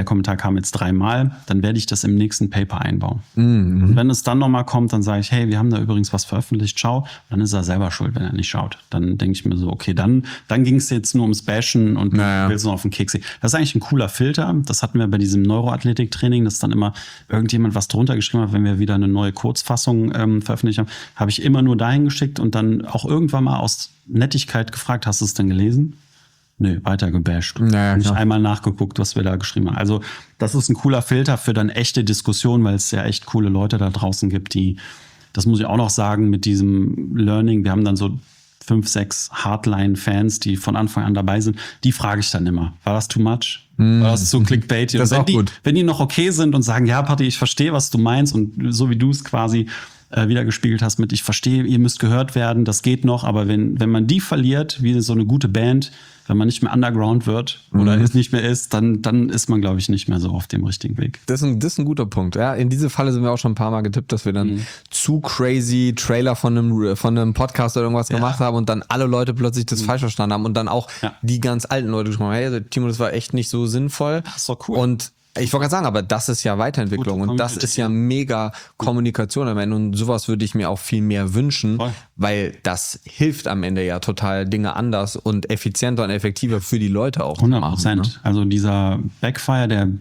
Speaker 2: 3-mal, dann werde ich das im nächsten Paper einbauen. Und wenn es dann nochmal kommt, dann sage ich, hey, wir haben da übrigens was veröffentlicht, schau. Dann ist er selber schuld, wenn er nicht schaut. Dann denke ich mir so, okay, dann ging es jetzt nur ums Bashen und du willst noch auf den Keks. Das ist eigentlich ein cooler Filter. Das hatten wir bei diesem Neuroathletik-Training, dass dann immer irgendjemand was drunter geschrieben hat, wenn wir wieder eine neue Kurzfassung veröffentlicht haben, habe ich immer nur dahin geschickt und dann auch irgendwann mal aus Nettigkeit gefragt, hast du es denn gelesen? Nö, weiter gebasht. Nicht einmal nachgeguckt, was wir da geschrieben haben. Also das ist ein cooler Filter für dann echte Diskussionen, weil es ja echt coole Leute da draußen gibt, die, das muss ich auch noch sagen, mit diesem Learning, wir haben dann so 5, 6 Hardline-Fans, die von Anfang an dabei sind, die frage ich dann immer, war das too much? War das zu clickbait?
Speaker 1: Das ist auch gut.
Speaker 2: Wenn die noch okay sind und sagen, ja, Patti, ich verstehe, was du meinst und so wie du es quasi wieder gespiegelt hast mit, ich verstehe, ihr müsst gehört werden, das geht noch, aber wenn man die verliert, wie so eine gute Band, wenn man nicht mehr Underground wird oder es nicht mehr ist, dann ist man, glaube ich, nicht mehr so auf dem richtigen Weg.
Speaker 1: Das ist ein guter Punkt. Ja, in diese Falle sind wir auch schon ein paar Mal getippt, dass wir dann zu crazy Trailer von einem Podcast oder irgendwas gemacht haben und dann alle Leute plötzlich das falsch verstanden haben und dann auch die ganz alten Leute gesprochen haben, hey, Timo, das war echt nicht so sinnvoll.
Speaker 2: Das ist doch cool.
Speaker 1: Und ich wollte gerade sagen, aber das ist ja Weiterentwicklung und das ist ja mega Kommunikation am Ende und sowas würde ich mir auch viel mehr wünschen, weil das hilft am Ende ja total, Dinge anders und effizienter und effektiver für die Leute auch
Speaker 2: 100%.
Speaker 1: zu machen, ne?
Speaker 2: Also dieser Backfire,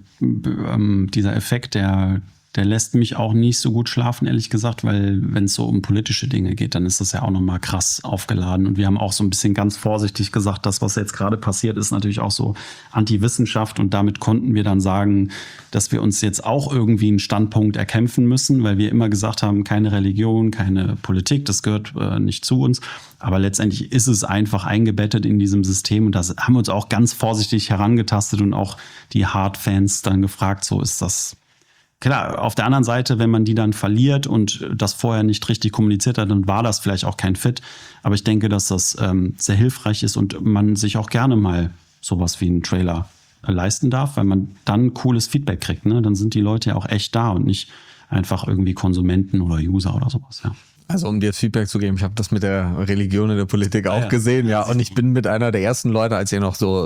Speaker 2: dieser Effekt, der lässt mich auch nicht so gut schlafen, ehrlich gesagt, weil wenn es so um politische Dinge geht, dann ist das ja auch nochmal krass aufgeladen. Und wir haben auch so ein bisschen ganz vorsichtig gesagt, das, was jetzt gerade passiert, ist natürlich auch so Anti-Wissenschaft. Und damit konnten wir dann sagen, dass wir uns jetzt auch irgendwie einen Standpunkt erkämpfen müssen, weil wir immer gesagt haben, keine Religion, keine Politik, das gehört nicht zu uns. Aber letztendlich ist es einfach eingebettet in diesem System. Und das haben wir uns auch ganz vorsichtig herangetastet und auch die Hard-Fans dann gefragt, so ist das. Klar, auf der anderen Seite, wenn man die dann verliert und das vorher nicht richtig kommuniziert hat, dann war das vielleicht auch kein Fit. Aber ich denke, dass das sehr hilfreich ist und man sich auch gerne mal sowas wie einen Trailer leisten darf, weil man dann cooles Feedback kriegt. Ne? Dann sind die Leute ja auch echt da und nicht einfach irgendwie Konsumenten oder User oder sowas. Ja.
Speaker 1: Also um dir das Feedback zu geben, ich habe das mit der Religion in der Politik auch gesehen, ja, und ich bin mit einer der ersten Leute, als ihr noch so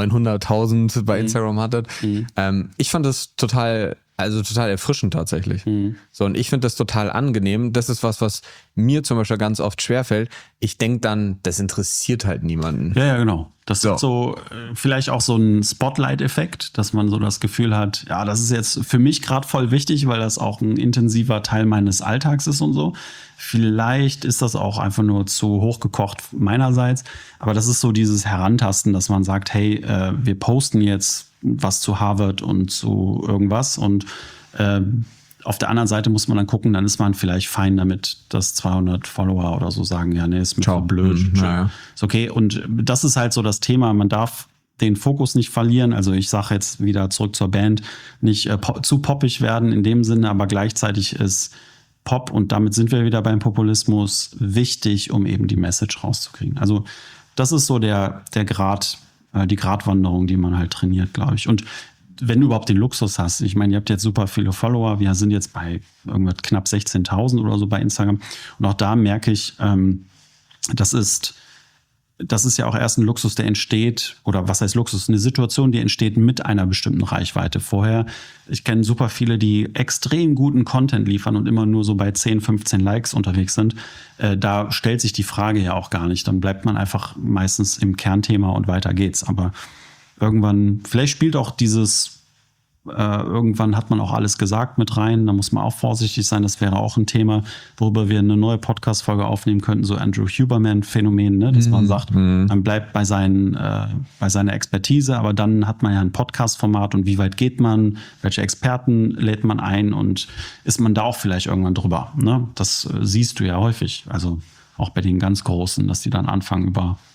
Speaker 1: 900.000 bei Instagram hattet. Ich fand das total erfrischend tatsächlich. So, und ich finde das total angenehm. Das ist was mir zum Beispiel ganz oft schwerfällt. Ich denke dann, das interessiert halt niemanden.
Speaker 2: Ja, genau. Das ist so vielleicht auch so ein Spotlight-Effekt, dass man so das Gefühl hat, ja, das ist jetzt für mich gerade voll wichtig, weil das auch ein intensiver Teil meines Alltags ist und so. Vielleicht ist das auch einfach nur zu hochgekocht meinerseits. Aber das ist so dieses Herantasten, dass man sagt, hey, wir posten jetzt was zu Harvard und zu irgendwas und auf der anderen Seite muss man dann gucken, dann ist man vielleicht fein damit, dass 200 Follower oder so sagen, ja, nee, ist mir voll blöd. Ist okay. Und das ist halt so das Thema, man darf den Fokus nicht verlieren. Also ich sage jetzt wieder zurück zur Band, nicht zu poppig werden in dem Sinne, aber gleichzeitig ist Pop, und damit sind wir wieder beim Populismus, wichtig, um eben die Message rauszukriegen. Also das ist so der Grad, die Gratwanderung, die man halt trainiert, glaube ich. Und wenn du überhaupt den Luxus hast, ich meine, ihr habt jetzt super viele Follower, wir sind jetzt bei irgendwas knapp 16.000 oder so bei Instagram. Und auch da merke ich, das ist ja auch erst ein Luxus, der entsteht, oder was heißt Luxus? Eine Situation, die entsteht mit einer bestimmten Reichweite. Vorher, ich kenne super viele, die extrem guten Content liefern und immer nur so bei 10, 15 Likes unterwegs sind. Da stellt sich die Frage ja auch gar nicht. Dann bleibt man einfach meistens im Kernthema und weiter geht's. Aber irgendwann, vielleicht spielt auch irgendwann hat man auch alles gesagt mit rein. Da muss man auch vorsichtig sein. Das wäre auch ein Thema, worüber wir eine neue Podcast-Folge aufnehmen könnten. So Andrew Huberman-Phänomen, ne? Dass man sagt, man bleibt bei seiner Expertise, aber dann hat man ja ein Podcast-Format und wie weit geht man? Welche Experten lädt man ein? Und ist man da auch vielleicht irgendwann drüber? Ne? Das siehst du ja häufig. Also auch bei den ganz Großen, dass die dann anfangen, über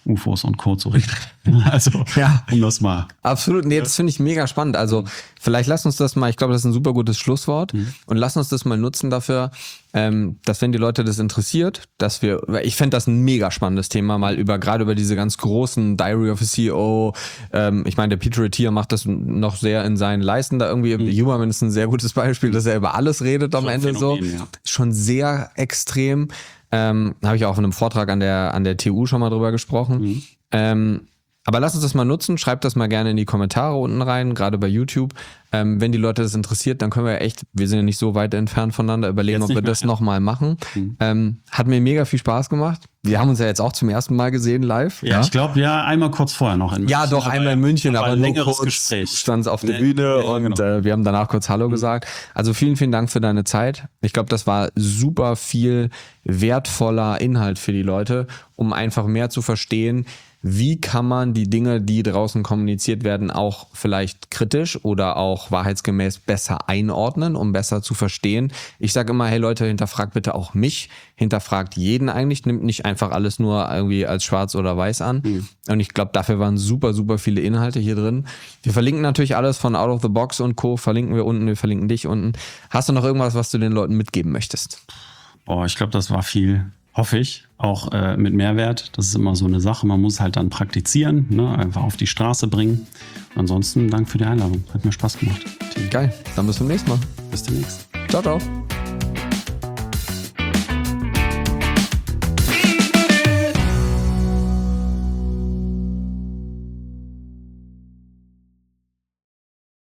Speaker 2: UFOs und Co. zu reden. Also, um das mal.
Speaker 1: Absolut, nee, das finde ich mega spannend. Also vielleicht lass uns das mal, ich glaube, das ist ein super gutes Schlusswort und lass uns das mal nutzen dafür, dass wenn die Leute das interessiert, ich fände das ein mega spannendes Thema, mal gerade über diese ganz großen Diary of a CEO, ich meine, der Peter Attia macht das noch sehr in seinen Leisten da irgendwie, Huberman ist ein sehr gutes Beispiel, dass er über alles redet am Ende Phänomen, so. Ja. Schon sehr extrem. Habe ich auch in einem Vortrag an der TU schon mal drüber gesprochen. Aber lass uns das mal nutzen, schreibt das mal gerne in die Kommentare unten rein, gerade bei YouTube. Wenn die Leute das interessiert, dann können wir sind ja nicht so weit entfernt voneinander, überlegen, ob wir das nochmal machen. Hat mir mega viel Spaß gemacht. Wir haben uns ja jetzt auch zum ersten Mal gesehen live.
Speaker 2: Ja, ich glaube, einmal kurz vorher noch in München.
Speaker 1: Ja, doch, einmal in München, aber
Speaker 2: ein
Speaker 1: nur
Speaker 2: längeres
Speaker 1: kurz
Speaker 2: Gespräch.
Speaker 1: Stand auf der Bühne und wir haben danach kurz Hallo gesagt. Also vielen, vielen Dank für deine Zeit. Ich glaube, das war super viel wertvoller Inhalt für die Leute, um einfach mehr zu verstehen, wie kann man die Dinge, die draußen kommuniziert werden, auch vielleicht kritisch oder auch wahrheitsgemäß besser einordnen, um besser zu verstehen. Ich sage immer, hey Leute, hinterfragt bitte auch mich, hinterfragt jeden eigentlich, nimmt nicht einfach alles nur irgendwie als schwarz oder weiß an. Und ich glaube, dafür waren super, super viele Inhalte hier drin. Wir verlinken natürlich alles von Out of the Box und Co. verlinken wir unten, wir verlinken dich unten. Hast du noch irgendwas, was du den Leuten mitgeben möchtest?
Speaker 2: Ich glaube, das war viel. Hoffe ich, auch mit Mehrwert. Das ist immer so eine Sache. Man muss halt dann praktizieren, ne? Einfach auf die Straße bringen. Ansonsten Dank für die Einladung. Hat mir Spaß gemacht.
Speaker 1: Geil, dann bis zum nächsten Mal.
Speaker 2: Bis demnächst.
Speaker 1: Ciao, ciao.